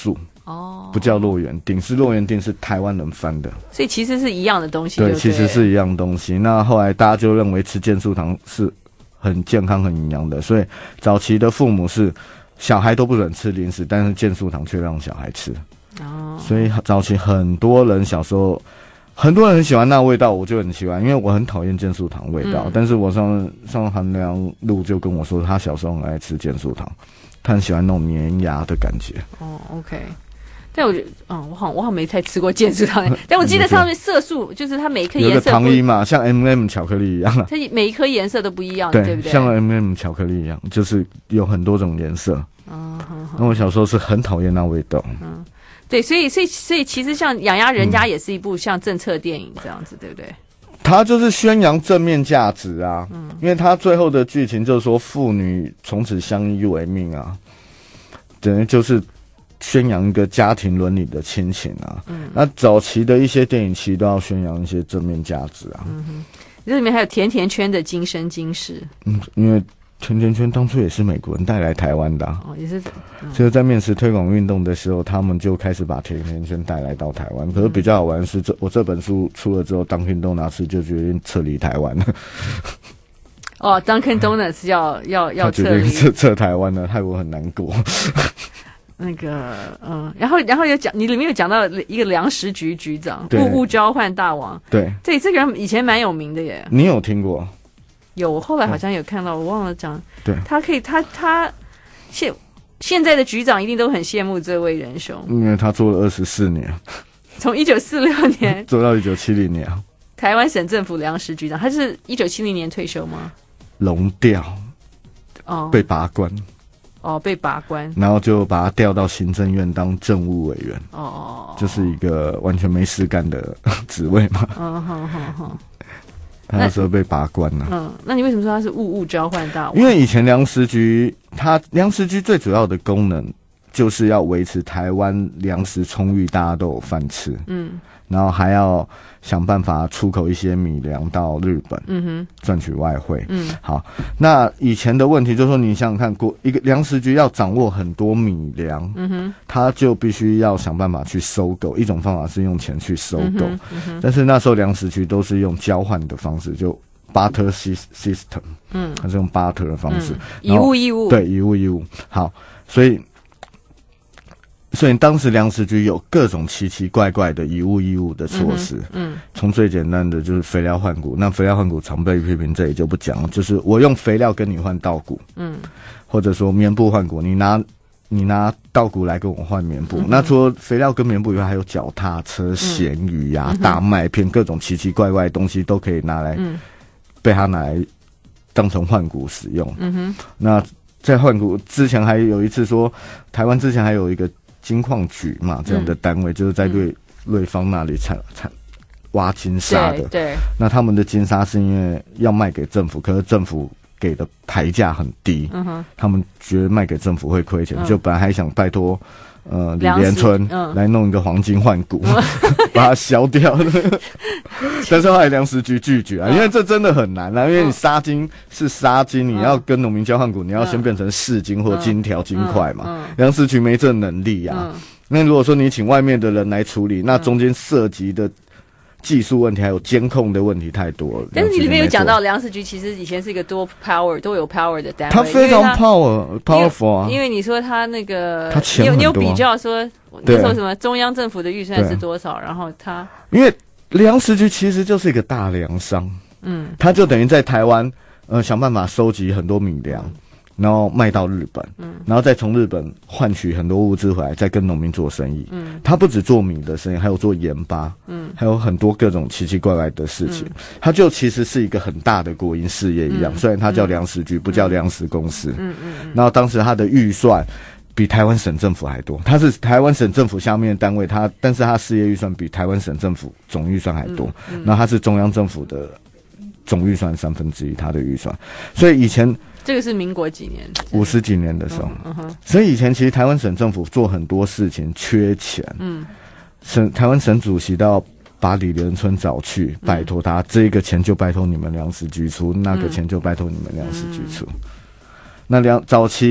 哦， 不叫洛元定，是洛元定是台湾人翻的， 所以其实是一样的东西。 对， 对， 其实是一样东西。那后来大家就认为吃健素糖是很健康、很营养的，所以早期的父母是小孩都不准吃零食，但是健素糖却让小孩吃。哦，所以早期很多人小时候。很多人很喜欢那味道，我就很喜欢，因为我很讨厌健素糖味道。嗯、但是我上上韩良路就跟我说，他小时候很爱吃健素糖，他很喜欢那种粘牙的感觉。 哦 ，OK。但我觉得，嗯，我好我好没太吃过健素糖，但我记得上面色素就是它每一颗颜色有个糖衣嘛，像 M and M 巧克力一样， 它每一颗颜色都不一样， 对， 对不对？ 像 M and M 巧克力一样，就是有很多种颜色。嗯，那我小时候是很讨厌那味道。嗯。 对，所以所以所以其实像《养鸭人家》也是一部像政策电影这样子，嗯、对不对？ 他就是宣扬正面价值啊，嗯，因为他最后的剧情就是说父女从此相依为命啊，等于就是宣扬一个家庭伦理的亲情啊。嗯，那早期的一些电影其实都要宣扬一些正面价值啊。 嗯哼，这里面还有甜甜圈的今生今世。 嗯，因为。甜甜圈当初也是美国人带来台湾的、啊， 哦，也是， 嗯、所以在面食推广运动的时候，他们就开始把甜甜圈带来到台湾。可是比较好玩的是，这我这本书出了之后，Dunkin' Donuts 就决定撤离台湾了。 哦 ，Dunkin' Donuts 要要要撤离， 撤撤台湾了，害我很难过。 那个，嗯，然后然后有讲，你里面有讲到一个粮食局局长，物物交换大王， 对， 对，这个人以前蛮有名的耶。 你有听过？ 有，我后来好像有看到，我忘了讲。 对， 他可以，他他现现在的局长一定都很羡慕这位仁兄， 因为他做了二十四年， 从一九四六年做到一九七零年。 台湾省政府粮食局长，他是一九七零年退休吗？ 龙调， 哦， 被拔关， 哦，被拔关， 然后就把他调到行政院当政务委员， 哦， 就是一个完全没事干的职位嘛。 嗯哼哼哼。 他那时候被拔关了。 嗯，那你为什么说他是物物交换大王？ 因为以前粮食局，它粮食局最主要的功能就是要维持台湾粮食充裕，大家都有饭吃。嗯，然后还要想办法出口一些米粮到日本，嗯哼，赚取外汇。嗯，好，那以前的问题就是说，你想想看，国一个粮食局要掌握很多米粮，嗯哼，他就必须要想办法去收购。一种方法是用钱去收购，嗯嗯哼，但是那时候粮食局都是用交换的方式，就 barter system， 嗯，它是用 barter 的方式， 嗯，以物易物， 对，以物易物。好，所以。所以当时粮食局有各种奇奇怪怪的以物易物的措施，嗯，从、嗯、最简单的就是肥料换谷，那肥料换谷常被批评，这里就不讲了，就是我用肥料跟你换稻谷，嗯，或者说棉布换谷，你拿你拿稻谷来跟我换棉布，嗯、那除了肥料跟棉布以外，还有脚踏车、咸鱼呀、嗯、大麦片，各种奇奇怪怪的东西都可以拿来，嗯，被他拿来当成换谷使用，嗯哼，那在换谷之前还有一次说，台湾之前还有一个金矿局嘛，这样的单位，嗯、就是在瑞、嗯、瑞芳那里产产挖金沙的。 对，对那他们的金沙是因为要卖给政府，可是政府给的牌价很低，嗯哼，他们觉得卖给政府会亏钱，嗯、就本来还想拜托呃李连春、嗯、来弄一个黄金换谷，嗯、把它消掉。但是后来粮食局拒绝啊，因为这真的很难啊，因为你沙金是沙金，你要跟农民交换谷，你要先变成市金或金条金块嘛，粮食局没这能力啊。那如果说你请外面的人来处理，那中间涉及的技术问题还有监控的问题太多了。 但是你里面有讲到粮食局其实以前是一个多 power 都有 power 的单位， 它非常 power powerful 啊。 因为你说他那个， 他钱很多啊， 你有你有比较说那时候什么中央政府的预算是多少，然后他因为粮食局其实就是一个大粮商，嗯，他就等于在台湾呃想办法收集很多米粮。然后卖到日本，嗯，然后再从日本换取很多物资回来，再跟农民做生意，嗯，他不只做米的生意，还有做盐巴，嗯，还有很多各种奇奇怪怪的事情，嗯，他就其实是一个很大的国营事业一样，嗯，虽然它叫粮食局，嗯，不叫粮食公司，嗯嗯，嗯然后当时他的预算比台湾省政府还多，他是台湾省政府下面的单位，他但是他事业预算比台湾省政府总预算还多，嗯嗯，然后他是中央政府的总预算三分之一，他的预算，所以以前。 这个是民国几年？ 五十几年的时候， 嗯嗯， 所以以前其实台湾省政府做很多事情缺钱，嗯，省台湾省主席都要把李连春找去，嗯，拜托他，这个钱就拜托你们粮食局出，嗯，那个钱就拜托你们粮食局出。嗯，那粮早期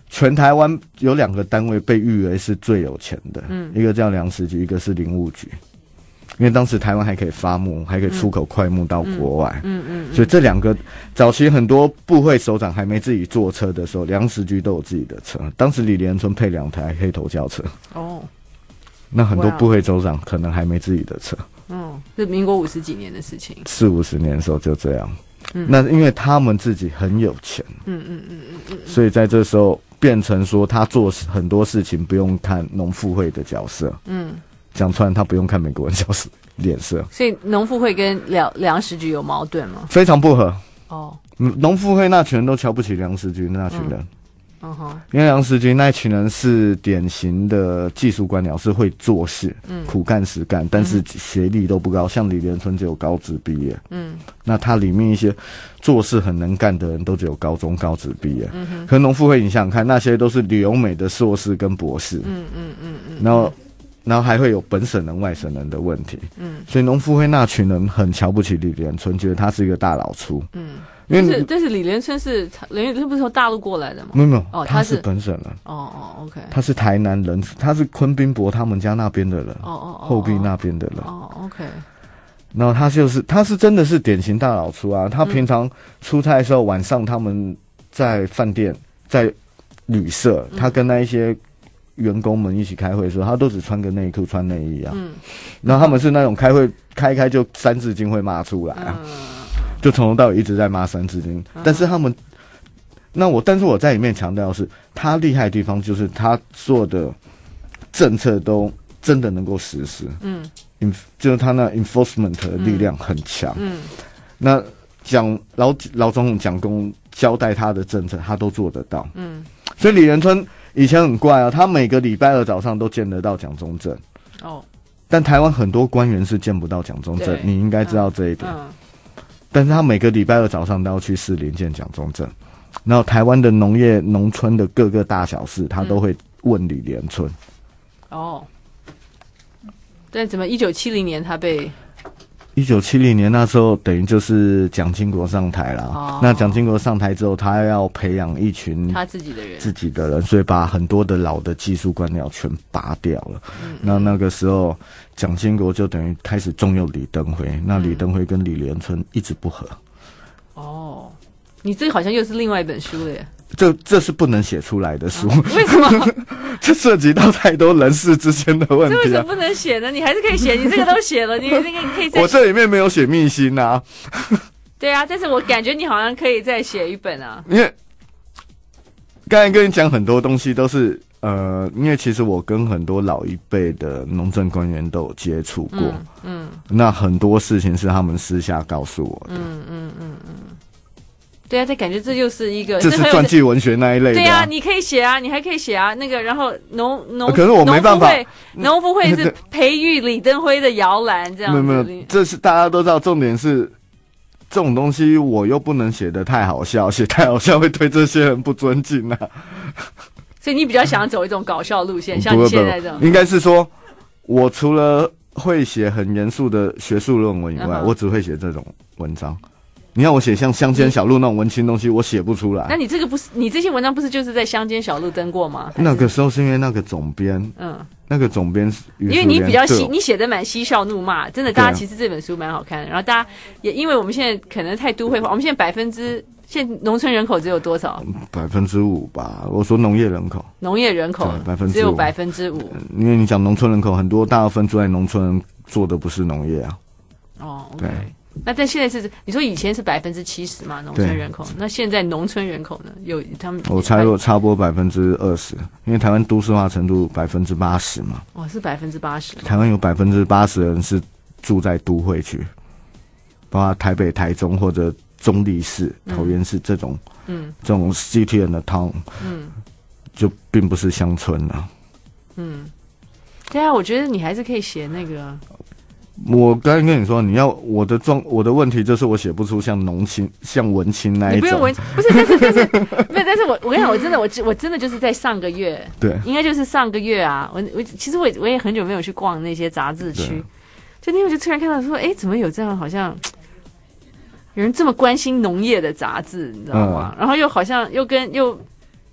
全台湾有两个单位被誉为是最有钱的，嗯，一个叫粮食局，一个是林务局。因为当时台湾还可以发木，还可以出口快木到国外，嗯 嗯, 嗯, 嗯，所以这两个早期很多部会首长还没自己坐车的时候，粮食局都有自己的车。当时李连春配两台黑头轿车，哦，那很多部会首长可能还没自己的车， 嗯，是民国五十几年的事情， 四五十年的时候就这样。嗯，那因为他们自己很有钱，嗯嗯嗯嗯嗯，所以在这时候变成说他做很多事情不用看农妇会的角色，嗯。讲出来，他不用看美国人角色脸色， 所以农妇会跟粮粮食局有矛盾吗？ 非常不合哦。农妇会那群人都瞧不起粮食局那群人，嗯哼，因为粮食局那群人是典型的技术官僚，是会做事，嗯，苦干实干，但是学历都不高，像李连春只有高职毕业，嗯，那他里面一些做事很能干的人都只有高中高职毕业，嗯哼，可是农妇会你想想看，那些都是留美的硕士跟博士，嗯嗯嗯嗯，然后。然后还会有本省人、外省人的问题，嗯，所以农妇会那群人很瞧不起李连春，觉得他是一个大老粗，嗯， 因为但是但是李连春是李连春不是从大陆过来的吗？ 没有没有， 哦， 他是本省人， 哦哦 ，OK， 他是台南人，他是昆宾伯他们家那边的人，哦哦后壁那边的人， 哦 ，OK， 然后他就是他是真的是典型大老粗啊，他平常出差的时候，晚上他们在饭店在旅社，他跟那一些。员工们一起开会的时候，他都只穿个内裤、穿内衣啊。嗯，然后他们是那种开会开开就三字经会骂出来啊，嗯、就从头到尾一直在骂三字经。嗯、但是他们，那我但是我在里面强调的是，他厉害的地方就是他做的政策都真的能够实施。嗯，就是他那 enforcement 的力量很强。嗯，那蒋老老总统蒋公交代他的政策，他都做得到。嗯，所以李连春。以前很怪啊，他每个礼拜二早上都见得到蒋中正。哦，但台湾很多官员是见不到蒋中正，你应该知道这一点。嗯，但是他每个礼拜二早上都要去士林见蒋中正，然后台湾的农业农村的各个大小事，他都会问李连春。 嗯、哦，但怎么一九七零年他被？ 一九七零年那时候，等于就是蒋经国上台了。哦、那蒋经国上台之后，他要培养一群他自己的人， 自己的人，所以把很多的老的技术官僚全拔掉了。嗯、那那个时候，蒋经国就等于开始重用李登辉。那李登辉跟李连春一直不合。 哦，你这个好像又是另外一本书了耶。 这这是不能写出来的书， 啊、为什么？ 这涉及到太多人事之间的问题、啊。 这为什么不能写呢？你还是可以写，你这个都写了，你那个你可以再写。 我这里面没有写秘辛啊。 对啊，但是我感觉你好像可以再写一本啊。 因为刚才跟你讲很多东西都是呃，因为其实我跟很多老一辈的农政官员都有接触过，嗯，嗯那很多事情是他们私下告诉我的，嗯嗯嗯嗯。 对啊，这感觉这就是一个， 这是传记文学那一类的、啊。 对啊，你可以写啊，你还可以写啊，那个然后农农， 可是我没办法， 农夫会是培育李登辉的摇篮，这样子。 没有没有，这是大家都知道，重点是这种东西我又不能写得太好笑，写太好笑会对这些人不尊敬啊。 所以你比较想走一种搞笑路线，像你现在这种。 应该是说，我除了会写很严肃的学术论文以外，嗯、我只会写这种文章。你看我写像乡间小路那种文青东西，我写不出来。 那你这个不是你这些文章不是就是在乡间小路登过吗？ 那个时候是因为那个总编，嗯，那个总编因为你比较嬉，你写的蛮嬉笑怒骂，真的，大家其实这本书蛮好看的。然后大家也因为我们现在可能太都会化，我们现在百分之现在农村人口只有多少？ 百分之五吧。我说农业人口， 农业人口百分之只有百分之五。 因为你讲农村人口，很多大部分住在农村做的不是农业啊。 哦， okay. 对。那但现在是你说以前是百分之七十嘛，农村人口，那现在农村人口呢？有他们我猜过差不多百分之二十，因为台湾都市化程度百分之八十嘛。 哦，是百分之八十。 台湾有百分之八十的人是住在都会区，包括台北、台中或者中坜市、桃园市这种，嗯，这种 city and the town， 嗯，就并不是乡村啊。 嗯，对啊，我觉得你还是可以写那个。 我刚才跟你说，你要我的状，我的问题就是我写不出像农青、像文青那一种。 你不用文，不是，但是但是没有，但是我我跟你讲，我真的我我真的就是在上个月， 对， 应该就是上个月啊，我我其实我我也很久没有去逛那些杂志区，就那天我就突然看到说，哎，怎么有这样好像有人这么关心农业的杂志，你知道吗？嗯、然后又好像又跟又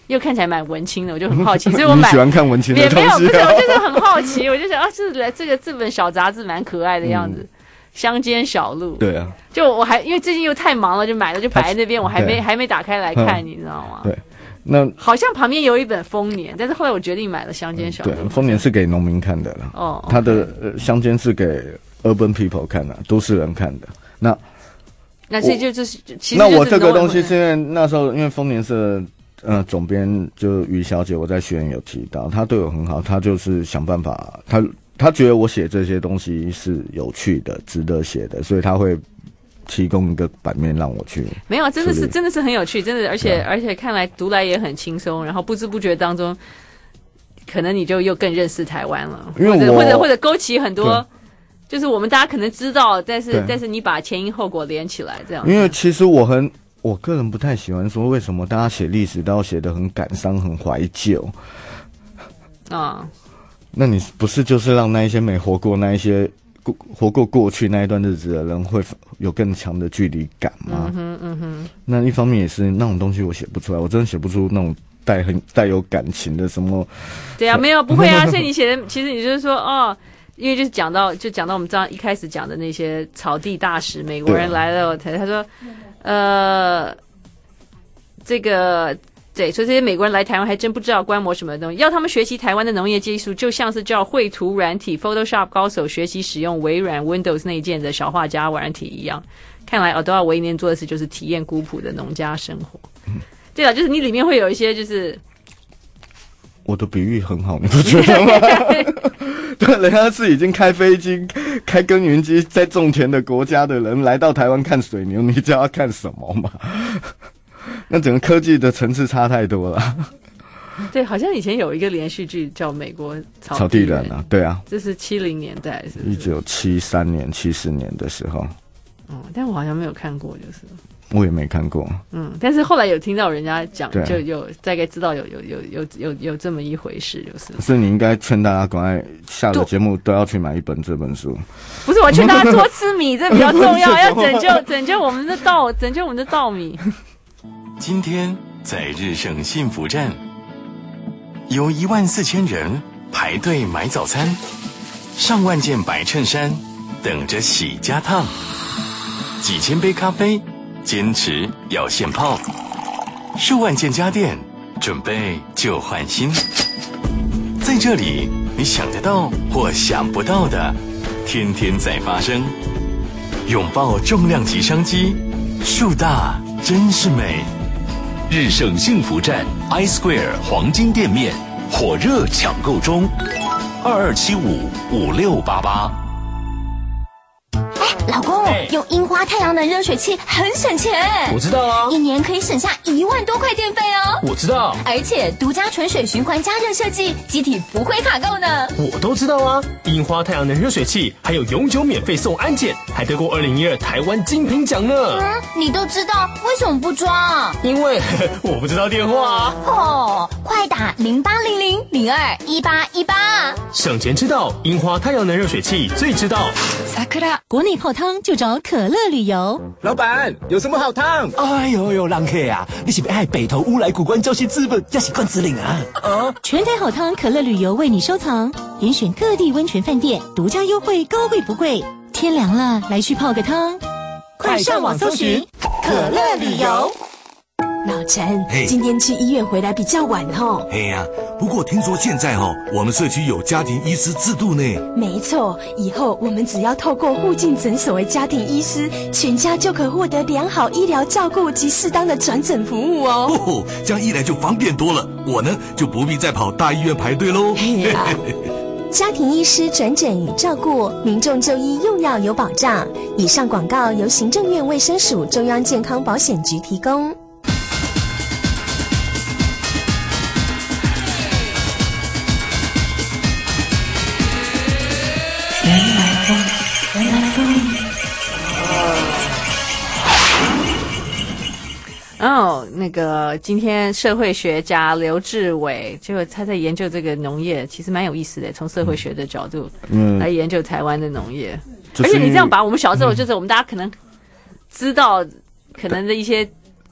又看起来蛮文青的，我就很好奇，所以我买。 你喜欢看文青的东西、啊？ 也没有，不是，我就是很好奇，我就想啊，这来这个这本小杂志蛮可爱的样子，嗯、乡间小路。 对啊， 就我还因为最近又太忙了，就买了就摆在那边，我还没还没打开来看，嗯、你知道吗？ 对。那好像旁边有一本丰年，但是后来我决定买了乡间小路。 对，丰年是给农民看的了。 哦， 他的呃乡间是给 urban people 看的，都市人看的。那那这就是，其实那我这个东西是因为那时候因为丰年是呃总编就于小姐，我在学院有提到，她对我很好，她就是想办法，她她觉得我写这些东西是有趣的、值得写的，所以她会提供一个版面让我去。 没有，真的是真的是很有趣，真的，而且而且看来读来也很轻松，然后不知不觉当中，可能你就又更认识台湾了， 因为或者或者或者勾起很多，就是我们大家可能知道，但是但是你把前因后果连起来这样。 因为其实我很我个人不太喜欢说为什么大家写历史都要写得很感伤、很怀旧啊？ 那你不是就是让那一些没活过那一些。活过过去那一段日子的人会有更强的距离感吗？ 嗯哼嗯哼。 那一方面也是那种东西我写不出来，我真的写不出那种带很带有感情的什么。 对啊，没有不会啊，所以你写的其实你就是说哦，因为就是讲到就讲到我们这样一开始讲的那些草地大使，美国人来了，他他说呃这个。对，所以这些美国人来台湾还真不知道观摩什么东西。要他们学习台湾的农业技术，就像是叫绘图软体 Photoshop 高手学习使用微软 Windows 内建的小画家软体一样。看来奥多尔维尼做的事就是体验古朴的农家生活。嗯、对了，就是你里面会有一些就是我的比喻很好，你不觉得吗？对，人家是已经开飞机、开耕耘机在种田的国家的人来到台湾看水牛，你叫他看什么嘛？那整个科技的层次差太多了。 对，好像以前有一个连续剧叫《美国草草地人》啊，对啊， 这是七零年代，是不是？ 一九七三年、七四年的时候。 嗯，但我好像没有看过，就是。 我也没看过。 嗯，但是后来有听到人家讲，就有大概知道有有有有有有这么一回事，就是。 所以你应该劝大家赶快下了节目都要去买一本这本书。 不是，我劝大家多吃米，这比较重要，要拯救拯救我们的稻，拯救我们的稻米。 今天在日盛幸福站，有一万四千人排队买早餐，上万件白衬衫等着洗加烫，几千杯咖啡坚持要现泡，数万件家电准备旧换新。在这里，你想得到或想不到的，天天在发生。拥抱重量级商机，树大真是美。日盛幸福站 iSquare 黄金店面火热抢购中，二二七五五六八八。 哎，老公，欸、用樱花太阳能热水器很省钱。 我知道啊， 一年可以省下一万多块电费哦。 我知道， 而且独家纯水循环加热设计，机体不会卡垢呢。 我都知道啊，樱花太阳能热水器还有永久免费送安检，还得过二零一二台湾精品奖呢。 嗯，你都知道，为什么不装？ 因为呵呵我不知道电话啊。 哦，快打零八零零零二一八一八。 省钱之道，樱花太阳能热水器最知道。 Sakura 国内泡汤就找可乐旅游。 老板，有什么好汤？哎呦呦，人客啊，你是爱北投乌来古关礁溪资本，还是关子岭啊？ 啊！全台好汤可乐旅游为你收藏，严选各地温泉饭店，独家优惠，高贵不贵。天凉了，来去泡个汤， 快上网搜寻可乐旅游。 老陈，今天去医院回来比较晚哦。 嘿呀、啊，不过听说现在哦，我们社区有家庭医师制度呢。 没错，以后我们只要透过附近诊所的家庭医师，全家就可获得良好医疗照顾及适当的转诊服务哦。 哦，这样一来就方便多了，我呢就不必再跑大医院排队喽。 啊、家庭医师转诊与照顾，民众就医用药有保障。以上广告由行政院卫生署中央健康保险局提供。 哦，那个今天社会学家刘志伟，就他在研究这个农业，其实蛮有意思的，从社会学的角度来研究台湾的农业。嗯、而且你这样把我们小时候，就是我们大家可能知道可能的一些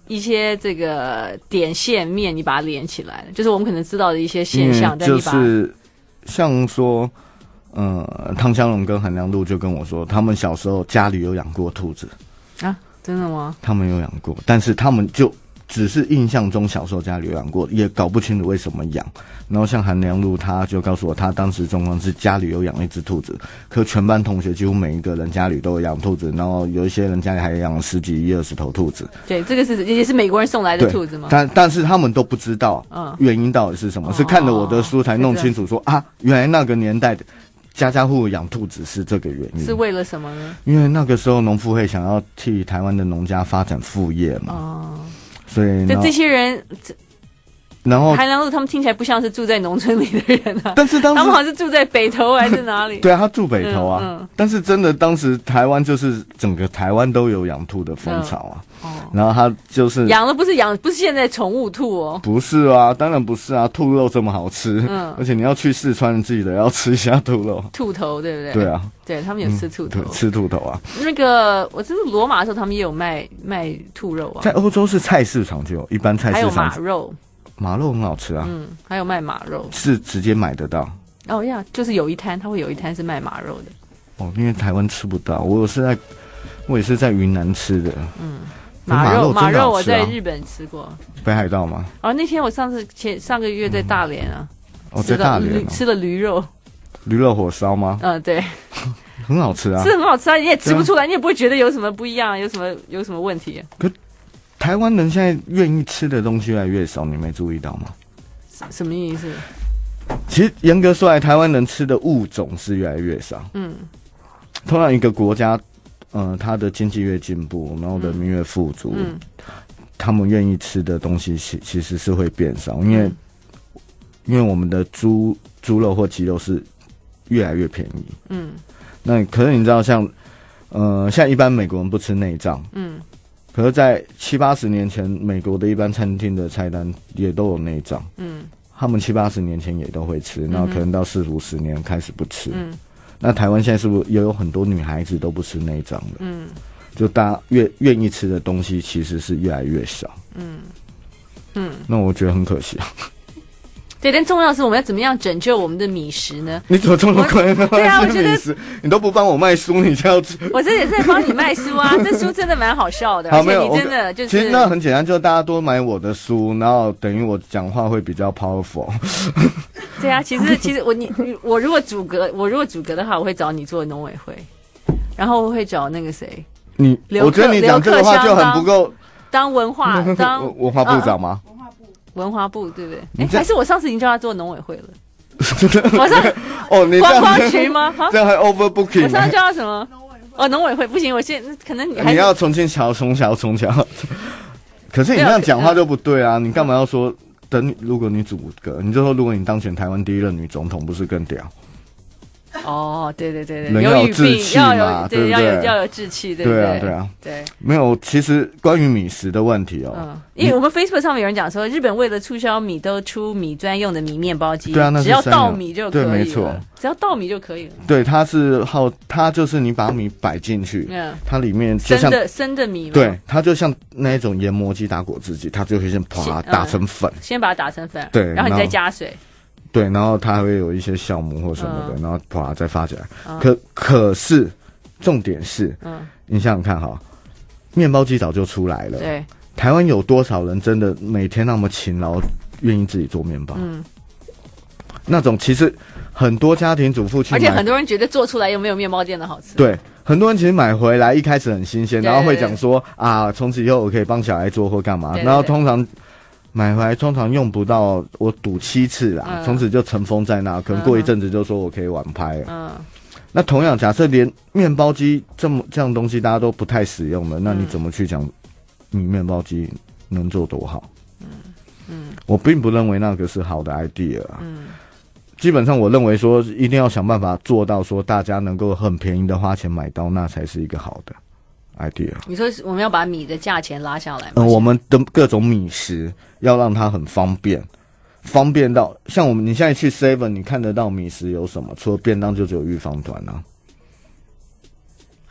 一些这个点线面，你把它连起来了，就是我们可能知道的一些现象，但就你把是像说，呃，汤香龙跟韩良露就跟我说，他们小时候家里有养过兔子啊，真的吗？ 他们有养过，但是他们就只是印象中小时候家里有养过，也搞不清楚为什么养。然后像韩良露，他就告诉我，他当时状况是家里有养一只兔子，可全班同学几乎每一个人家里都有养兔子，然后有一些人家里还养了十几、一二十头兔子。 对，这个是也是美国人送来的兔子吗？ 但但是他们都不知道原因到底是什么， 嗯、 是看了我的书才弄清楚说、哦、啊，原来那个年代的家家户户养兔子是这个原因。 是为了什么呢？ 因为那个时候农妇会想要替台湾的农家发展副业嘛。哦，所以对这些人。 然后韩良露他们听起来不像是住在农村里的人啊， 但是当时他们好像是住在北投还是哪里？ 对啊，他住北投啊、 嗯嗯。 但是真的，当时台湾就是整个台湾都有养兔的风潮啊。嗯、哦。然后他就是养的不是养，不是现在宠物兔哦。 不是啊，当然不是啊，兔肉这么好吃， 嗯， 而且你要去四川，记得要吃一下兔肉。 兔头对不对？ 对啊， 对他们有吃兔头， 嗯、吃兔头啊。 那个我真的罗马的时候，他们也有卖卖兔肉啊。 在欧洲是菜市场就有，一般菜市场还有马肉。 马肉很好吃啊， 嗯，还有卖马肉， 是直接买得到。 哦呀，就是有一摊，它会有一摊是卖马肉的。 哦，因为台湾吃不到，我是在，我也是在云南吃的。 嗯，马肉马肉我在日本吃过。 北海道吗？ 哦，那天我上次前上个月在大连啊， 嗯、哦，在大连、哦、 吃了驴肉。 驴肉火烧吗？ 嗯，对， 很好吃啊， 是很好吃啊，你也吃不出来，你也不会觉得有什么不一样，有什么有什么问题、啊。 可台湾人现在愿意吃的东西越来越少，你没注意到吗？ 什么意思？ 其实严格说来，台湾人吃的物种是越来越少。嗯，通常一个国家，呃，它的经济越进步，然后人民越富足，嗯，他们愿意吃的东西其其实是会变少，因为、嗯、因为我们的猪猪肉或鸡肉是越来越便宜。嗯，那可是你知道像，呃，像一般美国人不吃内脏，嗯。可是，在七八十年前，美国的一般餐厅的菜单也都有内脏。嗯，他们七八十年前也都会吃，那、嗯、可能到四五十年开始不吃。嗯，那台湾现在是不是也有很多女孩子都不吃内脏了？嗯，就大家越愿意吃的东西其实是越来越少。嗯嗯，那我觉得很可惜啊。 对，但重要的是我们要怎么样拯救我们的米食呢？ 你怎么这么快？ 对啊，我觉得你都不帮我卖书，你就要我这也是在帮你卖书啊，这书真的蛮好笑的， 好， 而且你真的就是其实那很简单，就是大家多买我的书，然后等于我讲话会比较 powerful。 对啊，其实其实我你我如果组阁，我如果组阁的话，我会找你做农委会，然后我会找那个谁， 你我觉得你讲这个话就很不够当文化当文化部长吗？ 啊文化部对不对？哎，还是我上次已经叫他做农委会了。 我上哦，你观光局吗？ 这样还 overbooking？ 我上次叫他什么？哦，农委会不行，我现在可能你还你要重庆桥、从桥、从桥。可是你这样讲话就不对啊！你干嘛要说等你？如果你组阁，你就说如果你当选台湾第一任女总统，不是更屌？ 哦，对对对对， 人要有志气嘛， 要有对，要有要有志气，对不对？ 对啊，对啊， 对。 没有，其实关于米食的问题哦， 嗯，因为我们 Facebook 上面有人讲说，日本为了促销米，都出米专用的米面包机， 对啊，那只要稻米就可以了， 对，没错， 只要稻米就可以了。 对，它是好，它就是你把米摆进去，嗯，它里面就像生的生的米， 对，它就像那一种研磨机打果汁机，它就会先啪打成粉， 先把它打成粉， 对， 然后你再加水。 对，然后它会有一些酵母或什么的，嗯、然后啪再发起来。嗯、可可是重点是，嗯，你想想看哈，面包机早就出来了。 对， 台湾有多少人真的每天那么勤劳，愿意自己做面包？嗯，那种其实很多家庭主妇去买， 而且很多人觉得做出来又没有面包店的好吃。 对，很多人其实买回来一开始很新鲜，然后会讲说啊，从此以后我可以帮小孩做或干嘛， 对对对， 然后通常。买回来通常用不到，我赌七次啦，从、嗯、此就尘封在那，可能过一阵子就说我可以晚拍了。嗯，那同样假设连面包机这么这样东西大家都不太使用了，那你怎么去讲你面包机能做多好？嗯嗯，我并不认为那个是好的 idea 啊。嗯，基本上我认为说一定要想办法做到说大家能够很便宜的花钱买到，那才是一个好的 idea。 你说我们要把米的价钱拉下来吗？ 嗯，我们的各种米食要让它很方便，方便到像我们你现在去 Seven 你看得到米食有什么？除了便当就只有预防团啊。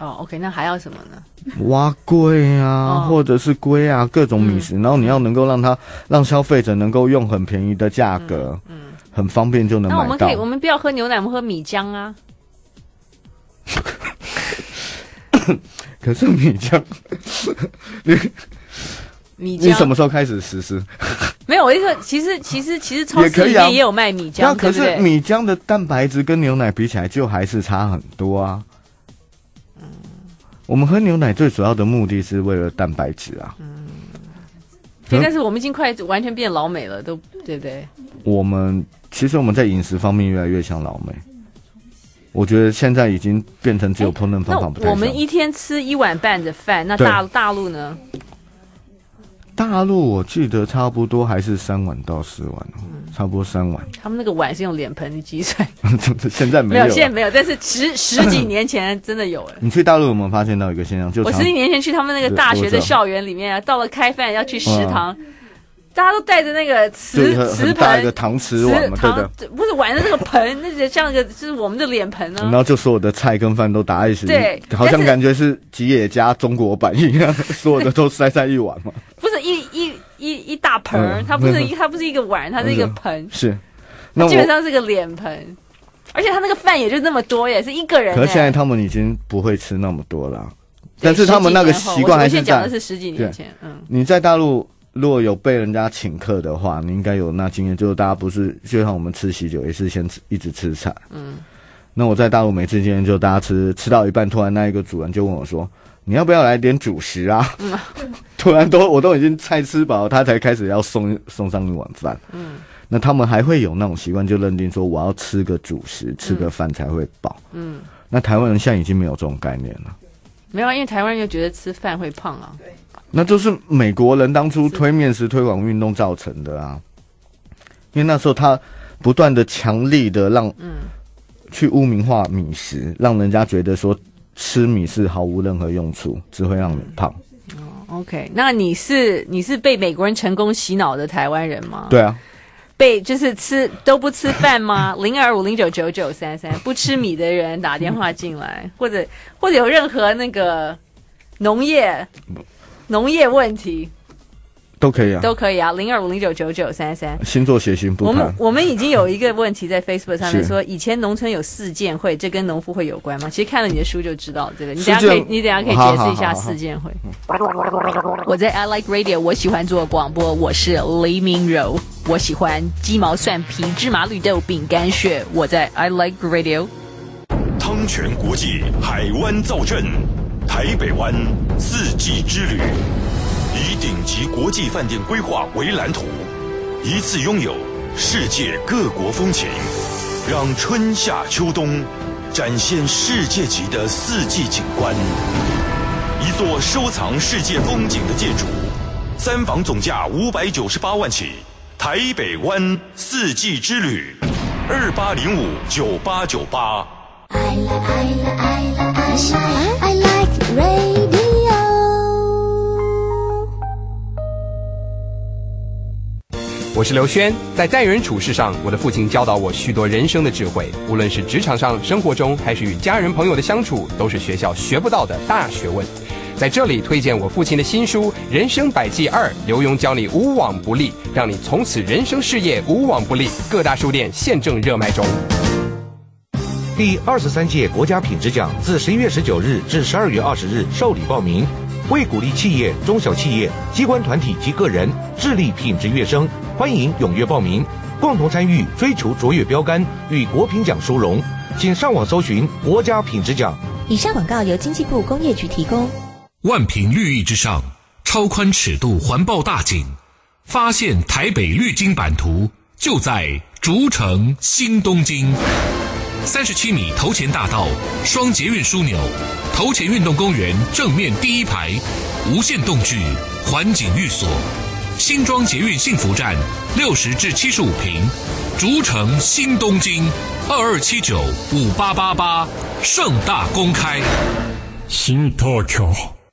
哦 ，OK， 那还要什么呢？ 蛙龟啊， 哦、 或者是龟啊，各种米食，嗯、然后你要能够让它让消费者能够用很便宜的价格，嗯，嗯很方便就能买到。 那我们可以，我们不要喝牛奶，我们喝米浆啊。 可是米浆，你米浆你什么时候开始实施？ 没有，我一个其实其实其实超市里面也有卖米浆， 那可是对不对？ 米浆的蛋白质跟牛奶比起来，就还是差很多啊。嗯，我们喝牛奶最主要的目的是为了蛋白质啊。 嗯，对，但是我们已经快完全变老美了，都对不对？ 我们其实我们在饮食方面越来越像老美。我觉得现在已经变成只有烹饪方法不太像。 我们一天吃一碗半的饭，那大大陆呢？ 大陆我记得差不多还是三碗到四碗，嗯、差不多三碗。 他们那个碗是用脸盆去计算， 现在没有， 没有，现在没有，但是十十几年前真的有。 你去大陆有没有发现到一个现象？就我十几年前去他们那个大学的校园里面，到了开饭要去食堂。嗯大家都带着那个瓷瓷盆， 一个搪瓷碗嘛，对不对？不是碗的这个盆，那就像个就是我们的脸盆呢。 然后就所有的菜跟饭都打一起， 对， 好像感觉是吉野家中国版一样，所有的都塞在一碗嘛。 不是一一一一大盆儿，嗯、它不是一它不是一个碗，它是一个盆， 是， 那基本上是个脸盆，而且它那个饭也就那么多，也是一个人。 可是现在他们已经不会吃那么多了，但是他们那个习惯还是在。我现在讲的是十几年前，嗯， 你在大陆。如果有被人家请客的话，你应该有那经验，就是大家不是就像我们吃喜酒，也是先吃一直吃菜。嗯，那我在大陆每次经验就大家吃吃到一半，突然那一个主人就问我说：“你要不要来点主食啊？”嗯、突然都我都已经菜吃饱，他才开始要送送上一碗饭。嗯，那他们还会有那种习惯，就认定说我要吃个主食，吃个饭才会饱。嗯，那台湾人现在已经没有这种概念了。 没有，因为台湾人又觉得吃饭会胖啊。对。 那就是美国人当初推面食推广运动造成的啊，因为那时候他不断的强力的让，嗯，去污名化米食，让人家觉得说吃米是毫无任何用处，只会让你胖。 哦 ，OK， 那你是你是被美国人成功洗脑的台湾人吗？ 对啊， 被就是吃都不吃饭吗？零二五零九九九三三，不吃米的人打电话进来，或者或者有任何那个农业。农业问题都可以啊， 都可以啊，零二五零九九九三三。 星座血型不谈。 我们我们已经有一个问题在 Facebook 上面说，以前农村有四建会，这跟农夫会有关吗？其实看了你的书就知道这个。你等一下可以，你等一下可以解释一下四建会。我在 I Like Radio， 我喜欢做广播，我是黎明柔，我喜欢鸡毛蒜皮、芝麻绿豆饼干屑，我在 I Like Radio。 汤泉国际海湾造镇。台北湾四季之旅，以顶级国际饭店规划为蓝图，一次拥有世界各国风情，让春夏秋冬展现世界级的四季景观。一座收藏世界风景的建筑，三房总价五百九十八万起。台北湾四季之旅，二八零五九八九八。I like, I like, I like, I like radio。 我是刘轩，在待人处事上，我的父亲教导我许多人生的智慧，无论是职场上、生活中，还是与家人朋友的相处，都是学校学不到的大学问。在这里推荐我父亲的新书《人生百计二》，刘墉教你无往不利，让你从此人生事业无往不利。各大书店现正热卖中。 第二十三届国家品质奖自十一月十九日至十二月二十日受理报名，为鼓励企业、中小企业、机关团体及个人致力品质跃升，欢迎踊跃报名，共同参与追求卓越标杆与国品奖殊荣。请上网搜寻国家品质奖。 以上广告由经济部工业局提供。 万品绿意之上，超宽尺度环抱大景，发现台北绿金版图，就在竹城新东京。三十七米头前大道，双捷运枢纽，头前运动公园正面第一排，无线动距，环景寓所，新庄捷运幸福站，六十至七十五平，竹城新东京，二二七九五八八八，盛大公开。 新東京。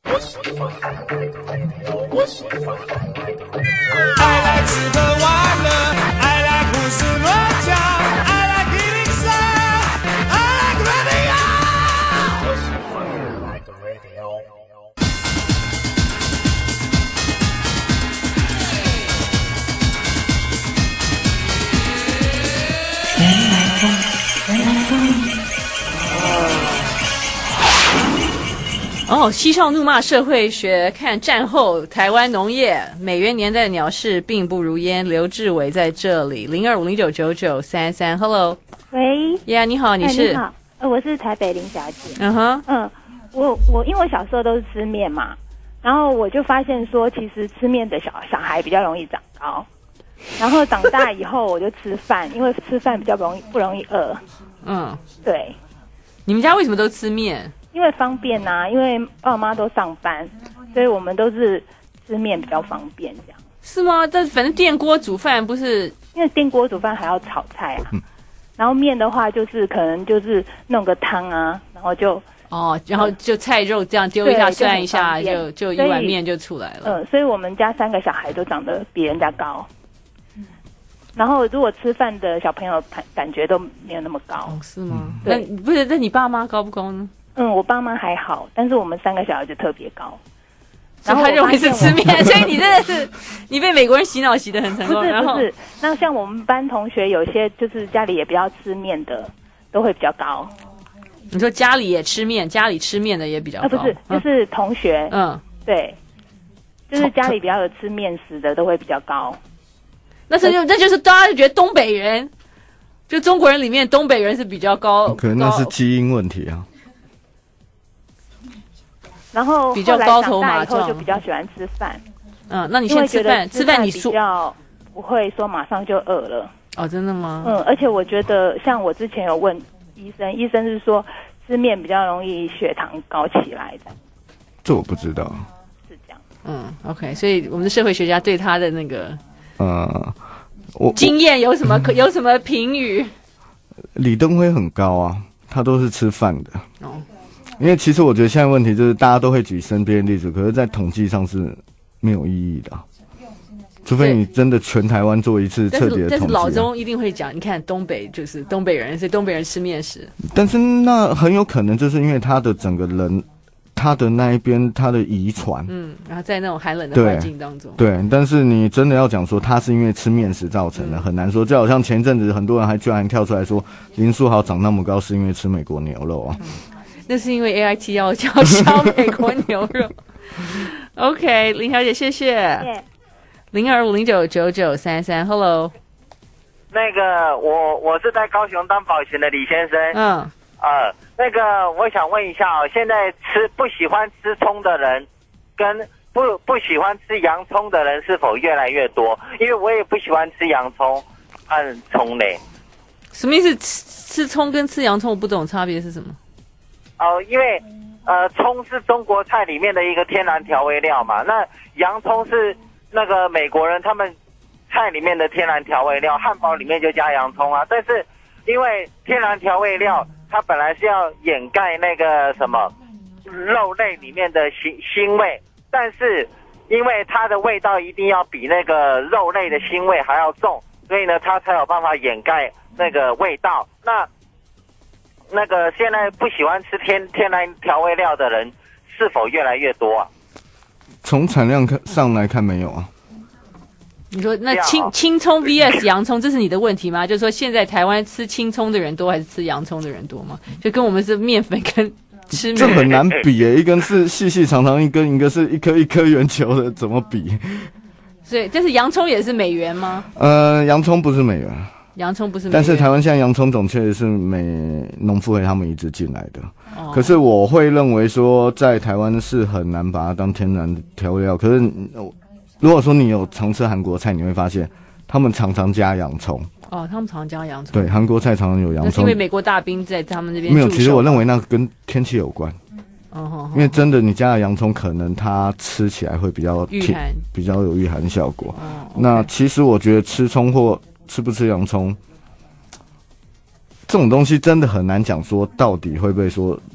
I like 吃喝玩乐 I like 胡思乱想 I like 一零三 I like radio 哦，嬉笑怒骂社会学，看战后台湾农业，美元年代的鸟事并不如烟。刘志伟在这里，零二五零九九九三三 ，Hello， 喂， 呀、yeah, 你好，你是？ 哎、你好，呃，我是台北林小姐。 嗯哼， 嗯，我我因为我小时候都是吃面嘛，然后我就发现说，其实吃面的小小孩比较容易长高，然后长大以后我就吃饭，因为吃饭比较不容易不容易饿。 嗯， 对。 你们家为什么都吃面？ 因为方便啊，因为爸妈都上班，所以我们都是吃面比较方便，这样。 是吗？但反正电锅煮饭不是， 因为电锅煮饭还要炒菜啊，嗯、然后面的话就是可能就是弄个汤啊，然后就哦，然后就菜肉这样丢一下涮一下，就就一碗面就出来了。 嗯，所以我们家三个小孩都长得比人家高。然后，如果吃饭的小朋友感感觉都没有那么高， 哦、是吗？ 嗯、对， 那不是？那你爸妈高不高呢？ 嗯，我爸妈还好，但是我们三个小孩就特别高。 然后他认为是吃面，所以你真的是你被美国人洗脑洗得很成功。 不是然后不是，那像我们班同学有些就是家里也比较吃面的，都会比较高。 你说家里也吃面，家里吃面的也比较高？ 啊，不是，就是同学。 嗯， 对，就是家里比较有吃面食的都会比较高。 那这就那就是大家觉得东北人，就中国人里面东北人是比较高， 可能那是基因问题啊。 然后比较高头马壮， 就比较喜欢吃饭。 嗯，那你先吃饭，吃饭你比较不会说马上就饿了。 哦，真的吗？ 嗯，而且我觉得像我之前有问医生，医生是说吃面比较容易血糖高起来的。 这我不知道。 是这样。 嗯 ，OK， 所以我们的社会学家对他的那个呃，我经验有什么可有什么评语？ 李登辉很高啊，他都是吃饭的。 哦。 因为其实我觉得现在问题就是大家都会举身边的例子，可是在统计上是没有意义的、啊，除非你真的全台湾做一次彻底的统计、啊。 但是老中一定会讲，你看东北就是东北人，所以东北人吃面食。 但是那很有可能就是因为他的整个人，他的那一边他的遗传， 嗯，然后在那种寒冷的环境当中， 对。对，但是你真的要讲说他是因为吃面食造成的，嗯、很难说。就好像前阵子很多人还居然跳出来说林书豪长那么高是因为吃美国牛肉啊。 嗯，那是因为 A I T 要叫销美国牛肉。OK， 林小姐，谢谢。零二五零九九九三三 ，Hello。 那个，我我是在高雄当保全的李先生。 嗯。 呃，那个，我想问一下哦，现在吃不喜欢吃葱的人，跟不不喜欢吃洋葱的人是否越来越多？因为我也不喜欢吃洋葱和葱类。 什么意思？吃吃葱跟吃洋葱，我不懂差别是什么？ 哦、呃，因为呃，葱是中国菜里面的一个天然调味料嘛，那洋葱是那个美国人他们菜里面的天然调味料，汉堡里面就加洋葱啊。但是因为天然调味料它本来是要掩盖那个什么肉类里面的腥腥味，但是因为它的味道一定要比那个肉类的腥味还要重，所以呢，它才有办法掩盖那个味道。那那个现在不喜欢吃天天然调味料的人是否越来越多啊？ 从产量上来看，没有啊。 你说那青青葱 V S 洋葱，这是你的问题吗？就是说现在台湾吃青葱的人多还是吃洋葱的人多吗？就跟我们是面粉跟吃面这很难比耶，一根是细细长长一根，一个是一颗一颗圆球的，怎么比？ 所以，但是洋葱也是美元吗？ 呃，洋葱不是美元。 洋葱不是美元， 但是台湾现在洋葱种确实是美农复会他们移植进来的、 哦。 可是我会认为说，在台湾是很难把它当天然调味料。可是如果说你有常吃韩国菜，你会发现他们常常加洋葱。 哦，他们常加洋葱。 对，韩国菜常常有洋葱。 那是因为美国大兵在他们那边没有。其实我认为那跟天气有关。 哦哦、 因为真的，你加了洋葱，可能它吃起来会比较御寒， 比较有御寒效果。 哦 okay、 那其实我觉得吃葱或吃不吃洋葱这种东西，真的很难讲说到底会不会说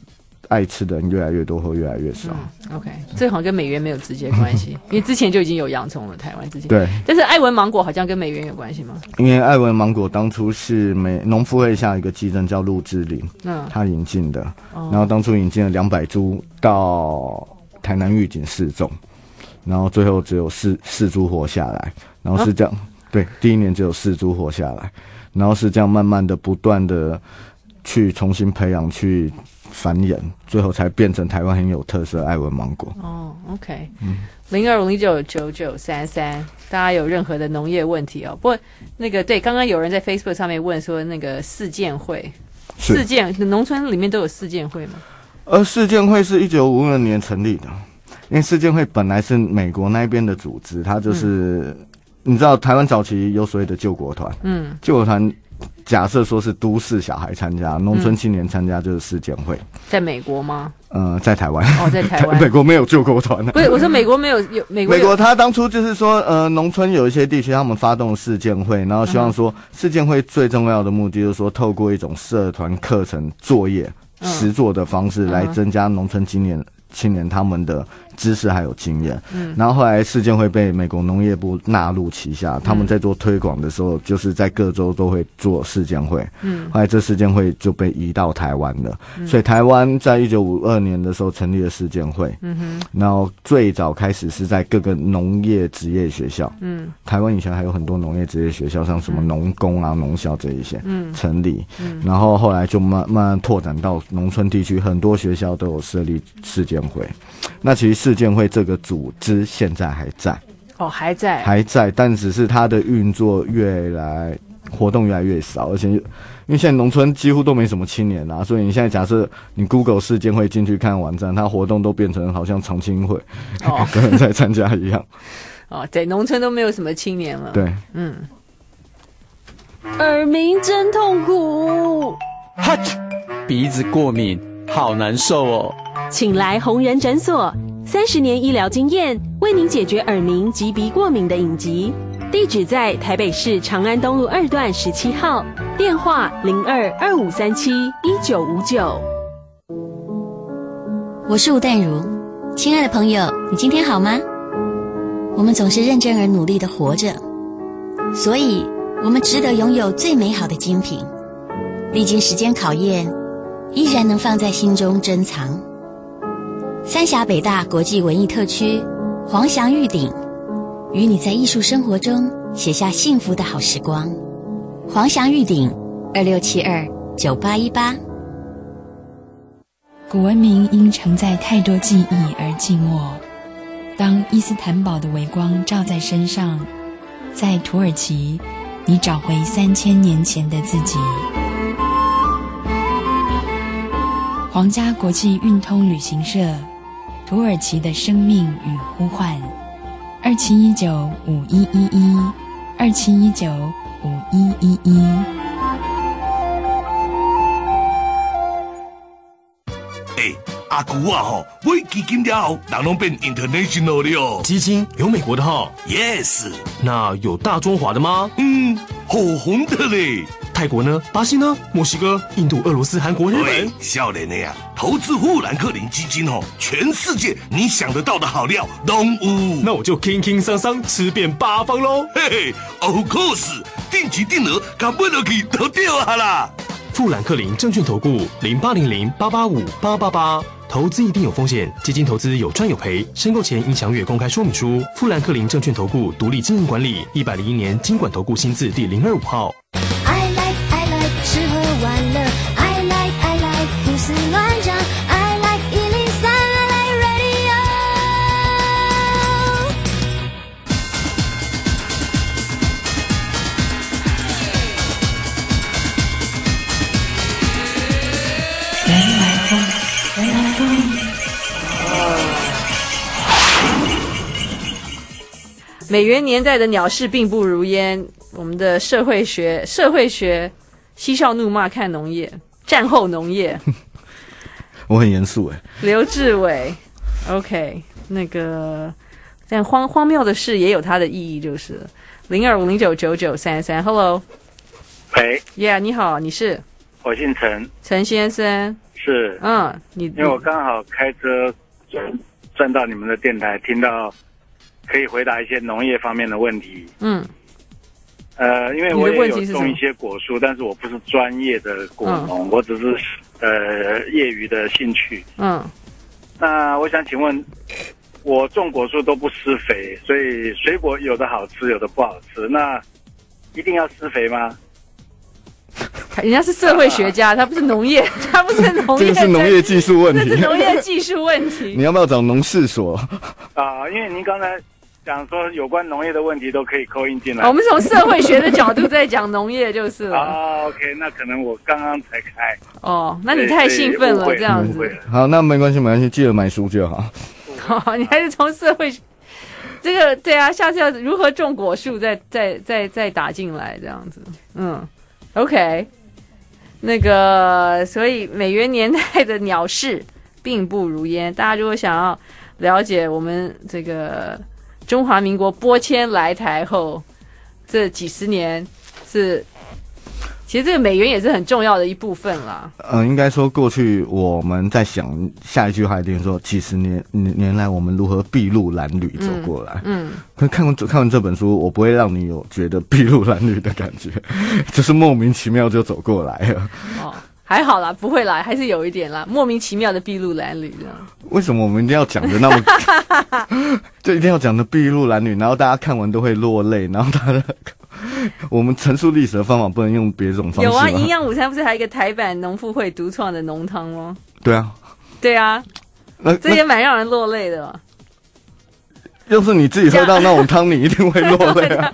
爱吃的人越来越多或越来越少。 嗯、OK， 这好像跟美元没有直接关系，因为之前就已经有洋葱了，台湾之前。 对， 但是爱文芒果好像跟美元有关系吗？ 因为爱文芒果当初是美农夫会下一个基政叫陆志林，嗯，他引进的，哦、然后当初引进了两百株到台南玉井试种，然后最后只有四四株活下来，然后是这样，啊、对，第一年只有四株活下来，然后是这样慢慢的不断的去重新培养去繁衍，最后才变成台湾很有特色的爱文芒果。 哦 ，OK， 嗯，零二五零九九九三三，大家有任何的农业问题哦？不过那个对，刚刚有人在 Facebook 上面问说，那个四建会，四建农村里面都有四建会吗？ 呃，四建会是一九五二年成立的，因为四建会本来是美国那边的组织，它就是、嗯、你知道台湾早期有所谓的救国团，嗯，救国团。假设说是都市小孩参加，农村青年参加就是四建会，在美国吗？ 呃，在台湾。 哦，在台湾。 美国没有救国团、啊。 不是，我说美国没有有美国有。 美国他当初就是说，呃，农村有一些地区他们发动四建会，然后希望说四建会最重要的目的就是说，透过一种社团课程作业、嗯、实作的方式来增加农村青年青年他们的知识还有经验，嗯，然后后来世建会被美国农业部纳入旗下，嗯、他们在做推广的时候，就是在各州都会做世建会，嗯，后来这世建会就被移到台湾了，嗯、所以台湾在一九五二年的时候成立了世建会，嗯哼，然后最早开始是在各个农业职业学校，嗯，台湾以前还有很多农业职业学校，像什么农工啊、农校这一些，嗯，成立，嗯，然后后来就慢慢慢拓展到农村地区，很多学校都有设立世建会，那其实世建会这个组织现在还在哦，还在， 还在，但只是它的运作越来活动越来越少，而且因为现在农村几乎都没什么青年啦，所以你现在假设你 Google 世建会进去看网站，它活动都变成好像常青会哦，有人在参加一样。 哦，对，农村都没有什么青年了。 对， 嗯。 耳鸣真痛苦， 哈啾，鼻子过敏，好难受哦。 请来红人诊所，三十年医疗经验，为您解决耳鸣及鼻过敏的隐疾。地址在台北市长安东路二段十七号，电话零二二五三七一九五九。 我是吴淡如，亲爱的朋友，你今天好吗？我们总是认真而努力地活着，所以我们值得拥有最美好的精品，历经时间考验，依然能放在心中珍藏。三峡北大国际文艺特区黄翔玉鼎，与你在艺术生活中写下幸福的好时光。黄翔玉鼎二六七二九八一八。 古文明因承载太多记忆而寂寞，当伊斯坦堡的微光照在身上，在土耳其你找回三千年前的自己。皇家国际运通旅行社，土耳其的生命与呼唤，二七一九五一一一，二七一九五一一一。 欸，阿姑啊吼，买基金了后，人拢变 international 了。 基金有美国的哈 ？Yes。 那有大中华的吗？ 嗯，火红的嘞。 泰国呢？巴西呢？墨西哥、印度、俄罗斯、韩国、日本。 少年的呀，投资富兰克林基金哦，全世界你想得到的好料都有。 那我就轻轻松松吃遍八方喽。 嘿嘿 ，Of course， 定期定额，敢买落去都对啊啦。 富兰克林证券投顾零八零零八八五八八八，投资一定有风险，基金投资有赚有赔，申购前应详阅公开说明书。富兰克林证券投顾独立经营管理，一百零一年金管投顾新字第零二五号。 I like I like 吃喝玩乐 I like I like 胡思乱想 I like 一零三 I like radio。 谁来风谁来风。 美元年代的鸟事并不如烟，我们的社会学社会学嬉笑怒骂看农业，战后农业。 我很严肃哎。 刘志伟 ，OK， 那个但荒荒谬的事也有它的意义，就是零二五零九九九三三 ，Hello， 喂 ，Yeah， 你好，你是？ 我姓陈。 陈先生。 是。 嗯，你因为我刚好开车转转到你们的电台，听到可以回答一些农业方面的问题。 嗯。 呃，因为我也有种一些果树，但是我不是专业的果农，嗯、我只是呃业余的兴趣。 嗯。 那我想请问，我种果树都不施肥，所以水果有的好吃，有的不好吃，那一定要施肥吗？ 人家是社会学家，他不是农业，他不是农业， 这个是农业技术问题， 这是农业技术问题。 你要不要找农事所？ 啊，因为您刚才讲说有关农业的问题都可以扣印进来。 我们从社会学的角度在讲农业就是了。 啊 ，OK， 那可能我刚刚才开。 哦，那你太兴奋了，这样子。 好，那没关系，没关系，记得买书就好。 好，你还是从社会这个对啊，下次要如何种果树再再再再打进来这样子。嗯 ，OK。那个，所以美元年代的鸟事并不如烟。大家如果想要了解我们这个中华民国拨迁来台后这几十年是，其实这个美元也是很重要的一部分啦。 呃，应该说过去我们在想下一句话一定说几十年年来我们如何筚路蓝缕走过来。嗯，可看完看完这本书，我不会让你有觉得筚路蓝缕的感觉，就是莫名其妙就走过来了。 哦，还好啦，不会啦，还是有一点啦，莫名其妙的筚路蓝缕这样。 为什么我们一定要讲的那么，就一定要讲的筚路蓝缕，然后大家看完都会落泪，然后大家。我们陈述历史的方法不能用别种方式吗？ 有啊，营养午餐不是还有一个台版农妇会独创的浓汤吗？ 对啊， 对啊，这也蛮让人落泪的吧。 要是你自己喝到那种汤，你一定会落泪啊。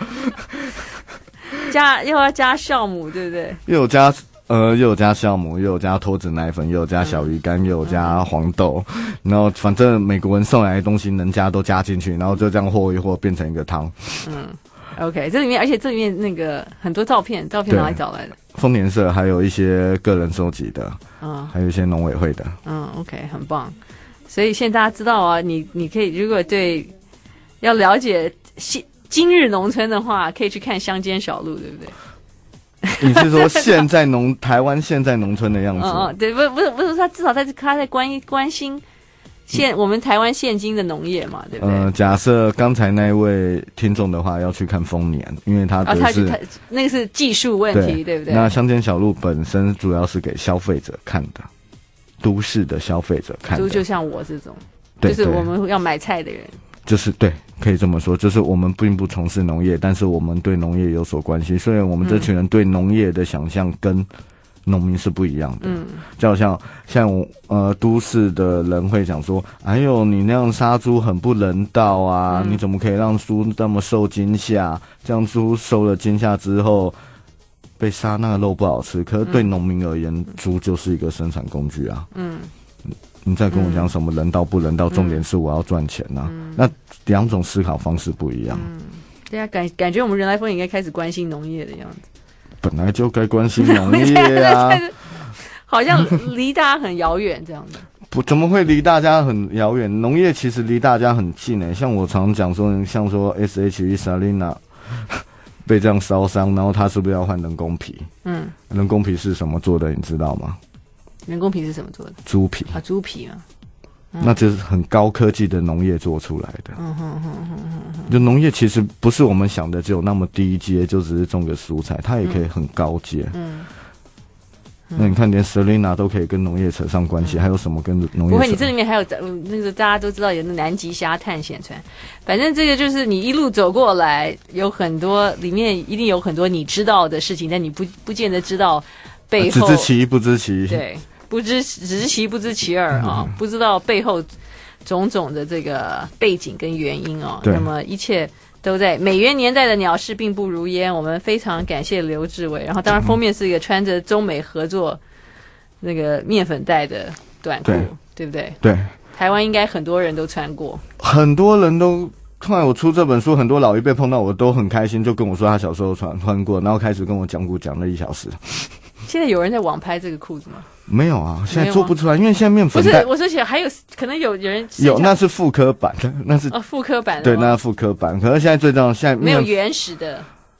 加又要加酵母，对不对？ 又有加呃，又有加酵母，又有加脱脂奶粉，又有加小鱼干，嗯、又有加黄豆，然后反正美国人送来的东西能加都加进去，然后就这样和一和变成一个汤。嗯。 OK， 这里面而且这里面那个很多照片，照片哪里找来的？ 丰年社还有一些个人收集的，嗯，还有一些农委会的， 嗯 ，OK， 很棒。所以现在大家知道啊，你你可以如果对要了解今今日农村的话，可以去看乡间小路，对不对？ 你是说现在农台湾现在农村的样子？ 嗯嗯，对，不不是不是，他至少他他在关关心。现我们台湾现今的农业嘛，对不对？ 呃，假设刚才那一位听众的话，要去看丰年，因为他的是、 哦、他那个是技术问题， 对, 对不对？ 那乡间小路本身主要是给消费者看的，都市的消费者看的， 就像我这种，就是我们要买菜的人， 就是对，可以这么说，就是我们并不从事农业，但是我们对农业有所关心。虽然我们这群人对农业的想象跟农民是不一样的，嗯，就好像像呃都市的人会讲说，哎呦，你那样杀猪很不人道啊，嗯、你怎么可以让猪那么受惊吓？这样猪受了惊吓之后被杀，那个肉不好吃。可是对农民而言，猪、嗯、就是一个生产工具啊，嗯，你再跟我讲什么人道不人道，嗯、重点是我要赚钱啊，嗯、那两种思考方式不一样。 嗯，对啊，感感觉我们人来疯应该开始关心农业的样子。 本来就该关心农业啊， 好像离大家很遥远这样子。 不，怎么会离大家很遥远？农业其实离大家很近诶、欸。像我常讲说，像说 S H E Salina 被这样烧伤，然后他是不是要换人工皮？嗯，人工皮是什么做的？你知道吗？ 人工皮是什么做的？ 猪皮啊，猪皮啊。 嗯、那就是很高科技的农业做出来的。嗯哼哼哼哼。就农业其实不是我们想的只有那么低阶，就只是种个蔬菜，它也可以很高阶。嗯。嗯那你看，连 Selina 都可以跟农业扯上关系，嗯、还有什么跟农业？ 不会，你这里面还有那个大家都知道有南极虾探险船，反正这个就是你一路走过来，有很多里面一定有很多你知道的事情，但你不不见得知道背后。 只知其一不知其一。 对。不知只知其一不知其二啊、哦，不知道背后种种的这个背景跟原因哦。那么一切都在美元年代的鸟事并不如烟。我们非常感谢刘志伟，然后当然封面是一个穿着中美合作那个面粉袋的短裤，对, 对不对？ 对， 台湾应该很多人都穿过， 很多人都。后来我出这本书，很多老一辈碰到我都很开心，就跟我说他小时候穿穿过，然后开始跟我讲故讲了一小时。 现在有人在网拍这个裤子吗？ 没有啊，现在做不出来，因为现在面粉袋不是，我说还有可能有人有，那是复刻版的，那是哦复刻版的， 对，那是复刻版。可是现在最重要，现在没有原始的。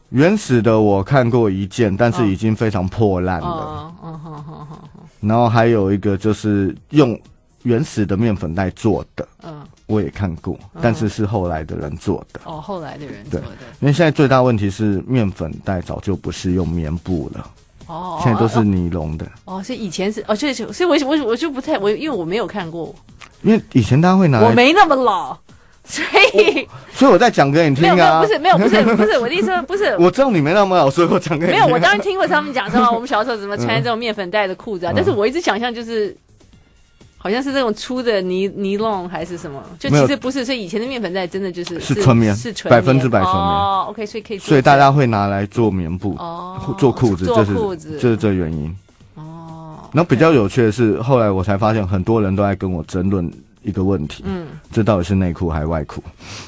原始的我看过一件，但是已经非常破烂了。 哦哦哦哦哦哦。 然后还有一个就是用原始的面粉袋做的，嗯，我也看过，嗯、但是是后来的人做的。 哦，后来的人做的。 因为现在最大问题是面粉袋早就不是用棉布了。哦，现在都是尼龙的。 哦，所以以前是哦，所以所以我我我就不太我因为我没有看过。 因为以前大家会拿来， 我没那么老。所以， 所以我在讲给你听啊！ 不是没有，不是不是，我的意思说不是。 我知道你没那么老，所以我讲给你听。 没有，我当然听过他们讲说，我们小时候怎么穿这种面粉袋的裤子啊，嗯、但是我一直想象就是，好像是这种粗的尼尼龙还是什么，就其实不是。所以以前的面粉袋真的就是是纯棉， 是纯百分之百纯棉。 哦 ，OK， 所以可以。 所以大家会拿来做棉布， 哦， 做裤子， 做裤子， 这是这原因。哦，然后比较有趣的是，后来我才发现很多人都在跟我争论一个问题，嗯，这到底是内裤还是外裤？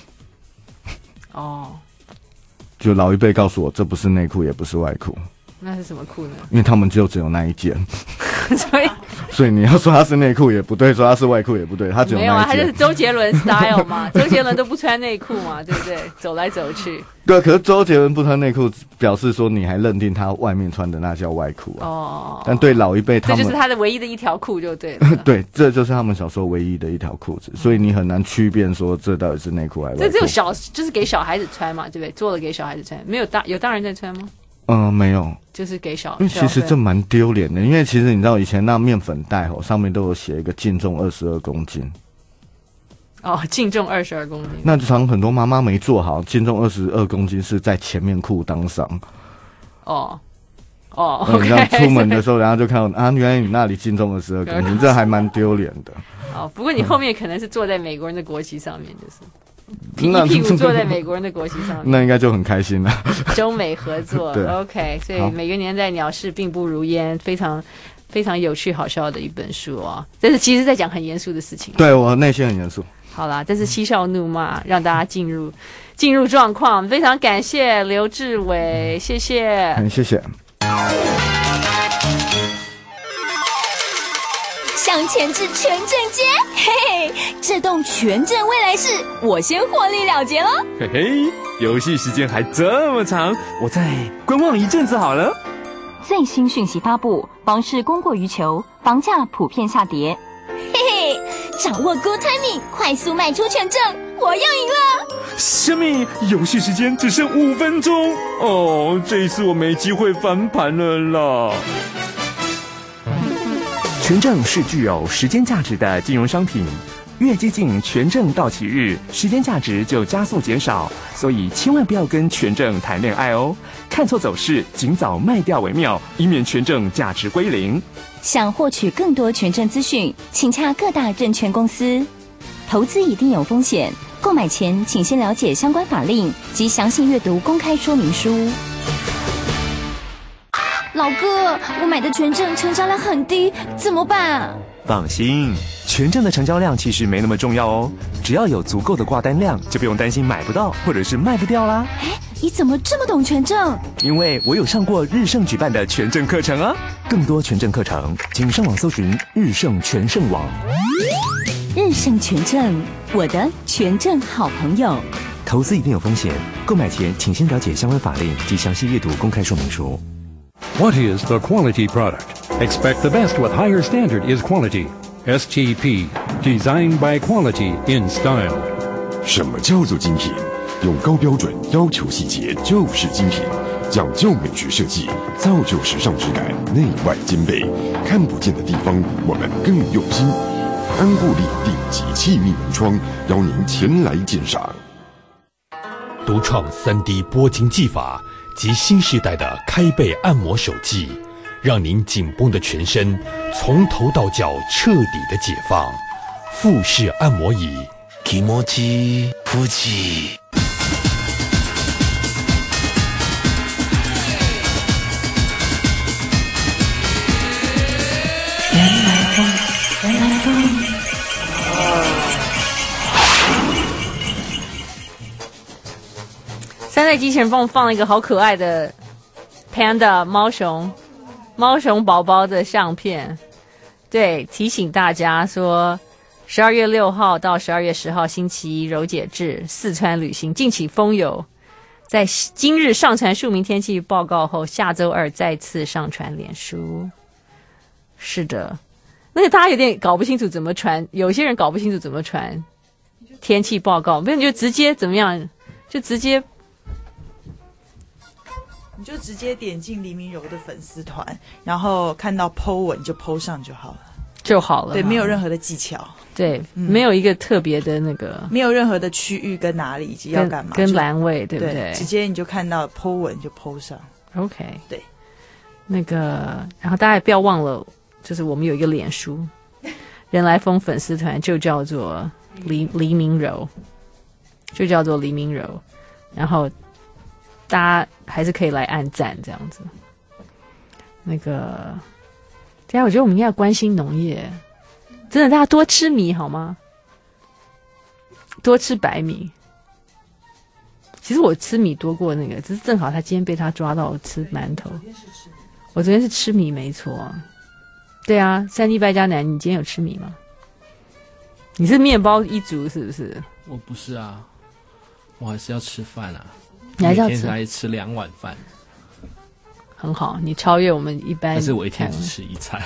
哦，就老一辈告诉我，这不是内裤，也不是外裤， 那是什么裤呢？ 因为他们就只有那一件， 所以所以你要说它是内裤也不对，说它是外裤也不对，它只有那一件。没有啊，它就是周杰伦 style 嘛，周杰伦都不穿内裤嘛，对不对？走来走去。 对，可是周杰伦不穿内裤，表示说你还认定他外面穿的那叫外裤啊？哦，但对老一辈他们， 这就是他的唯一的一条裤就对了。 对，这就是他们小时候唯一的一条裤子，所以你很难区辨说这到底是内裤还是外裤。 这只有小，就是给小孩子穿嘛，对不对？做了给小孩子穿，没有大有大人在穿吗？ 嗯、呃，没有， 就是给小。 因为其实这蛮丢脸的，因为其实你知道以前那面粉袋哦，上面都有写一个净重二十二公斤。 哦，净重二十二公斤， 那常很多妈妈没做好，净重二十二公斤是在前面裤裆上。 哦哦， 你这样出门的时候，然后就看到啊，原来你那里净重二十二公斤，这还蛮丢脸的。 哦，不过你后面可能是坐在美国人的国旗上面，就是一屁股坐在美国人的国旗上面， 那应该就很开心了。 中美合作，OK， 所以每个年代鸟事并不如烟，非常。非常有趣好笑的一本书哦，但是其实在讲很严肃的事情。 对，我内心很严肃。 好啦，这是嬉笑怒骂，让大家进入进入状况。非常感谢刘志伟，谢谢， 嗯，谢谢。 向前至全镇街，嘿嘿，这栋全镇未来式，我先获利了结了。 嘿嘿，游戏时间还这么长，我再观望一阵子好了。 最新讯息发布，房市供过于求，房价普遍下跌。 嘿嘿，掌握 good timing， 快速卖出权证，我要赢了！ 什么？游戏时间只剩五分钟哦，这一次我没机会翻盘了啦。权证是具有时间价值的金融商品，越接近权证到期日，时间价值就加速减少，所以千万不要跟权证谈恋爱哦。看错走势，尽早卖掉为妙，以免权证价值归零。 想获取更多权证资讯，请洽各大证券公司。投资一定有风险，购买前请先了解相关法令及详细阅读公开说明书。 老哥，我买的权证成交量很低，怎么办？ 放心，权证的成交量其实没那么重要哦，只要有足够的挂单量，就不用担心买不到或者是卖不掉啦。 哎，你怎么这么懂权证？ 因为我有上过日盛举办的权证课程啊！更多权证课程，请上网搜寻日盛权盛网。 日盛权证，我的权证好朋友。 投资一定有风险，购买前请先了解相关法令及详细阅读公开说明书。 What is the quality product? Expect the best with higher standard is quality. S T P, designed by quality in style. 什么叫做精品？用高标准要求细节就是精品，讲究美学设计，造就时尚质感，内外兼备。看不见的地方，我们更用心。安固力顶级气密门窗，邀您前来鉴赏。 独创 三 D 拨筋技法及新时代的开背按摩手技，让您紧绷的全身从头到脚彻底的解放。腹式按摩椅，気持ち腹肌。 原来风，原来风。 三代机器人帮我放了一个好可爱的 Panda 猫熊猫熊宝宝的相片，对，提醒大家说十二月六号到十二月十号星期一柔解至四川旅行，敬请风友在今日上传庶民天气报告后，下周二再次上传脸书。是的，那个大家有点搞不清楚怎么传，有些人搞不清楚怎么传天气报告，不然你就直接怎么样，就直接。 你就直接点进黎明柔的粉丝团，然后看到 po 文就 po 上就好了， 就好了。 对，没有任何的技巧， 对、嗯，没有一个特别的那个， 没有任何的区域跟哪里以及要干嘛， 跟栏位，对不对？ 对，直接你就看到 po 文就 po 上。 OK， 对， 那个，然后大家也不要忘了，就是我们有一个脸书人来疯粉丝团，就叫做黎黎明柔，就叫做黎明柔，然后。大家还是可以来按赞这样子。那个，大家我觉得我们应该要关心农业，真的，大家多吃米好吗？多吃白米。其实我吃米多过那个，只是正好他今天被他抓到吃馒头。我昨天是吃米没错。对啊，三 D 败家男，你今天有吃米吗？你是面包一族是不是？ 我不是啊，我还是要吃饭啊。 你还是要吃， 每天才吃两碗饭， 很好，你超越我们一般。 但是我一天只吃一餐。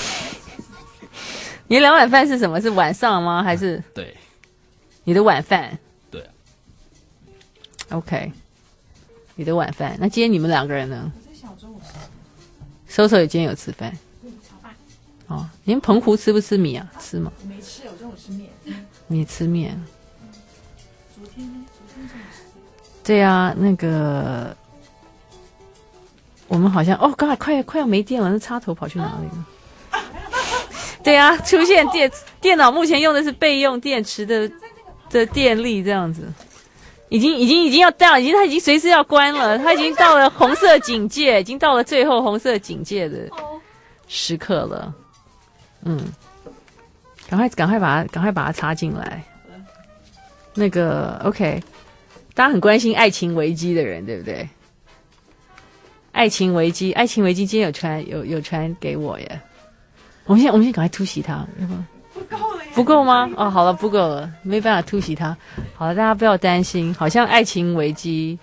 你的两碗饭是什么？是晚上吗？还是？ 对， 你的晚饭。 对。 OK， 你的晚饭。那今天你们两个人呢？收收也今天有吃饭。哦，你们澎湖吃不吃米啊？吃吗？ 我没吃，我中午吃面。 你吃面。昨天呢？对啊，那个我们好像哦，刚才快快要没电了，那插头跑去哪里了？对啊，出现电电脑目前用的是备用电池的的电力，这样子，已经已经已经要到，已经它已经随时要关了，它已经到了红色警戒，已经到了最后红色警戒的时刻了。嗯，赶快赶快把它赶快把它插进来。那个 OK。大家很关心爱情危机的人，对不对？爱情危机，爱情危机，今天有传有有传给我耶。我们现在我们现在赶快突袭他，不够了，不够吗？哦，好了，不够了，没办法突袭他。好了，大家不要担心，好像爱情危机，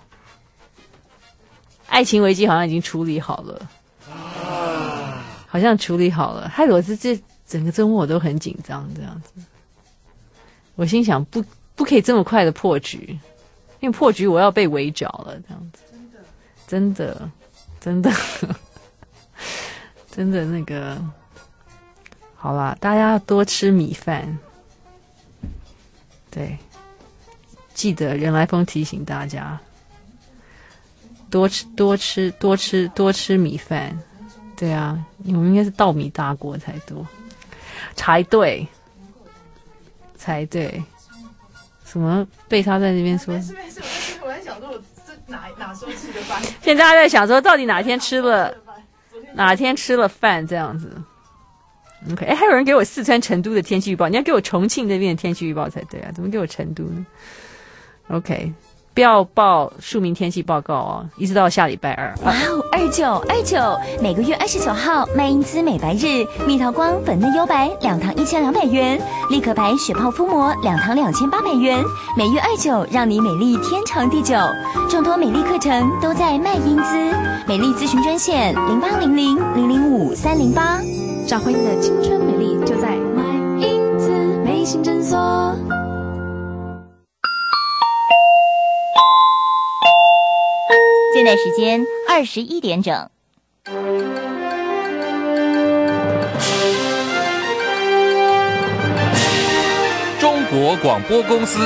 爱情危机好像已经处理好了，好像处理好了。害得我是这整个周末我都很紧张，这样子。我心想，不不可以这么快的破局。因为破局我要被围剿了，这样子，真的，真的，真的，真的那个，好啦，大家要多吃米饭，对，记得人来疯提醒大家，多吃多吃多吃多吃米饭，对啊，我们应该是稻米大国才多，才对，才对。什么被他在那边说？没事没事，我在想说，我这哪哪时候吃的饭？现在大家在想说，到底哪天吃了，哪天吃了饭这样子 ？OK， 哎，还有人给我四川成都的天气预报，你要给我重庆那边的天气预报才对啊，怎么给我成都呢 ？OK， 不要报庶民天气报告哦，一直到下礼拜二。 哇哦，二九二九，每个月二十九号麦因兹美白日，蜜桃光粉嫩优白两堂一千两百元，立可白血泡敷膜两堂两千八百元，每月二九，让你美丽天长地久。众多美丽课程都在麦因兹，美丽咨询专线零八零零零零五三零八， 找回你的青春美丽，就在麦因兹美心诊所。 现在时间二十一点整。 中国广播公司。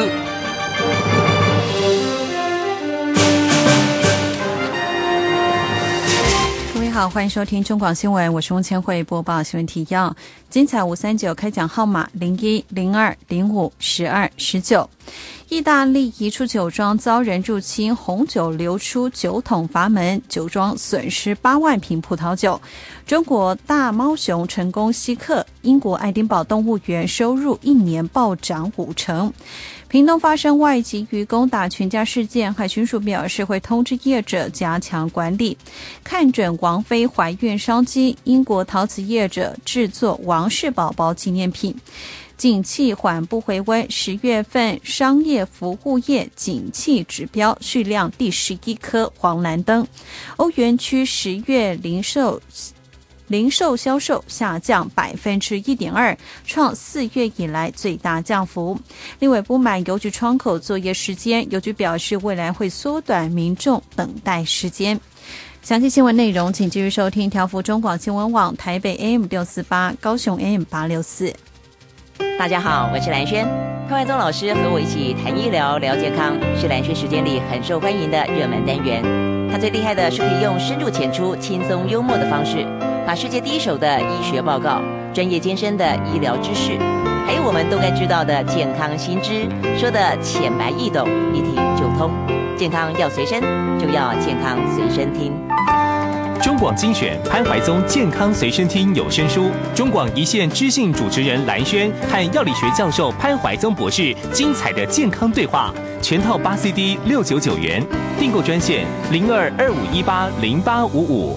各位好，欢迎收听中广新闻，我是翁千惠，播报新闻提要。精彩五三九开奖号码零一、零二、零五、十二、十九。意大利一处酒庄遭人入侵，红酒流出酒桶阀门，酒庄损失八万瓶葡萄酒。中国大猫熊成功吸客，英国爱丁堡动物园收入一年暴涨五成。屏东发生外籍渔工打全家事件，海巡署表示会通知业者加强管理。看准王妃怀孕商机，英国陶瓷业者制作王室宝宝纪念品。 景气缓步回温，十月份商业服务业景气指标续亮第十一颗黄蓝灯。欧元区十月零售零售销售下降百分之一点二，创四月以来最大降幅。立委不满邮局窗口作业时间，邮局表示未来会缩短民众等待时间。详细新闻内容，请继续收听调幅中广新闻网台北 A M 六四八，高雄 A M 八六四。 大家好，我是蓝轩。潘怀宗老师和我一起谈医疗、聊健康，是蓝轩时间里很受欢迎的热门单元。他最厉害的是可以用深入浅出、轻松幽默的方式，把世界第一手的医学报告、专业艰深的医疗知识，还有我们都该知道的健康新知，说的浅白易懂，一听就通。健康要随身，就要健康随身听。 中广精选潘怀宗健康随身听有声书，中广一线知性主持人蓝轩和药理学教授潘怀宗博士精彩的健康对话，全套八 C D 六九九元，订购专线零二二五一八零八五五。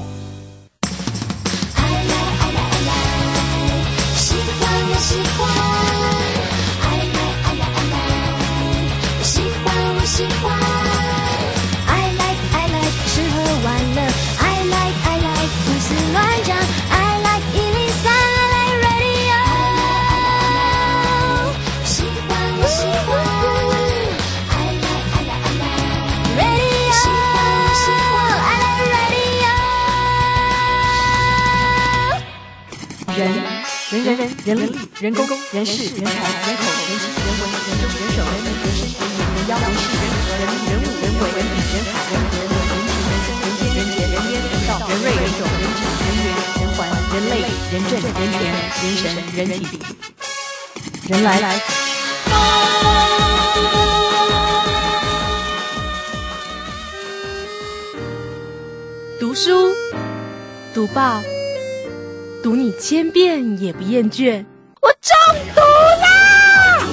喜欢我喜欢，爱来爱来爱来，喜欢我喜欢，爱来爱来吃喝玩乐，爱来爱来胡思乱想，爱来一零三，爱来 radio， 喜欢我喜欢，爱来爱来爱来 radio， 喜欢我喜欢，爱来 radio。 人人人人人力人工人事人才人口人情人文人中人手人民人事人民人妖人事人和人人物人为人比人海人和人文人情人生人间人杰人烟人道人瑞人种人质人缘人环人类人政人权人神人体人来来。 读书读报读你千遍也不厌倦，我中毒啦！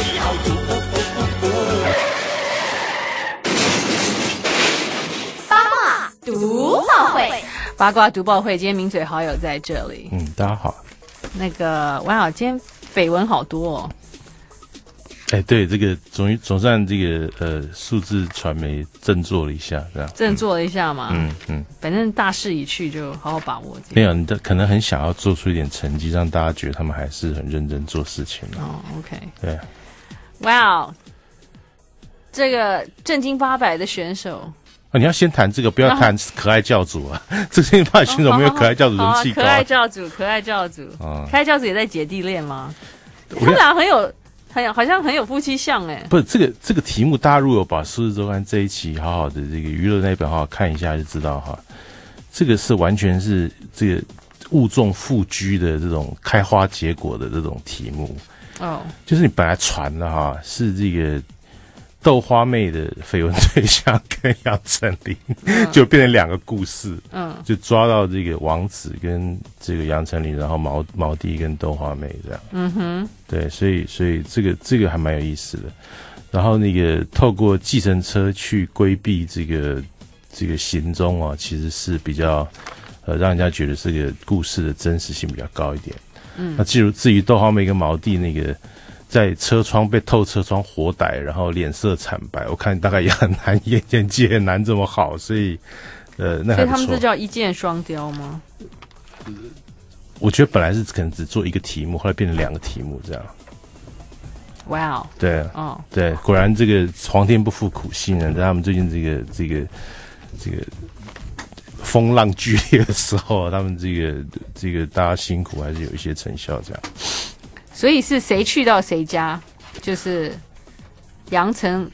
八卦读报会， 八卦读报会，今天名嘴好友在这里。 嗯，大家好。 那个哇，今天绯闻好多哦。 哎，对，这个总总算这个呃数字传媒振作了一下，这样振作了一下嘛。 嗯嗯， 反正大势已去，就好好把握。 没有，你的可能很想要做出一点成绩，让大家觉得他们还是很认真做事情。 哦 ，OK， 对。 哇哦，这个正经八百的选手。 哦，你要先谈这个，不要谈可爱教主啊！这正经八百选手没有可爱教主人气高。 可爱教主，可爱教主， 哦、 可爱教主也在姐弟恋吗？他们俩很有。很有好像很有夫妻相哎， 不是这个这个题目，大家如果把《数字周刊》这一期好好的这个娱乐那一本好好看一下，就知道哈，这个是完全是这个物种复居的这种开花结果的这种题目哦，就是你本来传的哈是这个豆花妹的绯闻对象跟杨丞琳，嗯、就变成两个故事，嗯，就抓到这个王子跟这个杨丞琳，然后毛毛弟跟豆花妹这样，嗯哼，对，所以所以这个这个还蛮有意思的。然后那个透过计程车去规避这个这个行踪啊，其实是比较呃让人家觉得这个故事的真实性比较高一点。嗯，那至于至于豆花妹跟毛弟那个。在车窗被透车窗活逮，然后脸色惨白，我看大概也很难，演演技很难这么好，所以，呃，那还不错。 所以他们这叫一箭双雕吗？ 呃，我觉得本来是可能只做一个题目，后来变成两个题目这样。 哇哦！ 对，哦，对，果然这个皇天不负苦心人，在他们最近这个这个这个风浪剧烈的时候，他们这个这个大家辛苦还是有一些成效这样。 所以是谁去到谁家？就是杨丞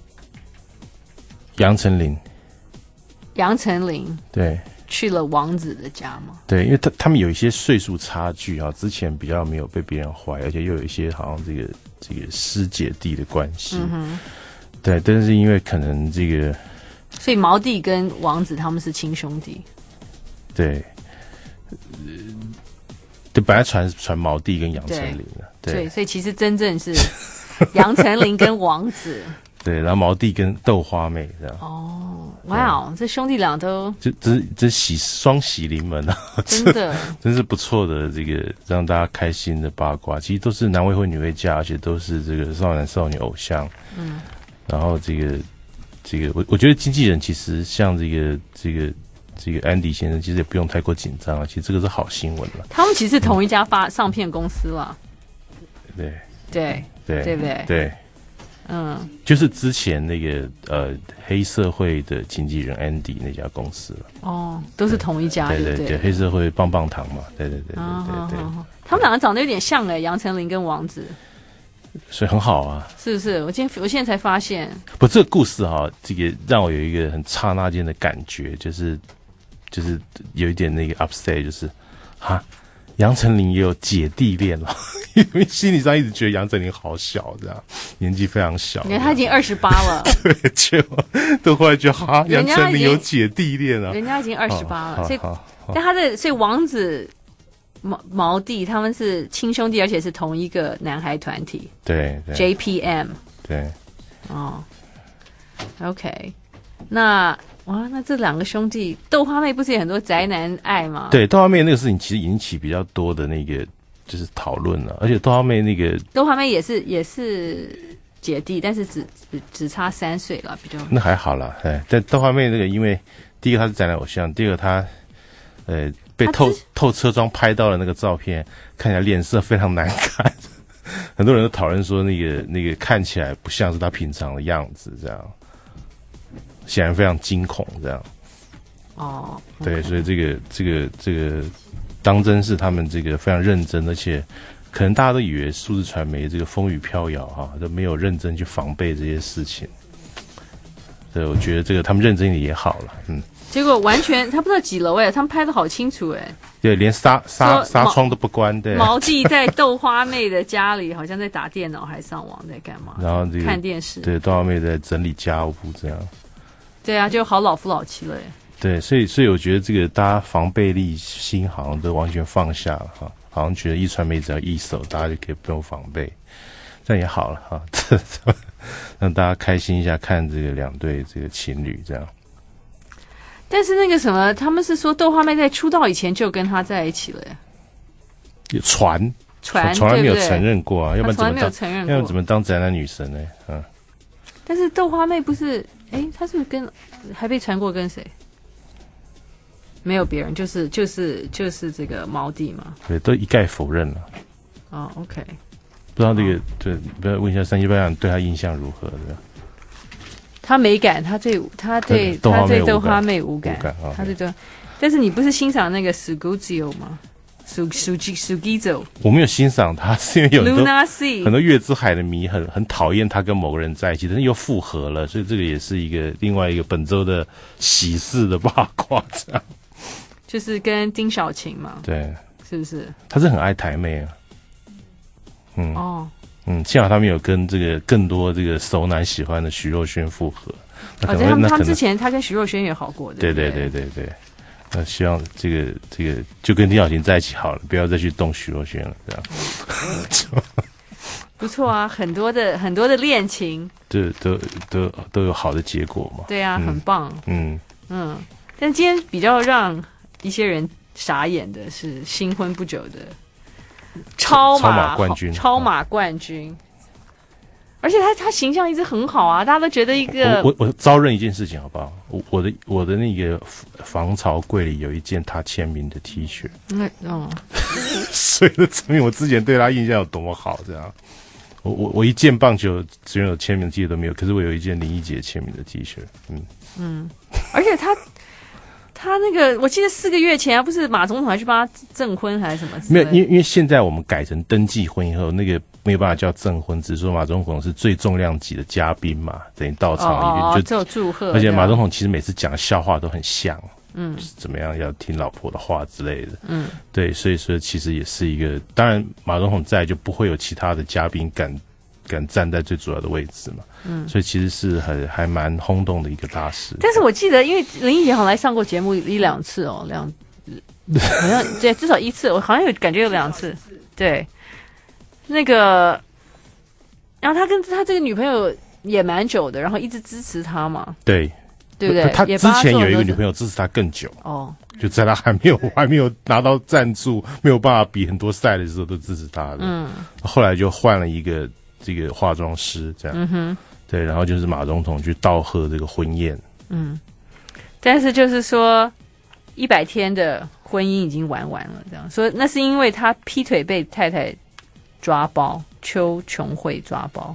杨丞琳， 杨丞琳对去了王子的家吗？ 对，因为他他们有一些岁数差距啊，之前比较没有被别人怀，而且又有一些好像这个这个师姐弟的关系。嗯哼，对，但是因为可能这个， 所以毛弟跟王子他们是亲兄弟。 对。对，本来传传毛弟跟杨丞琳的，对， 对，所以其实真正是杨丞琳跟王子。 对，然后毛弟跟豆花妹这样。 哦，哇哦，这兄弟俩都这这这喜双喜临门啊， 真的真是不错的这个让大家开心的八卦，其实都是男未婚女未嫁，而且都是这个少男少女偶像。嗯，然后这个这个我我觉得经纪人其实像这个这个这个 Andy 先生，其实也不用太过紧张啊，其实这个是好新闻了。 他们其实同一家发唱片公司啦。 对对对对不对？ 对。嗯，就是之前那个呃黑社会的经纪人 Andy 那家公司了。 哦，都是同一家，对对对，黑社会棒棒糖嘛，对对对对对对。 他们两个长得有点像哎，杨丞琳跟王子， 所以很好啊。 是不是？我今天我现在才发现。 不，这个故事哈、啊，这个让我有一个很刹那间的感觉，就是就是有一点那个 upset， 就是哈。杨丞琳也有姐弟恋了，因为心理上一直觉得杨丞琳好小，这样年纪非常小。 你看他已经二十八了， 对，就都后来觉得哈，杨丞琳有姐弟恋啊， 人家已经二十八了，所以但他的所以王子毛毛弟他们是亲兄弟，而且是同一个男孩团体， 对 ，J P M， 对， 哦 ，OK， 那。哇，那这两个兄弟，豆花妹不是也很多宅男爱吗？ 对，豆花妹那个事情其实引起比较多的那个就是讨论了，而且豆花妹那个豆花妹也是也是姐弟，但是只只只差三岁了，比较那还好啦，哎，但豆花妹那个，因为第一个她是宅男偶像，第二个她呃被透透车窗拍到了那个照片，看起来脸色非常难看，很多人都讨论说那个那个看起来不像是她平常的样子，这样。显然非常惊恐，这样。 哦， 对，所以这个这个这个当真是他们这个非常认真，而且可能大家都以为数字传媒这个风雨飘摇哈，都没有认真去防备这些事情。对，我觉得这个他们认真一点也好了，嗯。 结果完全他不知道几楼哎，他们拍得好清楚哎。 对，连纱纱纱窗都不关，对。 毛弟在豆花妹的家里，好像在打电脑还上网，在干嘛？ 然后这个看电视。 对，豆花妹在整理家务这样。 对啊，就好老夫老妻了耶。 对，所以所以我觉得这个大家防备力心好像都完全放下了哈，好像觉得一传媒只要一手，大家就可以不用防备，这样也好了哈，让大家开心一下，看这个两对这个情侣这样。 但是那个什么，他们是说豆花妹在出道以前就跟他在一起了耶。 有传传从来没有承认过啊，要不然怎么当要不然怎么当宅男女神呢？嗯。 但是豆花妹不是。哎，他是不是跟还被传过跟谁？没有别人，就是就是就是这个毛弟嘛。 对，都一概否认了。 哦 ，OK。 不知道这个，对，不要问一下三七班长对他印象如何？对吧？ 他没感，他对他对他对豆花妹无感，他对豆。但是你不是欣赏那个 Suguzio 吗？属属属基走， 我没有欣赏他，是因为有很多 Luna Sea 很多月之海的迷很很讨厌他跟某个人在一起，但是又复合了，所以这个也是一个另外一个本周的喜事的八卦，这样。 就是跟丁小晴嘛， 对， 是不是？ 他是很爱台妹啊，嗯哦， 嗯，幸好他们有跟这个更多这个熟男喜欢的徐若瑄复合。 哦，对，他们他们之前他跟徐若瑄也好过， 对对对对对对。那希望这个这个就跟丁小晴在一起好了，不要再去动徐若瑄了，这样。 不错啊，很多的很多的恋情， 对，都都都有好的结果嘛。 对啊，嗯、很棒。 嗯嗯，但今天比较让一些人傻眼的是新婚不久的超马超马冠军， 超马冠军。而且他他形象一直很好啊，大家都觉得一个我我我招认一件事情好不好？我我的我的那个防潮柜里有一件他签名的 T 恤， 那哦， 所以就证明我之前对他印象有多么好。这样，我我我一件棒球只有签名的 T 恤都没有，可是我有一件林忆杰签名的 T 恤，嗯嗯，而且他。他那个，我记得四个月前啊，不是马总统还去帮他证婚还是什么？ 没有，因为因为现在我们改成登记婚以后，那个没有办法叫证婚，只是说马总统是最重量级的嘉宾嘛，等于到场哦就只有祝贺。 而且马总统其实每次讲的笑话都很像， 嗯， 就是怎么样要听老婆的话之类的， 嗯， 对，所以说其实也是一个，当然马总统在就不会有其他的嘉宾敢敢站在最主要的位置嘛。 嗯， 所以其实是很还蛮轰动的一个大事。 但是我记得，因为林忆杰好像来上过节目一两次哦，两好像对至少一次，我好像有感觉有两次。对，那个，然后他跟他这个女朋友也蛮久的，然后一直支持他嘛， 对， 对不对？ 他之前有一个女朋友支持他更久哦， 就在他还没有还没有拿到赞助，没有办法比很多赛的时候都支持他的。嗯，后来就换了一个这个化妆师，这样。嗯哼，对，然后就是马总统去道贺这个婚宴。嗯， 但是就是说一百天的婚姻已经玩完了，这样说那是因为他劈腿被太太抓包，邱琼慧抓包。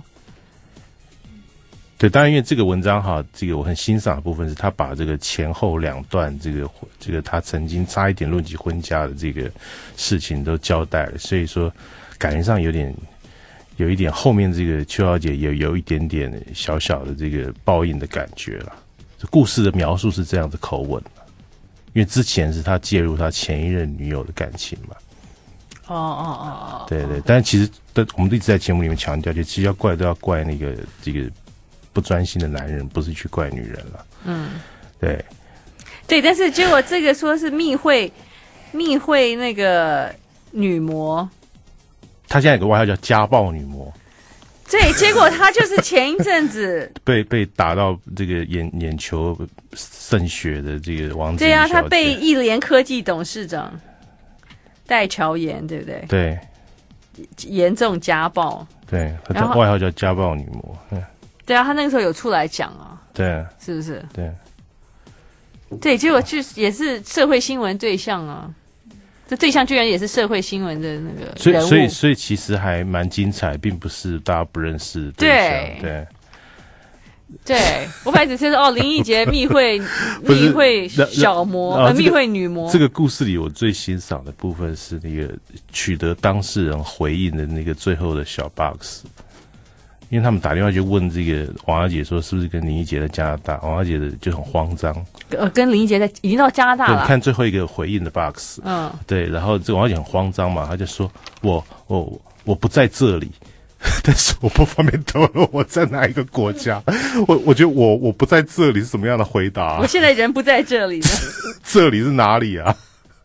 对，当然因为这个文章哈，这个我很欣赏的部分是他把这个前后两段这个这个他曾经差一点论及婚嫁的这个事情都交代了，所以说感觉上有点有一点后面这个邱小姐也有一点点小小的这个报应的感觉了。故事的描述是这样的口吻，因为之前是他介入他前一任女友的感情嘛。 哦哦哦哦， 对对，但是其实我们一直在节目里面强调，就其实要怪都要怪那个这个不专心的男人，不是去怪女人了。嗯，对， 对，但是结果这个说是密会，密会那个女模， 她现在有个外号叫家暴女模。 对，结果她就是前一阵子被被打到这个眼眼球渗血的这个王子。 对啊，她被亿联科技董事长戴乔妍，对不对？ 对， 严重家暴。 对，她外号叫家暴女模。嗯。 对啊，他那个时候有出来讲啊， 对， 是不是？ 对， 对，结果就是也是社会新闻对象啊，这对象居然也是社会新闻的那个人物， 所以所以所以其实还蛮精彩，并不是大家不认识的对象，对。 对，我本来只是说哦，林奕杰密会密会小模，呃，密会女模。 这个故事里，我最欣赏的部分是那个取得当事人回应的那个最后的小 box。因为他们打电话就问这个王小姐说是不是跟林奕杰在加拿大，王小姐的就很慌张， 呃，跟林奕杰在已经到加拿大了。 你看最后一个回应的 box， 嗯，对，然后这王小姐很慌张嘛，她就说我我我不在这里，但是我不方便透露我在哪一个国家。我我觉得我我不在这里是什么样的回答、啊？ 我现在人不在这里呢。 这里是哪里啊？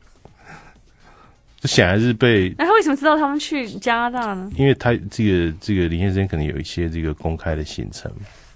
这显然是被。 那他为什么知道他们去加拿大呢？ 因为他这个这个林先生可能有一些这个公开的行程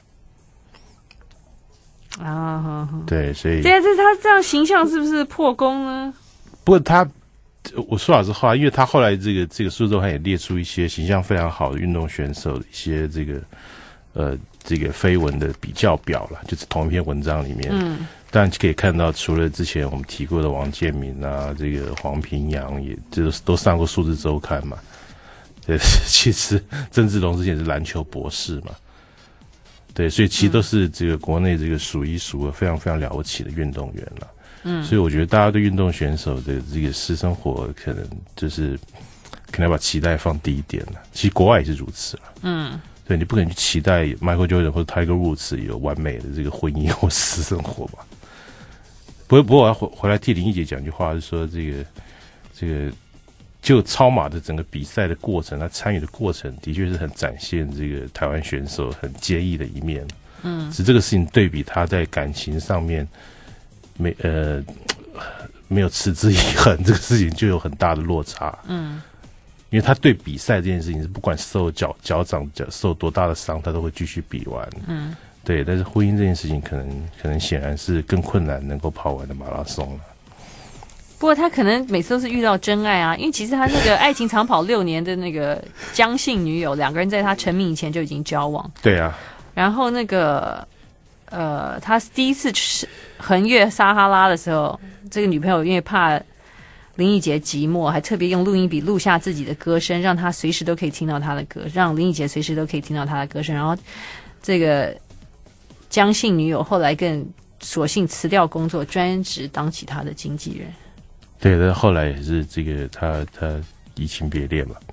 啊，好好对，所以对啊，这他这样形象是不是破功呢？ 不过他，我说老实话，因为他后来这个这个书中他也列出一些形象非常好的运动选手的一些这个呃这个绯闻的比较表了，就是同一篇文章里面，嗯。当然可以看到，除了之前我们提过的王建民啊，这个黄平洋也这都都上过数字周刊嘛。对，其实郑志龙之前是篮球博士嘛。对，所以其实都是这个国内这个数一数二非常非常了不起的运动员了。嗯，所以我觉得大家对运动选手的这个私生活可能就是可能要把期待放低一点了。其实国外也是如此了。嗯。对，你不可能去期待 Michael Jordan 或者 Tiger Woods 有完美的这个婚姻或私生活吧。不过，不过我要回回来替林奕杰讲句话，是说这个这个就超马的整个比赛的过程，他参与的过程的确是很展现这个台湾选手很坚毅的一面。嗯，只这个事情对比他在感情上面没呃没有持之以恒，这个事情就有很大的落差。嗯。因为他对比赛这件事情是不管受脚脚掌脚受多大的伤，他都会继续比完。嗯，对。但是婚姻这件事情，可能可能显然是更困难能够跑完的马拉松了。 不过他可能每次都是遇到真爱啊，因为其实他那个爱情长跑六年的那个江姓女友，两个人在他成名以前就已经交往。 对啊。 然后那个呃，他第一次去横越撒哈拉的时候，这个女朋友因为怕林奕杰寂寞，还特别用录音笔录下自己的歌声，让他随时都可以听到他的歌，让林奕杰随时都可以听到他的歌声。然后这个江姓女友后来更索性辞掉工作，专职当起他的经纪人。 对，但后来也是这个他他移情别恋嘛。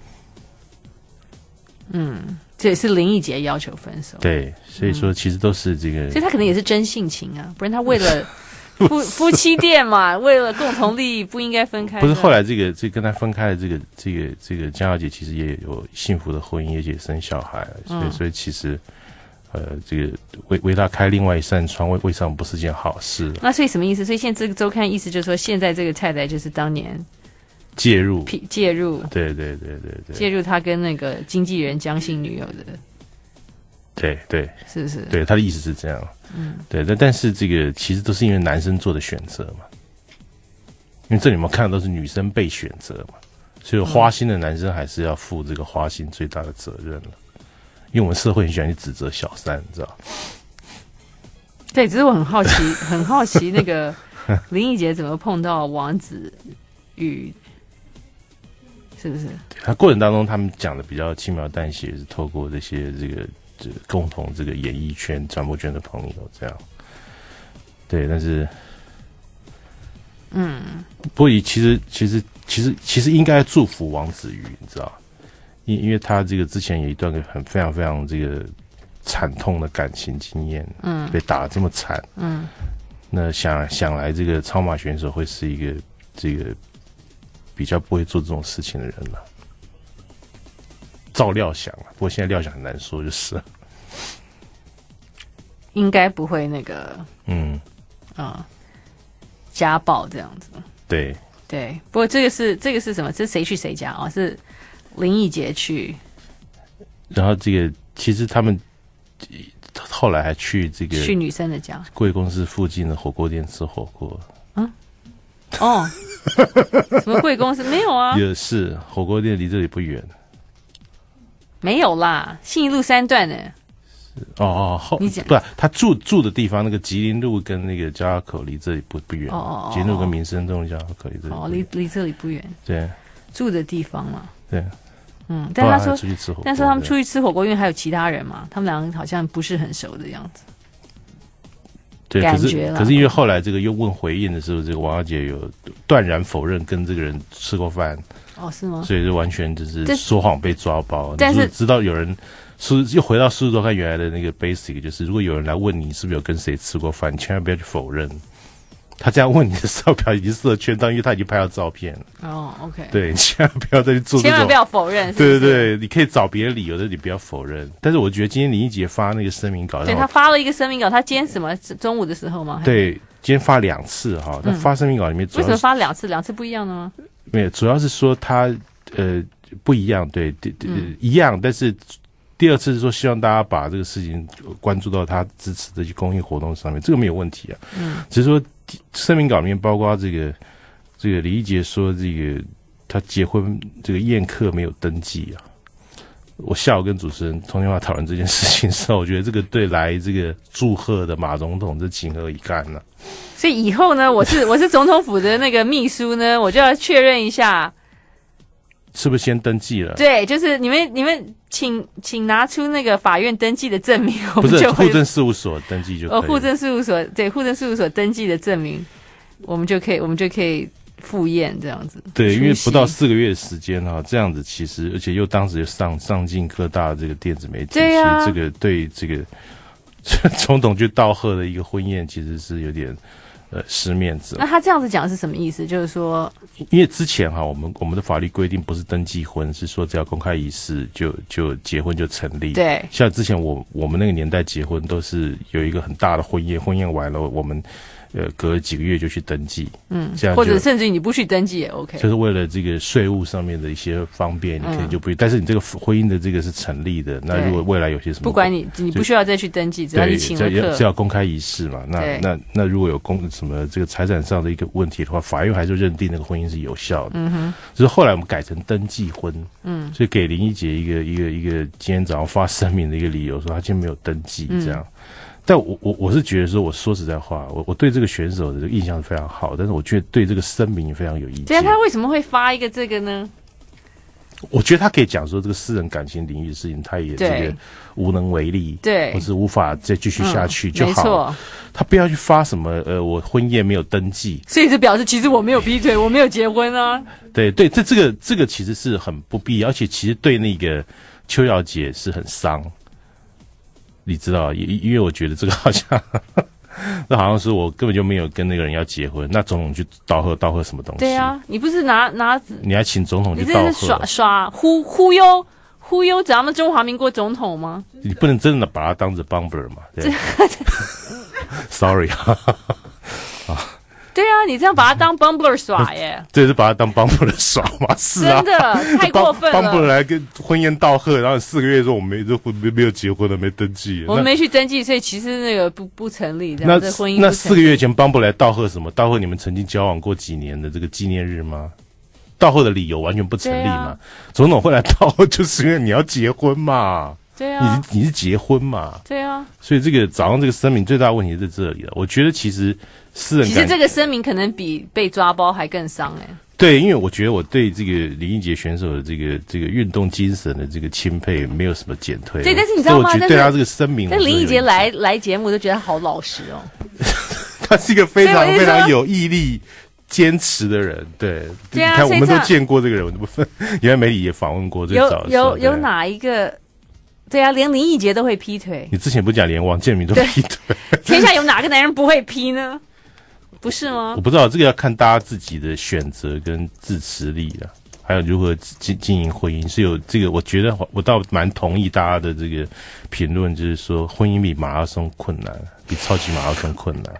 嗯，这也是林奕杰要求分手。 对，所以说其实都是这个， 嗯、所以他可能也是真性情啊，不然他为了。夫夫妻店嘛，为了共同利益不应该分开。 不是后来这个这跟他分开的这个这个这个江小姐其实也有幸福的婚姻，也生小孩，所以、嗯、所以其实呃这个为为他开另外一扇窗，为为什么不是件好事？ 那所以什么意思？所以现在这个周刊意思就是说，现在这个太太就是当年介入介入， 对对对对对， 介入他跟那个经纪人江姓女友的对对， 是不是？ 对，他的意思是这样。嗯，对，但但是这个其实都是因为男生做的选择嘛，因为这里面看到都是女生被选择嘛，所以花心的男生还是要负这个花心最大的责任了。因为我们社会很喜欢去指责小三，你知道？ 对，只是我很好奇，很好奇那个林义杰怎么碰到王子宇，是不是？ 他过程当中，他们讲的比较轻描淡写，是透过这些这个这个共同这个演艺圈、传播圈的朋友这样。对，但是， 嗯， 不过其实其实其实其实应该祝福王子瑜，你知道？因因为他这个之前有一段很非常非常这个惨痛的感情经验，嗯，被打得这么惨，嗯，那想想来这个超马选手会是一个这个比较不会做这种事情的人了。照料想啊，不过现在料想很难说，就是应该不会那个， 嗯啊，家暴这样子， 对对。不过这个是这个是什么？这是谁去谁家啊？是林义杰去， 然后这个其实他们后来还去这个去女生的家， 贵公司附近的火锅店吃火锅。 嗯，哦，什么贵公司没有啊？ 也是火锅店离这里不远， 没有啦，信义路三段呢。 哦哦，后你讲不是他住住的地方，那个吉林路跟那个交叉口离这里不不远。 哦哦， 吉林路跟民生东路交叉口离这里哦，离离这里不远。 对， 住的地方嘛。 对。 嗯，但他说， 出去吃火锅， 但是他们出去吃火锅，因为还有其他人嘛，他们两个好像不是很熟的样子。 对， 感觉觉可是因为后来这个又问回应的时候，这个王小姐有断然否认跟这个人吃过饭。 哦，是吗？ 所以就完全就是说谎被抓包。 但是知道有人是又回到狮子座看原来的那个 basic， 就是如果有人来问你是不是有跟谁吃过饭，你千万不要去否认。他这样问你的时候，表已经设圈套，因为他已经拍到照片了。 哦 ，OK， 对，千万不要再去做这种， 千万不要否认。是不是对对对，你可以找别的理由，但是你不要否认。但是我觉得今天林义杰发那个声明稿， 对他发了一个声明稿，他今天什么中午的时候吗？ 对，今天发两次哈。他发声明稿里面主要为什么发两次？两次不一样的吗？ 没有，主要是说他呃不一样，对对对、嗯、一样，但是。第二次是说，希望大家把这个事情关注到他支持这些公益活动上面，这个没有问题啊。嗯，只是说声明稿里面包括这个这个李义杰说，这个他结婚这个宴客没有登记啊。我下午跟主持人通电话讨论这件事情的时候，我觉得这个对来这个祝贺的马总统这情何以堪呢、啊？ 所以以后呢，我是我是总统府的那个秘书呢，我就要确认一下。 是不是先登记了？ 对，就是你们你们请请拿出那个法院登记的证明，我们不是就会户政事务所登记就可以。 呃，户政事务所对户政事务所登记的证明，我们就可以我们就可以赴宴这样子。 对，因为不到四个月的时间哈，这样子其实而且又当时上上进各大这个电子媒体， 对啊， 其实这个对这个总统去道贺的一个婚宴，其实是有点。呃，失面子。 那他这样子讲是什么意思？就是说， 因为之前哈，我们我们的法律规定不是登记婚，是说只要公开仪式就就结婚就成立。 对， 像之前我我们那个年代结婚都是有一个很大的婚宴，婚宴完了我们呃隔了几个月就去登记，嗯，这样或者甚至你不去登记也 OK， 就是为了这个税务上面的一些方便，你可能就不、嗯，但是你这个婚姻的这个是成立的，那如果未来有些什么， 不管你你不需要再去登记，只要你请了客， 只要公开仪式嘛，那那那如果有公什么这个财产上的一个问题的话，法院还是认定那个婚姻是有效的。嗯哼，只是后来我们改成登记婚，嗯，所以给林义杰一个一个一个今天早上发声明的一个理由，说他今天没有登记这样。嗯，但我我我是觉得说，我说实在话，我我对这个选手的印象非常好，但是我觉得对这个声明非常有意见。 对啊，他为什么会发一个这个呢？ 我觉得他可以讲说这个私人感情领域的事情，他也这个无能为力， 对， 或是无法再继续下去就好。嗯，没错， 他不要去发什么呃，我婚宴没有登记， 所以这表示其实我没有劈腿，我没有结婚啊。 对对，这这个这个其实是很不必要，而且其实对那个邱瑶姐是很伤。你知道，因为我觉得这个好像，那好像是我根本就没有跟那个人要结婚，那总统去道贺道贺什么东西？ 对啊，你不是拿拿， 你还请总统去道贺？ 你这是耍耍忽忽悠忽悠咱们中华民国总统吗？ 你不能真的把他当着 bumper 嘛？对，sorry 啊。 对啊，你这样把他当 Bumbler 耍耶， 这是把他当 Bumbler 耍吗？是啊， 真的太过分了。 Bumbler 来跟婚宴道贺，然后四个月说我们没没没有结婚了，没登记， 我们没去登记，所以其实那个不不成立。 那这婚姻那四个月前 Bumbler 来道贺什么？道贺你们曾经交往过几年的这个纪念日吗？道贺的理由完全不成立嘛？啊、总统会来道贺，就是因为你要结婚嘛。 对啊， 你是你是结婚嘛？ 对啊， 所以这个早上这个声明最大的问题是在这里了。我觉得其实私人其实这个声明可能比被抓包还更伤哎、欸。 对，因为我觉得我对这个林义杰选手的这个这个运动精神的这个钦佩没有什么减退。 对，但是你知道吗？ 我觉得对他这个声明， 但林义杰来来节目都觉得他好老实哦。 他是一个非常非常有毅力、坚持的人。对， 对啊， 你看我们都见过这个人，我都不分。原来媒体也访问过，最早有有有哪一个？对啊，连林义杰都会劈腿。 你之前不讲连王建民都劈腿？ 天下有哪个男人不会劈呢？不是吗？ 我不知道，这个要看大家自己的选择跟自持力了，还有如何经经营婚姻是有这个。我觉得我倒蛮同意大家的这个评论，就是说婚姻比马拉松困难，比超级马拉松困难，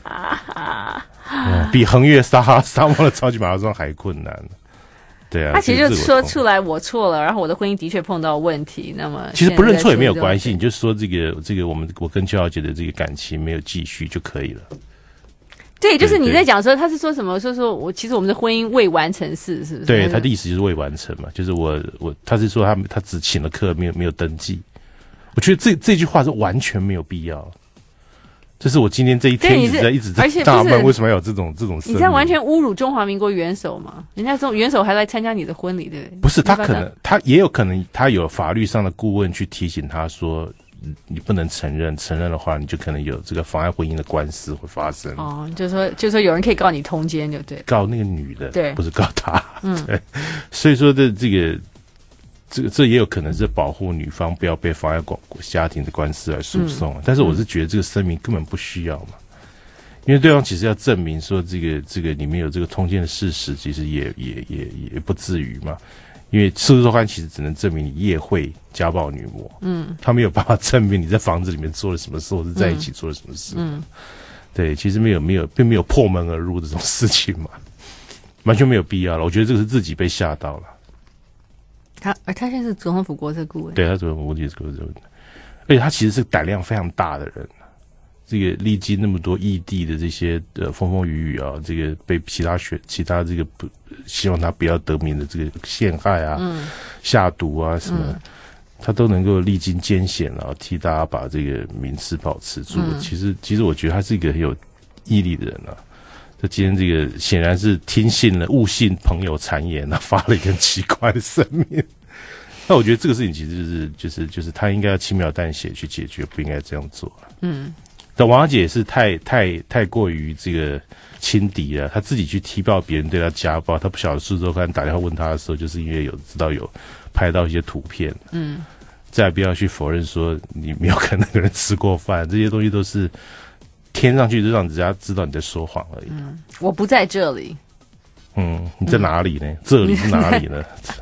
嗯、比横越沙沙漠的超级马拉松还困难。对啊， 他其实就说出来我错了，然后我的婚姻的确碰到问题。那么其实不认错也没有关系，你就说这个这个我们我跟邱小姐的这个感情没有继续就可以了。 对，就是你在讲说他是说什么，说说我其实我们的婚姻未完成式，是不是？ 对，他的意思就是未完成嘛，就是我我他是说他他只请了客，没有没有登记。我觉得这这句话是完全没有必要。这是我今天这一天一直在一直在纳闷，为什么要有这种这种事？ 你这样完全侮辱中华民国元首嘛？人家这种元首还来参加你的婚礼，对不对？ 不是，他可能他也有可能他有法律上的顾问去提醒他说，你不能承认，承认的话你就可能有这个妨碍婚姻的官司会发生。 哦，就是说就是说有人可以告你通奸，就对。 告那个女的， 对， 不是告他。 嗯， 对，所以说的这个。这个这也有可能是保护女方不要被妨碍家庭的官司来诉讼、嗯，但是我是觉得这个声明根本不需要嘛，因为对方其实要证明说这个这个里面有这个通奸的事实，其实也也也也不至于嘛，因为事实周刊其实只能证明你夜会家暴女模，嗯，他没有办法证明你在房子里面做了什么事，或是在一起做了什么事，嗯，对，其实没有没有并没有破门而入这种事情嘛，完全没有必要了，我觉得这个是自己被吓到了。 他，而他现在是总统府国策顾问， 对，他总统府国策顾问，而且他其实是胆量非常大的人。这个历经那么多异地的这些呃风风雨雨啊，这个被其他选其他这个不希望他不要得名的这个陷害啊、嗯、下毒啊什么、嗯，他都能够历经艰险，然后替大家把这个名次保持住。嗯、其实，其实我觉得他是一个很有毅力的人啊。这今天这个显然是听信了误信朋友谗言，他发了一个很奇怪的声明。那我觉得这个事情其实就是就是就是他应该要轻描淡写去解决，不应该这样做。嗯，但王小姐也是太太太过于这个轻敌了，她自己去踢爆别人对她家暴，她不晓得苏州刊打电话问她的时候，就是因为有知道有拍到一些图片。嗯，再不要去否认说你没有跟那个人吃过饭，这些东西都是。添上去就让人家知道你在说谎而已。 嗯，我不在这里。 嗯，你在哪里呢？嗯、这里是哪里呢？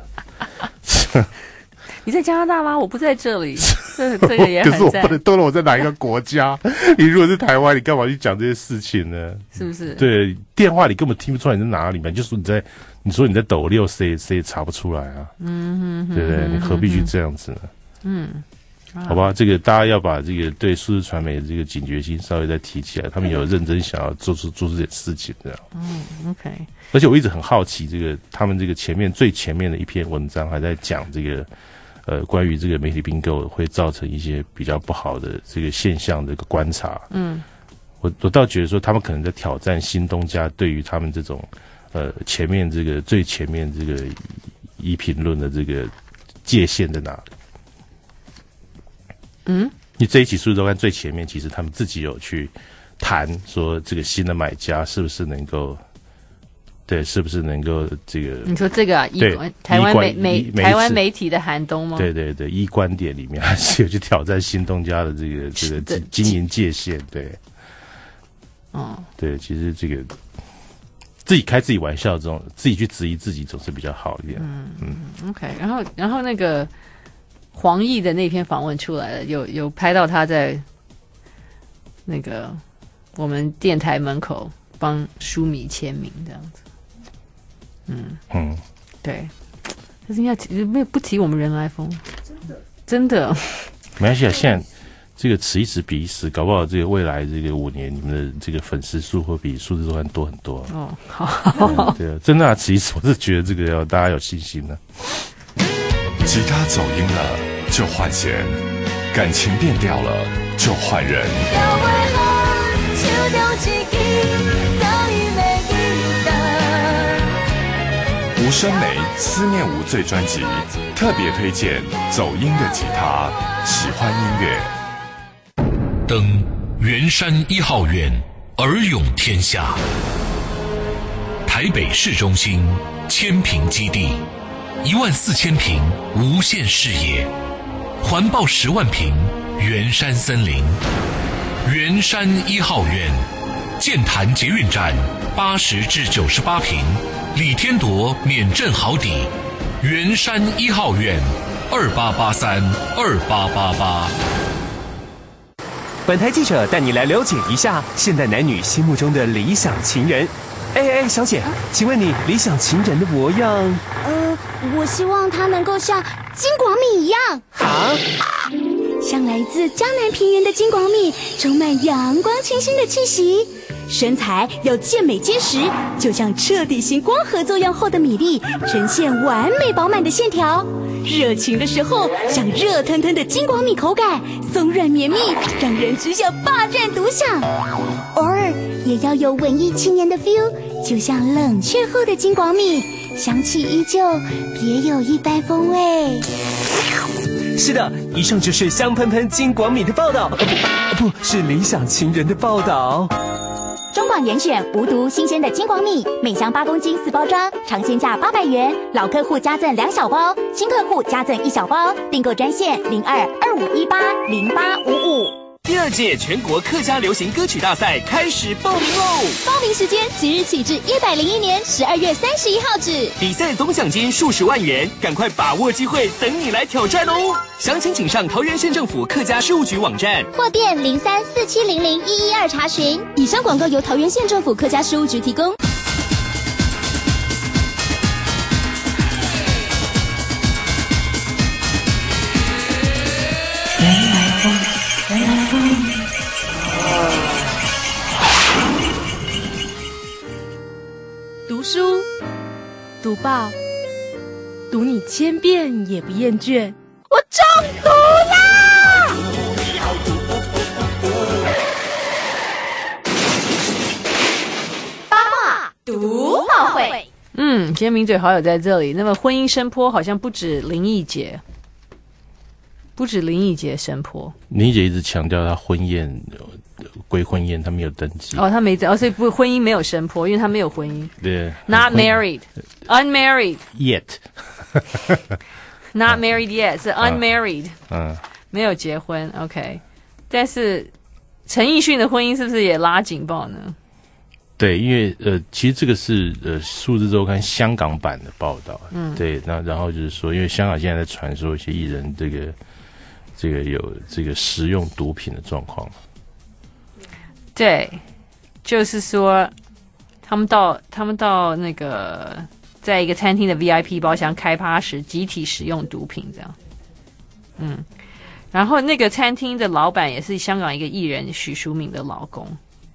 你在加拿大吗？我不在这里。这这个也很可是我不能透露我在哪一个国家。你如果是台湾，你干嘛去讲这些事情呢？ 是不是？ 对，电话里根本听不出来你在哪里嘛，你就说你在，你说你在斗六，谁也谁也查不出来啊。嗯哼，对不对？你何必去这样子呢？嗯。好吧，这个大家要把这个对数字传媒的这个警觉性稍微再提起来，他们有认真想要做出做出点事情这样。 嗯 ，OK。 而且我一直很好奇，这个他们这个前面最前面的一篇文章还在讲这个呃关于这个媒体并购会造成一些比较不好的这个现象的一个观察。嗯，我我倒觉得说他们可能在挑战新东家对于他们这种呃前面这个最前面这个一评论的这个界限在哪里？嗯，你这一期数字周刊最前面，其实他们自己有去谈说，这个新的买家是不是能够，对，是不是能够这个？ 你说这个啊，对，台湾媒媒台湾媒体的寒冬吗？ 对对对，一观点里面还是有去挑战新东家的这个这个经营界限，对，哦，对，其实这个自己开自己玩笑，这种自己去质疑自己总是比较好一点。嗯嗯 ，OK， 然后然后那个。黄奕的那篇访问出来了，有有拍到他在那个我们电台门口帮书迷签名这样子。嗯嗯，对，但是要提不提我们人来疯，真的真的没关系啊。现在这个此一时彼一时，搞不好这个未来这个五年，你们的这个粉丝数会比数字周刊多很多、啊。 哦，好， 对啊，真的啊，此一时，我是觉得这个要大家有信心的、啊。 吉他走音了就换弦，感情变调了就换人。吴声梅《思念无罪》专辑特别推荐走音的吉他，喜欢音乐。 登圆山一号院，尔勇天下。台北市中心千坪基地，一万四千坪无限视野，环抱十万坪圆山森林。圆山一号院，剑潭捷运站八十至九十八坪。李天铎免震好抵，圆山一号院二八八三二八八八。 本台记者带你来了解一下现代男女心目中的理想情人。哎哎，小姐，请问你理想情人的模样？ 呃，我希望他能够像金广米一样。 啊？ 像来自江南平原的金广米，充满阳光清新的气息。身材要健美结实，就像彻底型光合作用后的米粒，呈现完美饱满的线条。热情的时候，像热腾腾的金广米口感，松软绵密，让人只想霸占独享。偶尔也要有文艺青年的 feel， 就像冷却后的金广米，香气依旧，别有一番风味。 是的，以上就是香喷喷金广米的报道，呃不，不是理想情人的报道。 中广严选无毒新鲜的金广米，每箱八公斤四包装，尝鲜价八百元，老客户加赠两小包，新客户加赠一小包，订购专线零二二五一八零八五五。 第二届全国客家流行歌曲大赛开始报名喽！ 报名时间即日起至一百零一年十二月三十一号止。 比赛总奖金数十万元，赶快把握机会，等你来挑战哦！详情请上桃园县政府客家事务局网站或电零三四七零零一一二查询。以上广告由桃园县政府客家事务局提供。 人来疯，人来疯。 读书，读报，读你千遍也不厌倦。我中毒啦！ 八卦读报会。 嗯，今天名嘴好友在这里。那么婚姻声波好像不止林忆杰，不止林忆杰声波。 林忆杰一直强调他婚宴归婚宴，他没有登记。 哦，他没哦，所以不婚姻没有声波，因为他没有婚姻。 对 ，Not married, unmarried yet 。 Not married yet 是 unmarried， 嗯，嗯没有结婚 ，OK。但是陈奕迅的婚姻是不是也拉警报呢？ 对，因为呃，其实这个是呃数字周刊香港版的报道，嗯，对，那然后就是说，因为香港现在在传说一些艺人这个这个有这个食用毒品的状况， 对，就是说他们到他们到那个。在一个餐厅的 V I P 包厢开趴时，集体使用毒品，这样，嗯，然后那个餐厅的老板也是香港一个艺人许淑敏的老公，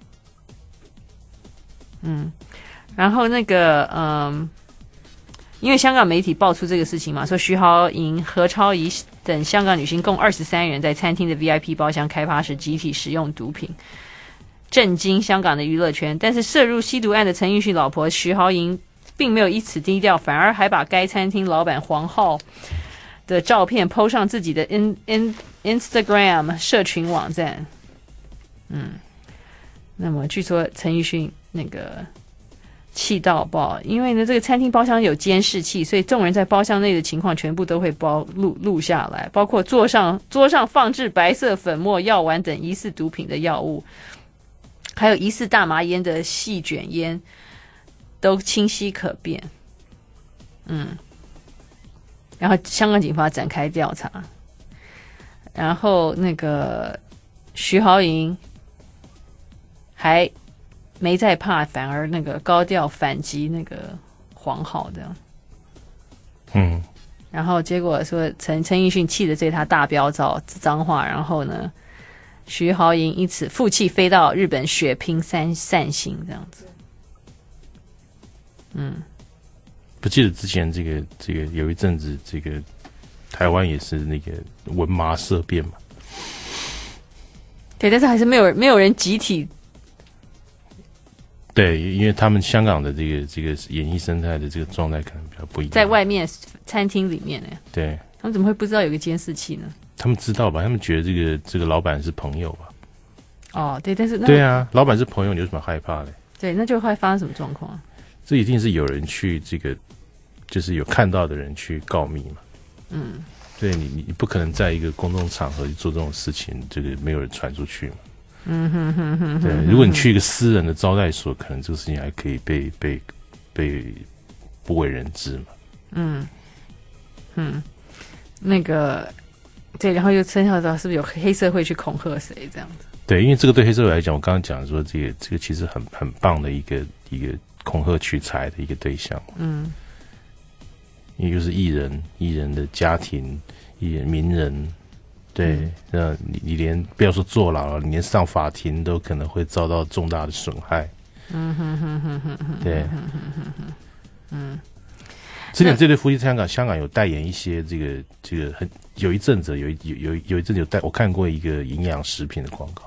嗯，然后那个嗯，因为香港媒体爆出这个事情嘛，说徐豪莹、何超仪等香港女星共二十三人在餐厅的 V I P 包厢开趴时集体使用毒品，震惊香港的娱乐圈。但是涉入吸毒案的陈奕迅老婆徐豪莹并没有以此低调，反而还把该餐厅老板黄浩的照片 po 上自己的 in, in, Instagram 社群网站。嗯，那么据说陈奕迅那个气到爆，因为呢这个餐厅包厢有监视器，所以众人在包厢内的情况全部都会包录录下来，包括桌上桌上放置白色粉末、药丸等疑似毒品的药物，还有疑似大麻烟的细卷烟。都清晰可辨，嗯，然后香港警方展开调查，然后那个徐豪莹还没在怕，反而那个高调反击那个黄浩这样。 嗯， 然后结果说陈陈奕迅气得对他大飙造脏话，然后呢，徐豪莹因此负气飞到日本血拼三散心这样子。嗯， 不记得之前这个这个有一阵子这个台湾也是那个文麻色变嘛。 对，但是还是没有没有人集体。 对，因为他们香港的这个这个演艺生态的这个状态可能比较不一样， 在外面餐厅里面呢， 对， 他们怎么会不知道有个监视器呢？ 他们知道吧？他们觉得这个这个老板是朋友吧？ 哦，对，但是那对啊，老板是朋友，你有什么害怕嘞？ 对，那就会发生什么状况？ 这一定是有人去这个，就是有看到的人去告密嘛。 嗯， 对你，你不可能在一个公众场合去做这种事情，这个没有人传出去嘛。 嗯哼哼哼哼， 对，如果你去一个私人的招待所，可能这个事情还可以被被被不为人知嘛。 嗯嗯，那个对，然后又生效到是不是有黑社会去恐吓谁这样子？ 对，因为这个对黑社会来讲，我刚刚讲说这个这个其实很很棒的一个一个恐吓取财的一个对象。 嗯， 也就是艺人、艺人的家庭、艺人名人。对，那、嗯、你你连不要说坐牢了，你连上法庭都可能会遭到重大的损害。 嗯哼哼哼哼哼， 对， 哼哼哼哼，嗯。 之前这对夫妻在香港，香港有代言一些这个这个很有一阵子有一有有有一阵子有代我看过一个营养食品的广告。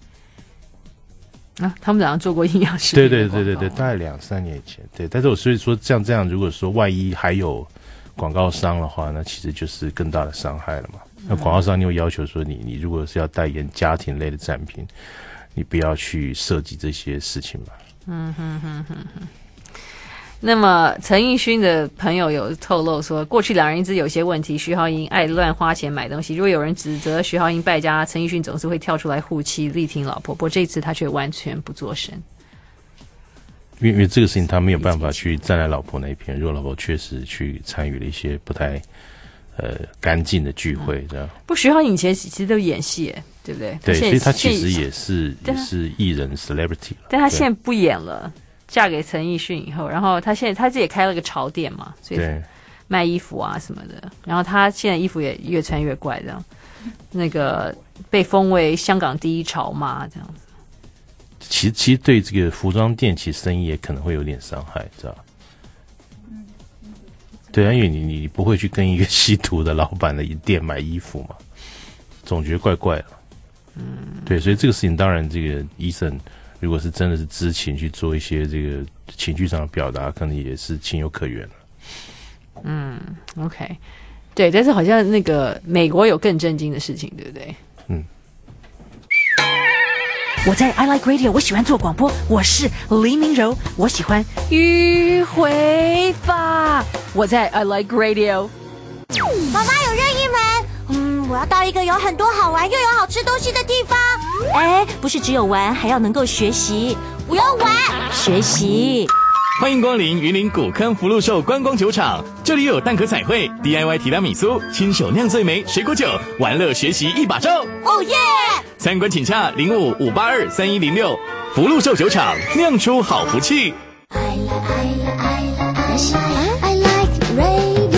啊，他们俩做过营养食品的广告。 对对对对对，大概两三年前。对，但是我所以说像这样，如果说万一还有广告商的话，那其实就是更大的伤害了嘛。那广告商又要求说你，你如果是要代言家庭类的产品，你不要去涉及这些事情嘛。 嗯哼哼哼哼。那么陈奕迅的朋友有透露说，过去两人一直有些问题，徐豪莹爱乱花钱买东西，如果有人指责徐豪莹败家，陈奕迅总是会跳出来护妻力挺老婆，不过这次他却完全不作声。 因为因为这个事情他没有办法去站在老婆那一边，如果老婆确实去参与了一些不太呃干净的聚会，这样。 不，徐浩颖以前其实都演戏，对不对？ 对，所以他其实也是也是艺人 celebrity， 但他现在不演了，嫁给陈奕迅以后，然后他现在他自己也开了个潮店嘛，所以卖衣服啊什么的。然后他现在衣服也越穿越怪，这样，那个被封为香港第一潮妈这样子。 其实其实对这个服装店其实生意也可能会有点伤害，知道？对啊，因为你你不会去跟一个吸毒的老板的店买衣服嘛，总觉得怪怪的。嗯，对，所以这个事情当然，这个医生如果是真的是知情去做一些这个情绪上的表达，可能也是情有可原了。 嗯 ，OK， 对，但是好像那个美国有更震惊的事情，对不对？ 嗯。 我在 I Like Radio， 我喜欢做广播，我是黎明柔，我喜欢迂回法。我在 I Like Radio。 妈妈有任意门，嗯，我要到一个有很多好玩又有好吃东西的地方。 哎，不是只有玩，还要能够学习。 我要玩， 学习。 欢迎光临云林古坑福禄寿观光酒厂，这里有蛋壳彩绘、D I Y 提拉米苏、亲手酿醉梅、水果酒，玩乐学习一把照。 哦耶！ 参观请洽零五五八二三一零六，福禄寿酒厂酿出好福气。 I like, I like, I like, I like radio。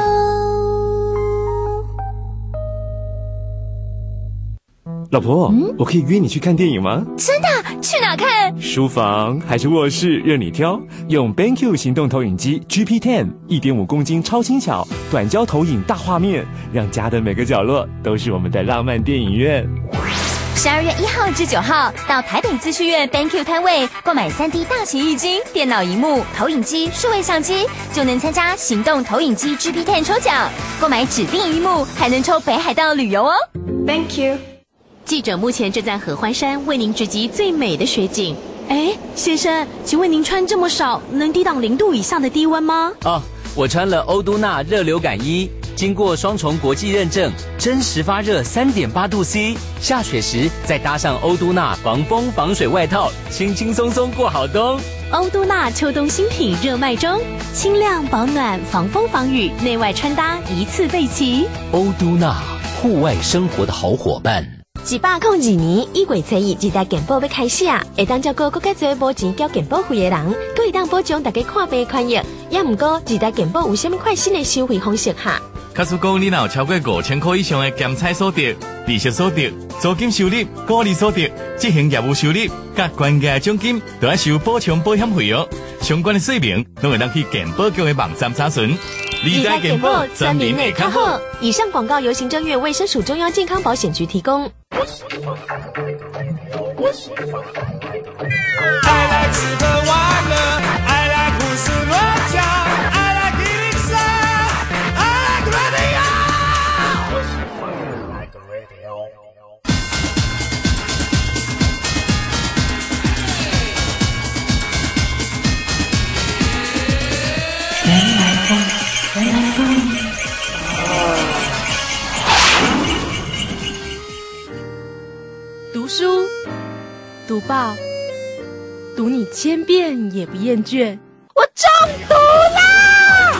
老婆，嗯、我可以约你去看电影吗？ 真的？去哪看？ 书房还是卧室，任你挑。用 B E N Q 行动投影机 G P 十， 一点五公斤超轻巧，短焦投影大画面，让家的每个角落都是我们的浪漫电影院。 十二月一号至九号，到台北资讯院 B E N Q 摊位购买 三 D 大型液晶、电脑萤幕、投影机、数位相机，就能参加行动投影机 G P 十 抽奖。购买指定萤幕，还能抽北海道旅游哦。 Thank you。 记者目前正在合欢山为您直击最美的雪景。 哎，先生，请问您穿这么少，能抵挡零度以下的低温吗？ 哦，我穿了欧都娜热流感衣，经过双重国际认证，真实发热 三点八度 C， 下雪时再搭上欧都娜防风防水外套，轻轻松松过好冬。 欧都娜秋冬新品热卖中，轻量保暖，防风防雨，内外穿搭一次备齐。 欧都娜，户外生活的好伙伴。 一百零二年一月初一，一代健保要开始啊，会当照顾更加多无钱交健保费的人，佫会当保障大家看病看药。也毋过，一代健保有啥物款新的收费方式哈？ 假使讲你若有超过五千块以上的检测所得、利息所得、租金收入、股利所得、执行业务收入、甲关键奖金，都要收补偿保险费哦。相关的说明，拢会当去健保局的网站查询。 二代健保全民会较好。以上广告由行政院卫生署中央健康保险局提供。 I like 吃喝玩乐 I like 胡思乱想 I like 一零三 I like radio I like radio 原来风原来风读书读报读你千遍也不厌倦，我中毒啦！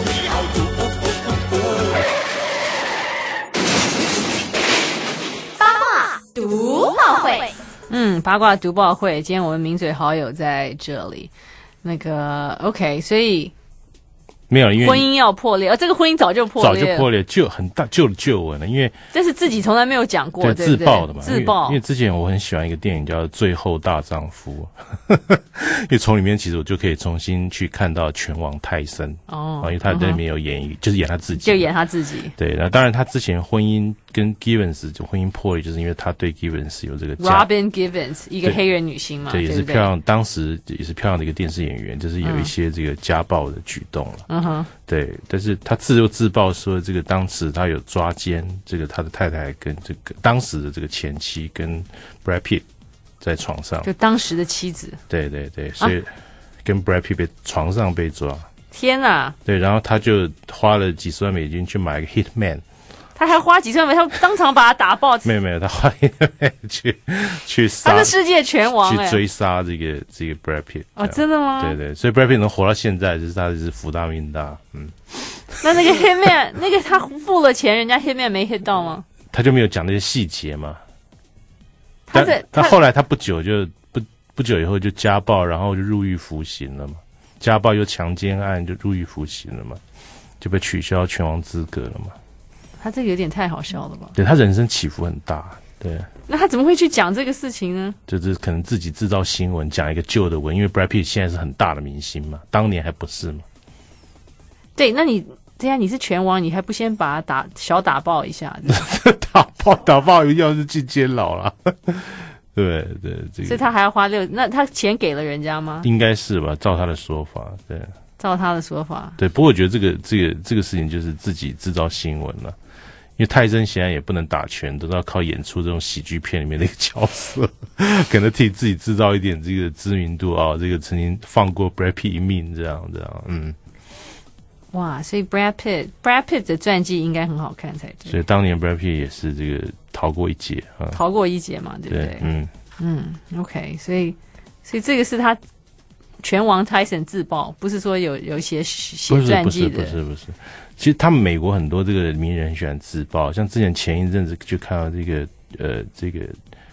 八卦读报会， 嗯，八卦读报会，今天我们名嘴好友在这里。那个 OK， 所以没有，因为婚姻要破裂，而、呃、这个婚姻早就破裂了， 早就破裂，就很大旧的旧闻了。因为这是自己从来没有讲过，对对自爆的嘛， 自爆。 因为之前我很喜欢一个电影叫《最后大丈夫》，因为从里面其实我就可以重新去看到拳王泰森哦，因为他在里面有演一、嗯，就是演他自己， 就演他自己。 对，那当然他之前婚姻跟 Givens 就婚姻破裂，就是因为他对 Givens 有这个 Robin Givens 一个黑人女星嘛， 对， 对也是漂亮，当时也是漂亮的一个电视演员，就是有一些这个家暴的举动了。嗯哼，对。但是他自又自曝说，这个当时他有抓奸，这个他的太太跟这个当时的这个前妻跟 Brad Pitt 在床上， 就当时的妻子。 对对对，所以跟 Brad Pitt 被床上被抓。 天哪！ 对，然后他就花了几十万美金去买一个 Hitman。 他还花几十万美金，他当场把他打爆。 没有没有，他花去去杀， 他是世界拳王、欸， 去追杀这个这个 Brad Pitt。 哦，真的吗？ 对对，所以 Brad Pitt 能活到现在，就是他是福大命大。嗯， 那那个 Hitman 那个他付了钱，人家 Hitman 没 hit 到吗？ 他就没有讲那些细节嘛。 他在他后来他不久就不不久以后就家暴，然后就入狱服刑了嘛。家暴又强奸案就入狱服刑了嘛，就被取消拳王资格了嘛。 他这个有点太好笑了吧？ 对，他人生起伏很大，对。 那他怎么会去讲这个事情呢？ 就是可能自己制造新闻，讲一个旧的文，因为 Brad Pitt 现在是很大的明星嘛，当年还不是嘛。 对，那你这样你是拳王，你还不先把他打小打爆一下？ 打爆打爆，要是进监牢了。对对，这个。 所以他还要花六，那他钱给了人家吗？ 应该是吧，照他的说法，对。 照他的说法， 对。不过我觉得这个这个这个事情就是自己制造新闻了。因为泰森显然也不能打拳，都要靠演出这种喜剧片里面的一个角色，可能替自己制造一点这个知名度啊、哦。这个曾经放过 Brad Pitt 一命，这样这样，嗯。 哇，所以 Brad Pitt Brad Pitt 的传记应该很好看才对。 所以当年 Brad Pitt 也是这个逃过一劫啊， 逃过一劫嘛，对不对？ 对嗯嗯 ，OK， 所以所以这个是他拳王 Tyson 自曝，不是说有有一些写传记的， 不是不是不是不是。其实他们美国很多这个名人很喜欢自爆，像之前前一阵子就看到这个呃这个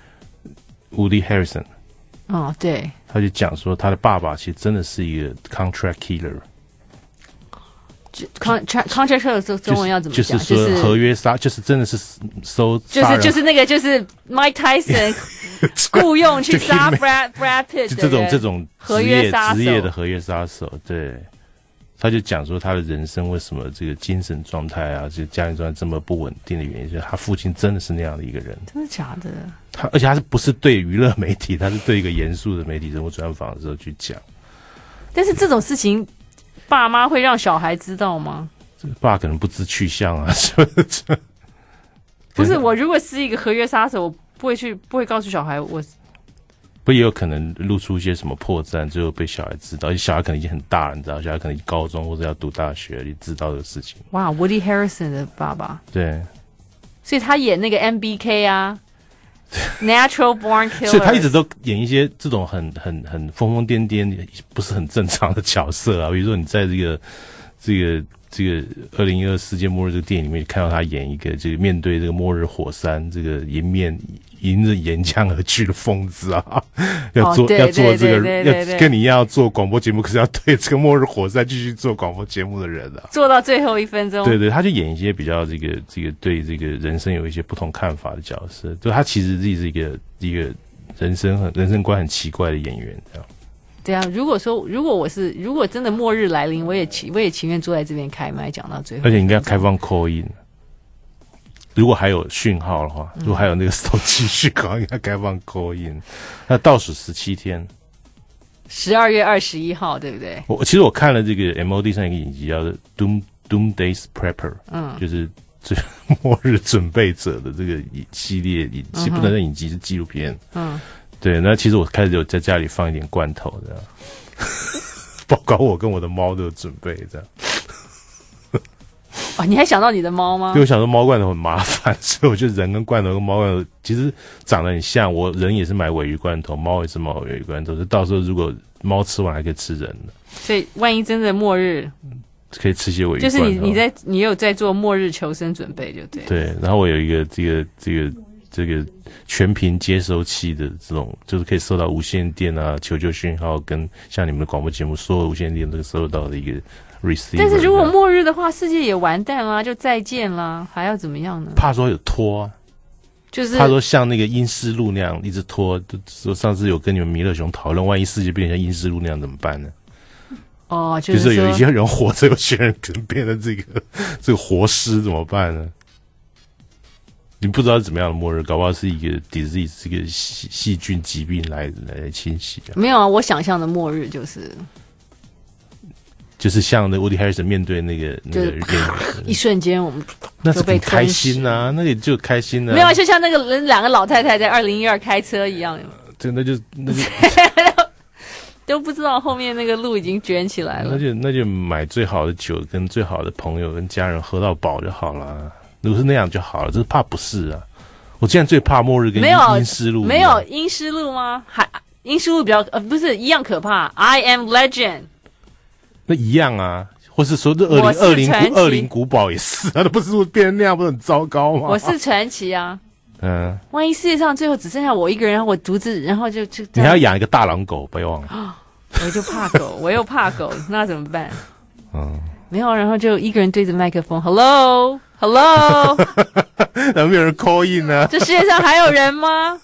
Woody Harrelson， 哦对， 他就讲说他的爸爸其实真的是一个 contract killer。 contract contract 的中文要怎么讲？ 就是说合约杀，就是真的是收， 就是就是那个就是 Mike Tyson 雇佣去杀 Brad Brad Pitt 就这种这种职业职业的合约杀手，对。他就讲说他的人生为什么这个精神状态啊，这家庭状态这么不稳定的原因，就是他父亲真的是那样的一个人。 真的假的？ 他而且他是不是对娱乐媒体，他是对一个严肃的媒体人物专访的时候去讲。 但是这种事情，爸妈会让小孩知道吗？ 爸可能不知去向啊，是不是？ 不是，我如果是一个合约杀手，我不会去，不会告诉小孩我。 不也有可能露出一些什么破绽，最后被小孩知道，而且小孩可能已经很大了，你知道，小孩可能高中或者要读大学，你知道的事情。 哇 ，Woody Harrelson 的爸爸。 对。 所以他演那个 M B K 啊，Natural Born Killer。 所以他一直都演一些这种很很很疯疯癫癫、不是很正常的角色啊，比如说你在这个这个这个二零一二世界末日这个电影里面看到他演一个这个面对这个末日火山，这个迎面迎着岩浆而去的疯子啊，要做、 哦、 要做这个要跟你一样要做广播节目，可是要对这个末日火山继续做广播节目的人啊， 做到最后一分钟。 对对，他就演一些比较这个这个对这个人生有一些不同看法的角色，就他其实自己是一个一个人生很人生观很奇怪的演员，这样。 对啊，如果说如果我是如果真的末日来临，我也情我也情愿坐在这边开麦讲到最后， 而且应该开放 call in。如果还有讯号的话，如果还有那个手机讯号，应该开放 call in。那倒数十七天， 十二月二十一号，对不对？ 我其实我看了这个 M O D 上一个影集叫做 Doom Doomsday Prepper， 嗯，就是这末日准备者的这个系列影集，不能说影集是纪录片，嗯，对。那其实我开始有在家里放一点罐头这样，包括我跟我的猫都有准备这样。 哦，你还想到你的猫吗？ 对，我想说猫罐头很麻烦，所以我觉得人跟罐头跟猫罐头其实长得很像。我人也是买鲔鱼罐头，猫也是买鲔鱼罐头，就到时候如果猫吃完还可以吃人的。 所以万一真的末日， 可以吃些鲔鱼罐头。 就是你你在你有在做末日求生准备，就对。 对，然后我有一个这个这个这个全屏接收器的这种，就是可以收到无线电啊、求救讯号，跟像你们的广播节目所有无线电都收到的一个。 但是如果末日的话，世界也完蛋啦，就再见啦，还要怎么样呢？ 怕说有拖、啊，就是怕说像那个阴尸路那样一直拖。就上次有跟你们弥勒熊讨论，万一世界变成像阴尸路那样怎么办呢？ 哦，就是、 就是有一些人活着，有些人可能变成这个这个活尸怎么办呢？你不知道是怎么样的末日，搞不好是一个 disease， 这个细细菌疾病来来侵袭、啊。 没有啊，我想象的末日就是。 就是像那 Woody Harrelson 面对那个那个人， 一瞬间我们那是很开心啊，那个就开心啊。 没有，就像那个人两个老太太在二零一二开车一样。 对，那就那就都不知道后面那个路已经卷起来了。 那就那就买最好的酒，跟最好的朋友跟家人喝到饱就好了。如果是那样就好了，这是怕不是啊。我现在最怕末日跟阴尸路。 没有阴尸路吗？还阴尸路比较呃不是一样可怕。I am Legend。 那一样啊，或是说这恶灵恶灵古恶灵古堡也是啊，那不是变成那样，不是很糟糕吗？ 我是传奇啊， 嗯， 万一世界上最后只剩下我一个人，然后我独自，然后就就你还要养一个大狼狗，不要忘了。 我就怕狗，我又怕狗，那怎么办？嗯，没有，然后就一个人对着麦克风 ，Hello Hello， 然后没有人 call in 呢、啊？ 这世界上还有人吗？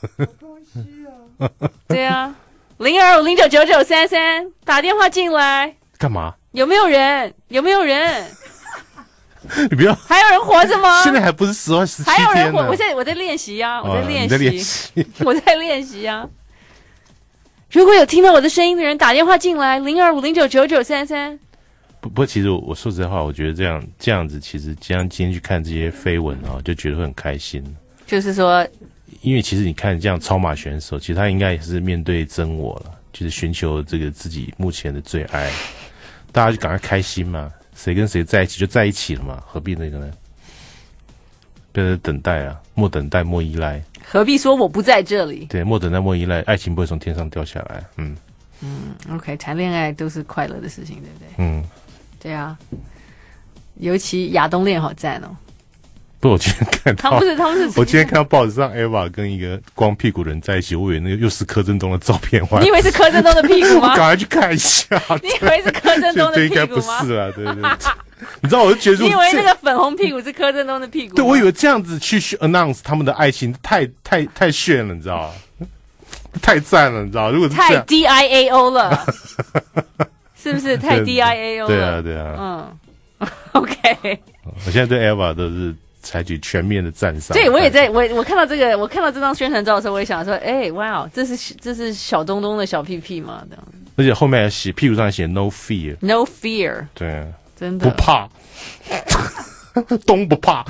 对啊，零二五零九九九三三打电话进来。 干嘛？ 有没有人？有没有人？ 你不要， 还有人活着吗？ 现在还不是十万十七天呢。 还有人活，我在我在练习啊，我在练习，哦、我在练习啊。如果有听到我的声音的人，打电话进来，零二五零九九九三三。 不不过，其实我我说实在话，我觉得这样这样子，其实这样今天去看这些绯闻啊，就觉得会很开心。 就是说， 因为其实你看这样超马选手，其实他应该也是面对真我了，就是寻求这个自己目前的最爱。大家就赶快开心嘛，谁跟谁在一起就在一起了嘛，何必那个呢？不要等待啊，莫等待，莫依赖。 何必说我不在这里？ 对，莫等待，莫依赖，爱情不会从天上掉下来。嗯嗯 ，OK， 谈恋爱都是快乐的事情，对不对？ 嗯， 对啊，尤其亚东恋好赞哦。 不，我今天看到， 他们是他们是， 我今天看到报纸上 Eva 跟一个光屁股人在一起，我以为那个又是柯震东的照片。 你以为是柯震东的屁股吗？ 我赶快去看一下。 你以为是柯震东的屁股吗？ 这应该不是啊，对对对。你知道，我就觉得， 你以为那个粉红屁股是柯震东的屁股吗？ 对，我以为这样子去 announce 他们的爱情太太太炫了，你知道吗？太赞了，你知道？如果是这样太 D I A O 了，是不是太 D I A O 了？ 对啊，对啊。 嗯 ，OK。 我现在对 Eva 都是采取全面的赞赏。 对，我也在我我看到这个，我看到这张宣传照的时候，我也想说，哎、欸，哇，这是这是小东东的小屁屁吗？这样。 而且后面还写屁股上写 No fear，No fear， 对， 真的不怕，东不怕。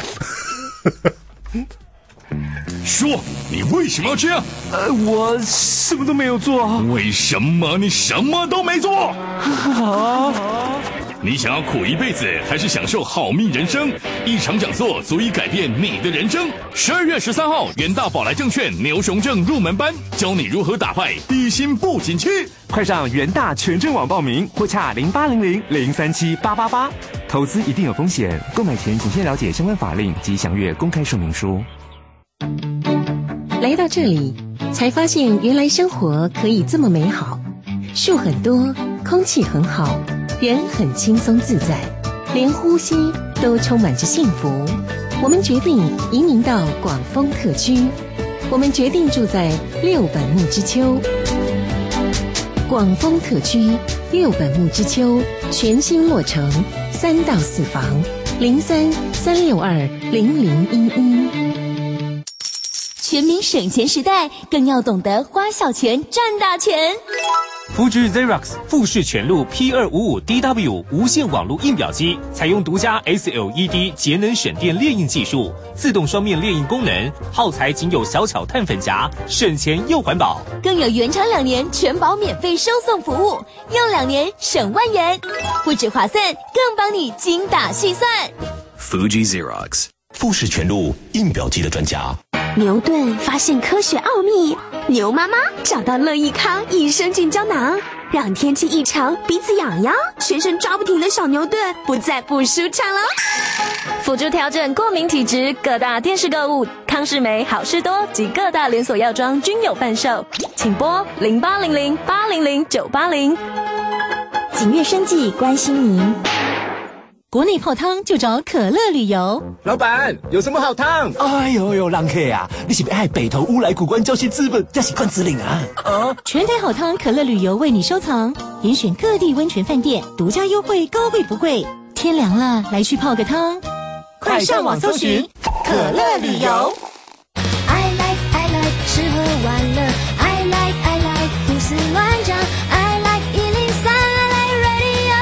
说，你为什么要这样？ 呃，我什么都没有做。 为什么你什么都没做？ 啊！ 你想要苦一辈子，还是享受好命人生？一场讲座足以改变你的人生。十二月十三号，元大宝来证券牛熊证入门班，教你如何打败低薪不景气。 快上元大全证网报名，或洽零八零零零三七八八八。投资一定有风险，购买前请先了解相关法令及详阅公开说明书。 来到这里，才发现原来生活可以这么美好，树很多，空气很好，人很轻松自在，连呼吸都充满着幸福。我们决定移民到广丰特区，我们决定住在六本木之丘。广丰特区六本木之丘全新落成，三到四房，零三三六二零零一一。 全民省钱时代，更要懂得花小钱赚大钱。 富士 Xerox 富士全路 P 二五五 D W 无线网络印表机，采用独家 S L E D 节能省电列印技术，自动双面列印功能，耗材仅有小巧碳粉夹，省钱又环保。 更有原厂两年全保免费收送服务，用两年省万元，不止划算，更帮你精打细算。 Fuji Xerox 富士全路印表机的专家。 牛顿发现科学奥秘，牛妈妈找到乐益康益生菌胶囊，让天气异常、鼻子痒痒、全身抓不停的小牛顿不再不舒畅了。 辅助调整过敏体质，各大电视购物、康士美、好事多及各大连锁药妆均有贩售，请拨零八零零八零零九八零。 景悦生技关心您。 国内泡汤就找可乐旅游。 老板，有什么好汤？ 哎呦呦，人客啊，你是要爱北投乌来古关交些资本，还是灌子岭啊？ 哦，全台好汤可乐旅游为你收藏，严选各地温泉饭店，独家优惠，高贵不贵。天凉了，来去泡个汤。 快上网搜寻可乐旅游。 I like I like 吃喝玩乐 I like I like 胡思乱想 I like 一零三 I like radio。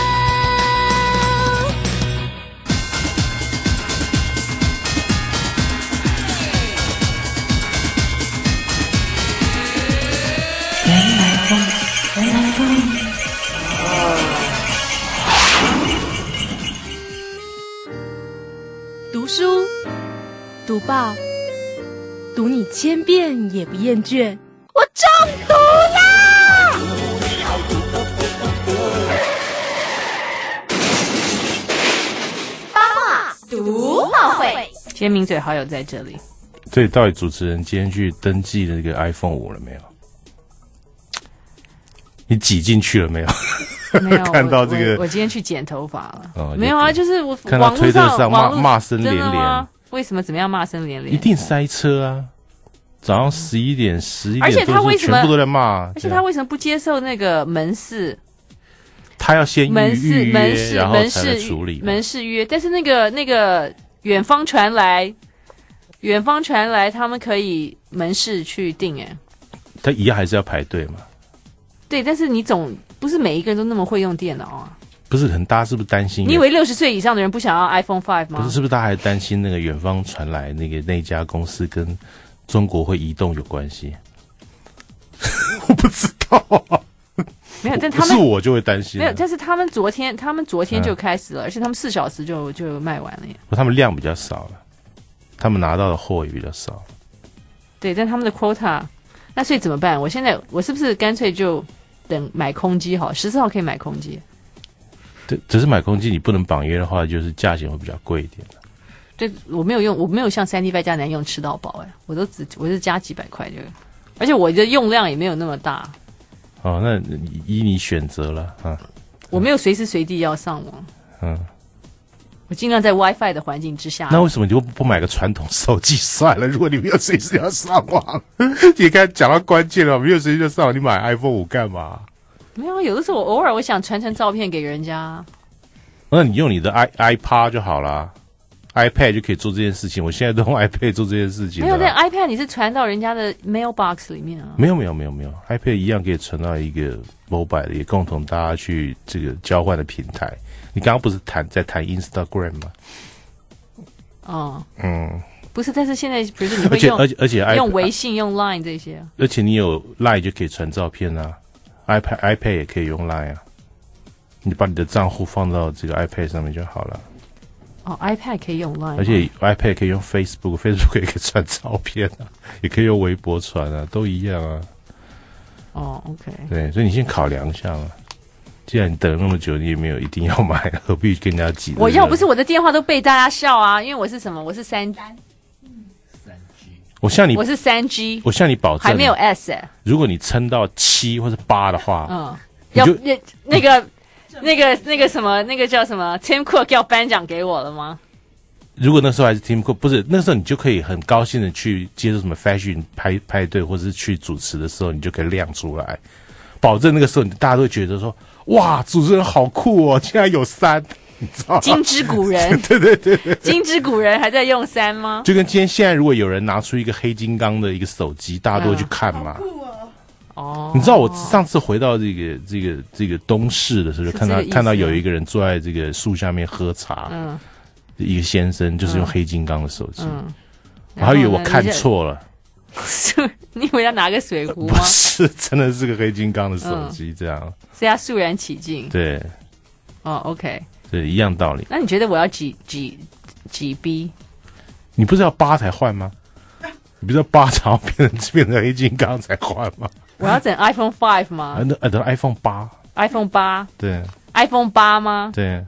原来风原来风读书读报读你千遍也不厌倦，我中毒啦！ 八卦读报会， 今天名嘴好友在这里。 所以，到底主持人今天去登记那个 iPhone 五了没有？你挤进去了没有？ 没有看到这个我，我今天去剪头发了。 哦、 没有啊，就是我看到推特上骂骂声连连。 为什么怎么样骂声连连？ 一定塞车啊！早上十一点、十一点， 而且他为什么全部都在骂？ 而且他为什么不接受那个门市？ 他要先门市预门市然后门才能市处理门市约，但是那个那个远方传来，远方传来，他们可以门市去订哎。 他一样还是要排队嘛？ 对，但是你总不是每一个人都那么会用电脑啊。 不是，很大家是不是担心？ 你以为六十岁以上的人不想要 iPhone 五吗？ 不是，是不是大家还担心那个远方传来那个那家公司跟中国会移动有关系？我不知道啊。 没有，但他们不是我就会担心、啊。 没有，但是他们昨天，他们昨天就开始了，嗯、而且他们四小时就就卖完了耶。 他们量比较少了，他们拿到的货也比较少。 对，但他们的 quota， 那所以怎么办？我现在我是不是干脆就等买空机好？十四号可以买空机。 对，只是买空机你不能绑约的话，就是价钱会比较贵一点。 对，我没有用，我没有像三 D 外加难用吃到饱哎，我都只我是加几百块就，而且我的用量也没有那么大。 哦，那依你选择了啊。 我没有随时随地要上网， 嗯， 我尽量在 WiFi 的环境之下。 那为什么你就不买个传统手机算了？如果你没有随时要上网，你刚才讲到关键了，没有随时就上网，你买 iPhone 五干嘛？ 没有，有的时候我偶尔我想传传照片给人家。 那你用你的 i iPad 就好啦 iPad 就可以做这件事情。我现在都用 iPad 做这件事情。 没有，那 iPad 你是传到人家的 mailbox 里面啊？ 没有，没有，没有，没有 ，iPad 一样可以传到一个 mobile 的，也共同大家去这个交换的平台。你刚刚不是谈在谈 Instagram 吗？ 哦， 嗯， 不是，但是现在不是你会用， 而且而且而且用微信、用 Line 这些， 而且你有 Line 就可以传照片啊。iPad iPad 也可以用 Line 啊， 你把你的账户放到这个 iPad 上面就好了。 哦 ，iPad 可以用 Line， 而且 iPad 可以用 Facebook，Facebook 也可以传照片啊，也可以用微博传啊，都一样啊。 哦 ，OK。 对，所以你先考量一下嘛。既然你等了那么久，你也没有一定要买，何必跟人家挤？ 我要不是我的电话都被大家笑啊，因为我是什么？我是三三 G。我向你， 我是三 G， 我向你保证， 还没有 S 哎、欸。 如果你撑到七或者八的话， 嗯，要那那个。那个那个什么，那个叫什么 Tim Cook 要颁奖给我了吗？ 如果那时候还是 Tim Cook， 不是那时候你就可以很高兴的去接受什么 fashion 派派对，或者是去主持的时候，你就可以亮出来，保证那个时候大家都会觉得说，哇，主持人好酷哦，竟然有三，你知道吗？ 金之古人， 对对对对， 金之古人还在用三吗？ 就跟今天现在如果有人拿出一个黑金刚的一个手机，大家都会去看嘛。嗯哦， 你知道我上次回到这个这个这个东市的时候，就看到看到有一个人坐在这个树下面喝茶，嗯，一个先生就是用黑金刚的手机，嗯，我还以为我看错了， 是你以为他拿个水壶吗？ 不是，真的是个黑金刚的手机，这样， 所以他肃然起敬， 对， 哦 ，OK， 对，一样道理。 那你觉得我要几几几 B？ 你不是要八才换吗？你不是要八才要变成变成黑金刚才换吗？ 我要等 iPhone 五吗？ 啊，等 iPhone 八 iPhone 八， 对 ，iPhone 八吗？ 对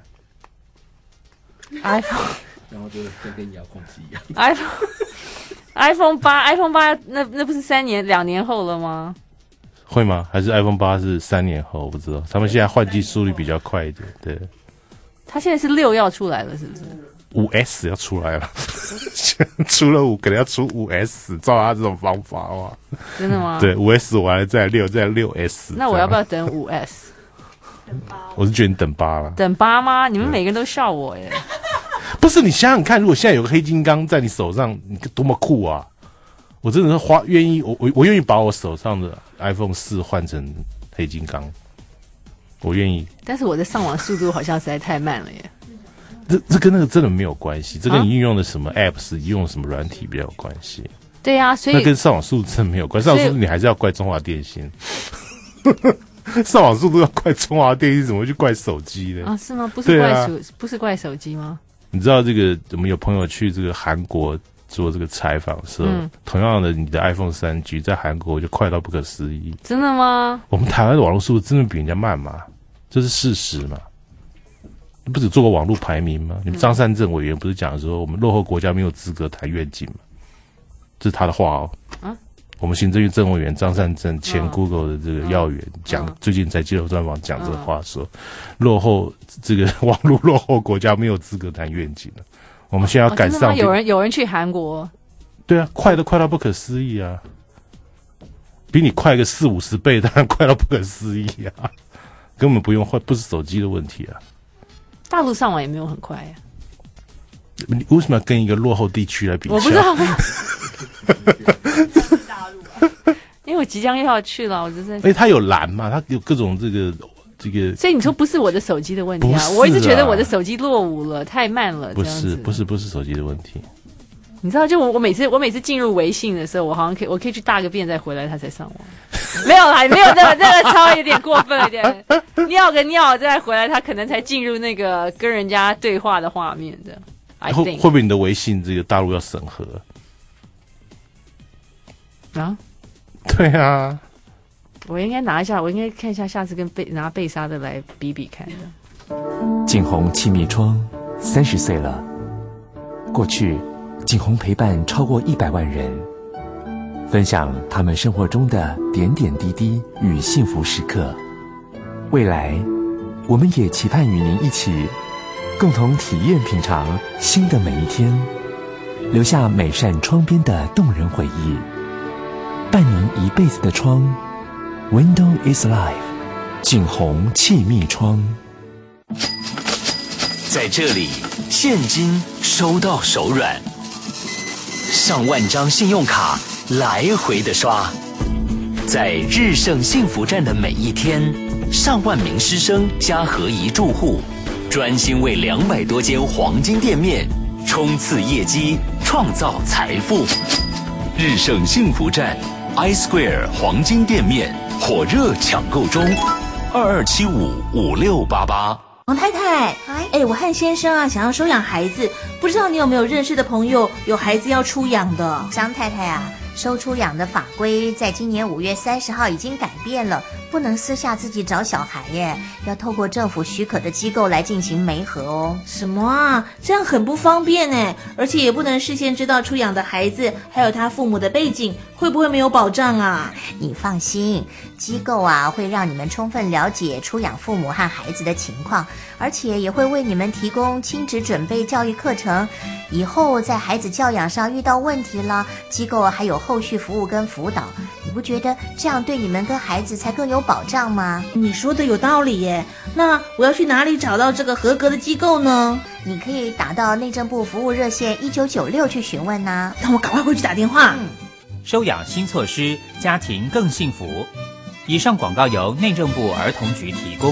，iPhone， 然后就跟跟遥控器一样。 iPhone iPhone 八 iPhone 八，那那不是三年两年后了吗？ 会吗？还是 iPhone 八是三年后？我不知道，他们现在换机速率比较快一点。对， 他现在是六要出来了，是不是？ 五 S 要出来了，出了五可能要出五 S， 照他这种方法哇， 真的吗？ 对，五 S 完了再六，再六 S。 那我要不要等五 S？ 我是觉得你等八了。 等八吗？你们每个人都笑我耶。 不是，你想想看，如果现在有个黑金刚在你手上，你多么酷啊！我真的是花愿意，我我我愿意把我手上的 iPhone 四换成黑金刚，我愿意。 但是我的上网速度好像实在太慢了耶。 这这跟那个真的没有关系，这跟你运用的什么 apps、啊、用什么软体比较有关系。 对啊，所以那跟上网速度真的没有关系。上网速度你还是要怪中华电信。上网速度要怪中华电信，怎么会去怪手机呢？ 啊，是吗？不是怪手、啊，不是怪手机吗？ 你知道这个，我们有朋友去这个韩国做这个采访的时候，嗯、同样的，你的 iPhone 三 G 在韩国就快到不可思议。 真的吗？ 我们台湾的网络速度真的比人家慢嘛？这是事实嘛？不止做过网络排名吗？你们张善政委员不是讲说我们落后国家没有资格谈愿景吗？这是他的话哦。啊，我们行政院政委员张善政前 Google 的这个要员讲、嗯，最近在接受专访讲这个话说，嗯、落后这个网络落后国家没有资格谈愿景了。我们现在要赶上、 哦。有人有人去韩国？ 对啊，快的快到不可思议啊！比你快个四五十倍，当然快到不可思议啊！根本不用换，不是手机的问题啊。 大陆上网也没有很快呀、 啊，你为什么要跟一个落后地区来比较？ 我不知道，大陆、啊，因为我即将又要去了，我就是。 哎，它有蓝嘛，它有各种这个这个。 所以你说不是我的手机的问题啊？我一直觉得我的手机落伍了，太慢了。 不是，不是，不是手机的问题。 你知道，就我我每次我每次进入微信的时候，我好像可以我可以去大个便再回来，他才上网。没有啦，没有那个那个稍微有点过分了一点，尿个尿再回来，他可能才进入那个跟人家对话的画面的。 会会不会你的微信这个大陆要审核？ 啊？ 对啊。 我应该拿一下，我应该看一下，下次跟贝拿贝莎的来比比看的。 景洪气密窗三十岁了，过去景洪陪伴超过一百万人，分享他们生活中的点点滴滴与幸福时刻。未来，我们也期盼与您一起，共同体验品尝新的每一天，留下每扇窗边的动人回忆，伴您一辈子的窗。Window is life， 景洪气密窗。 在这里，现金收到手软，上万张信用卡来回的刷。在日盛幸福站的每一天，上万名师生加合一住户，专心为两百多间黄金店面冲刺业绩，创造财富。日盛幸福站 ，iSquare 黄金店面火热抢购中， 二二七五五六八八。 王太太，哎，我和先生啊想要收养孩子，不知道你有没有认识的朋友有孩子要出养的？ 张太太啊，收出养的法规在今年五月三十号已经改变了，不能私下自己找小孩耶，要透过政府许可的机构来进行媒合哦。 什么啊？这样很不方便哎，而且也不能事先知道出养的孩子还有他父母的背景，会不会没有保障啊？ 你放心，机构啊会让你们充分了解出养父母和孩子的情况，而且也会为你们提供亲职准备教育课程。以后在孩子教养上遇到问题了，机构还有后续服务跟辅导，你不觉得这样对你们跟孩子才更有保障吗？ 你说的有道理耶。那我要去哪里找到这个合格的机构呢？ 你可以打到内政部服务热线一九九六去询问啊。 那我赶快回去打电话。 嗯， 收养新措施，家庭更幸福。以上广告由内政部儿童局提供。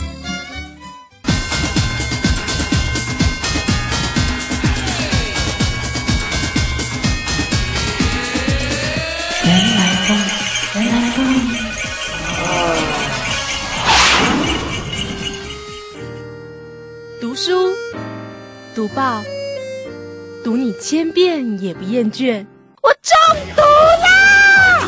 原来风，原来风。 读书，读报，读你千遍也不厌倦。我中毒啦！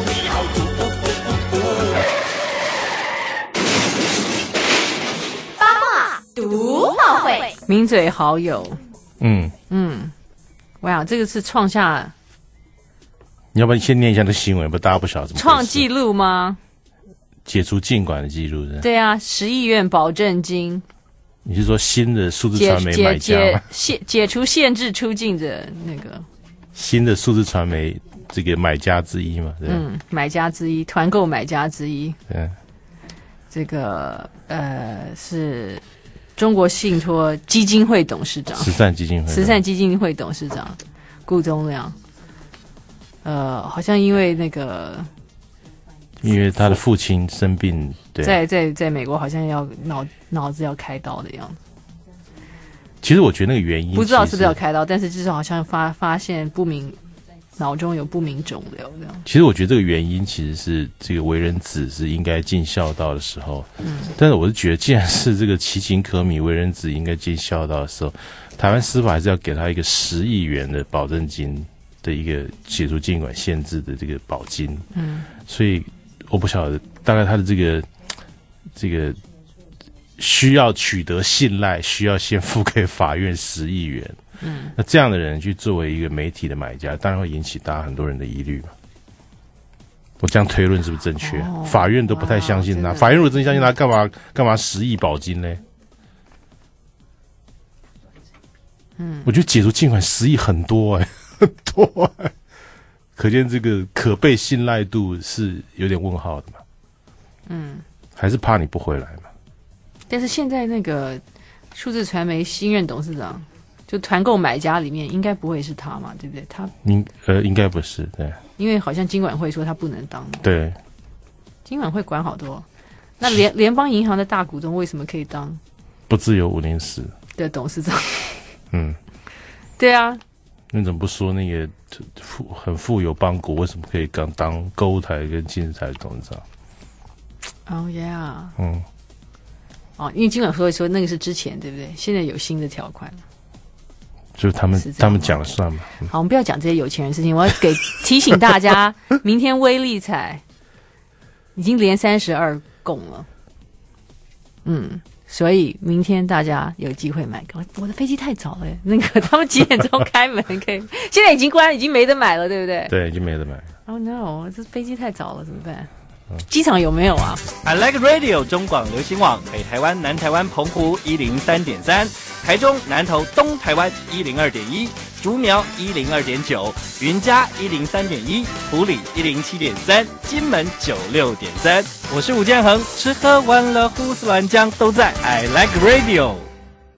八卦读报会， 名嘴好友。 嗯嗯，我想这个是创下。 你要不然先念一下这新闻，不大家不晓得怎么创纪录吗？ 解除禁管的记录是？ 对啊，十亿元保证金。 你是说新的数字传媒买家吗？ 解解除限制出境的那个新的数字传媒这个买家之一嘛？对， 嗯，买家之一，团购买家之一。 对， 这个呃是中国信托基金会董事长， 慈善基金会， 慈善基金会董事长顾宗亮。呃，好像因为那个， 因为他的父亲生病，对， 在在在美国好像要脑脑子要开刀的样子。 其实我觉得那个原因不知道是不是要开刀，但是至少好像发发现不明脑中有不明肿瘤这样。 其实我觉得这个原因其实是这个为人子是应该尽孝道的时候，嗯，但是我是觉得既然是这个其情可悯，为人子应该尽孝道的时候，台湾司法还是要给他一个十亿元的保证金。的一个解除禁管限制的这个保金，嗯，所以我不晓得，大概他的这个这个需要取得信赖，需要先付给法院十亿元，嗯，那这样的人去作为一个媒体的买家，当然会引起大家很多人的疑虑嘛。我这样推论是不是正确？哦、法院都不太相信他，法院如果真相信他，干嘛干嘛十亿保金呢？嗯，我觉得解除禁管十亿很多哎、欸。很多、欸，可见这个可被信赖度是有点问号的嘛。嗯，还是怕你不回来嘛。 但是现在那个数字传媒新任董事长，就团购买家里面应该不会是他嘛，对不对？他应呃应该不是，对。 因为好像金管会说他不能当。 对。 金管会管好多，那联联邦银行的大股东为什么可以当？ 不自由五零十的董事长。 嗯， 对啊。 你怎么不说那个富很富有邦国为什么可以刚当购物台跟金石台的董事长？ 哦耶， 嗯， 哦，因为金管会说那个是之前对不对？现在有新的条款了， 就是他们他们讲了算嘛。 嗯、好，我们不要讲这些有钱人的事情，我要给提醒大家，明天威力彩已经连三十二拱了，嗯。所以明天大家有机会买。我的飞机太早了，那个他们几点钟开门？可以，现在已经关，已经没得买了，对不对？ 对，已经没得买了。 Oh no， 这飞机太早了，怎么办？机场有没有啊 ？I Like Radio 中广流行网，北台湾、南台湾、澎湖一零三点三，台中、南投、东台湾一零二点一，竹苗一零二点九，云嘉一零三点一，埔里一零七点三，金门九六点三。我是吴建衡，吃喝玩乐胡思乱讲都在 I Like Radio。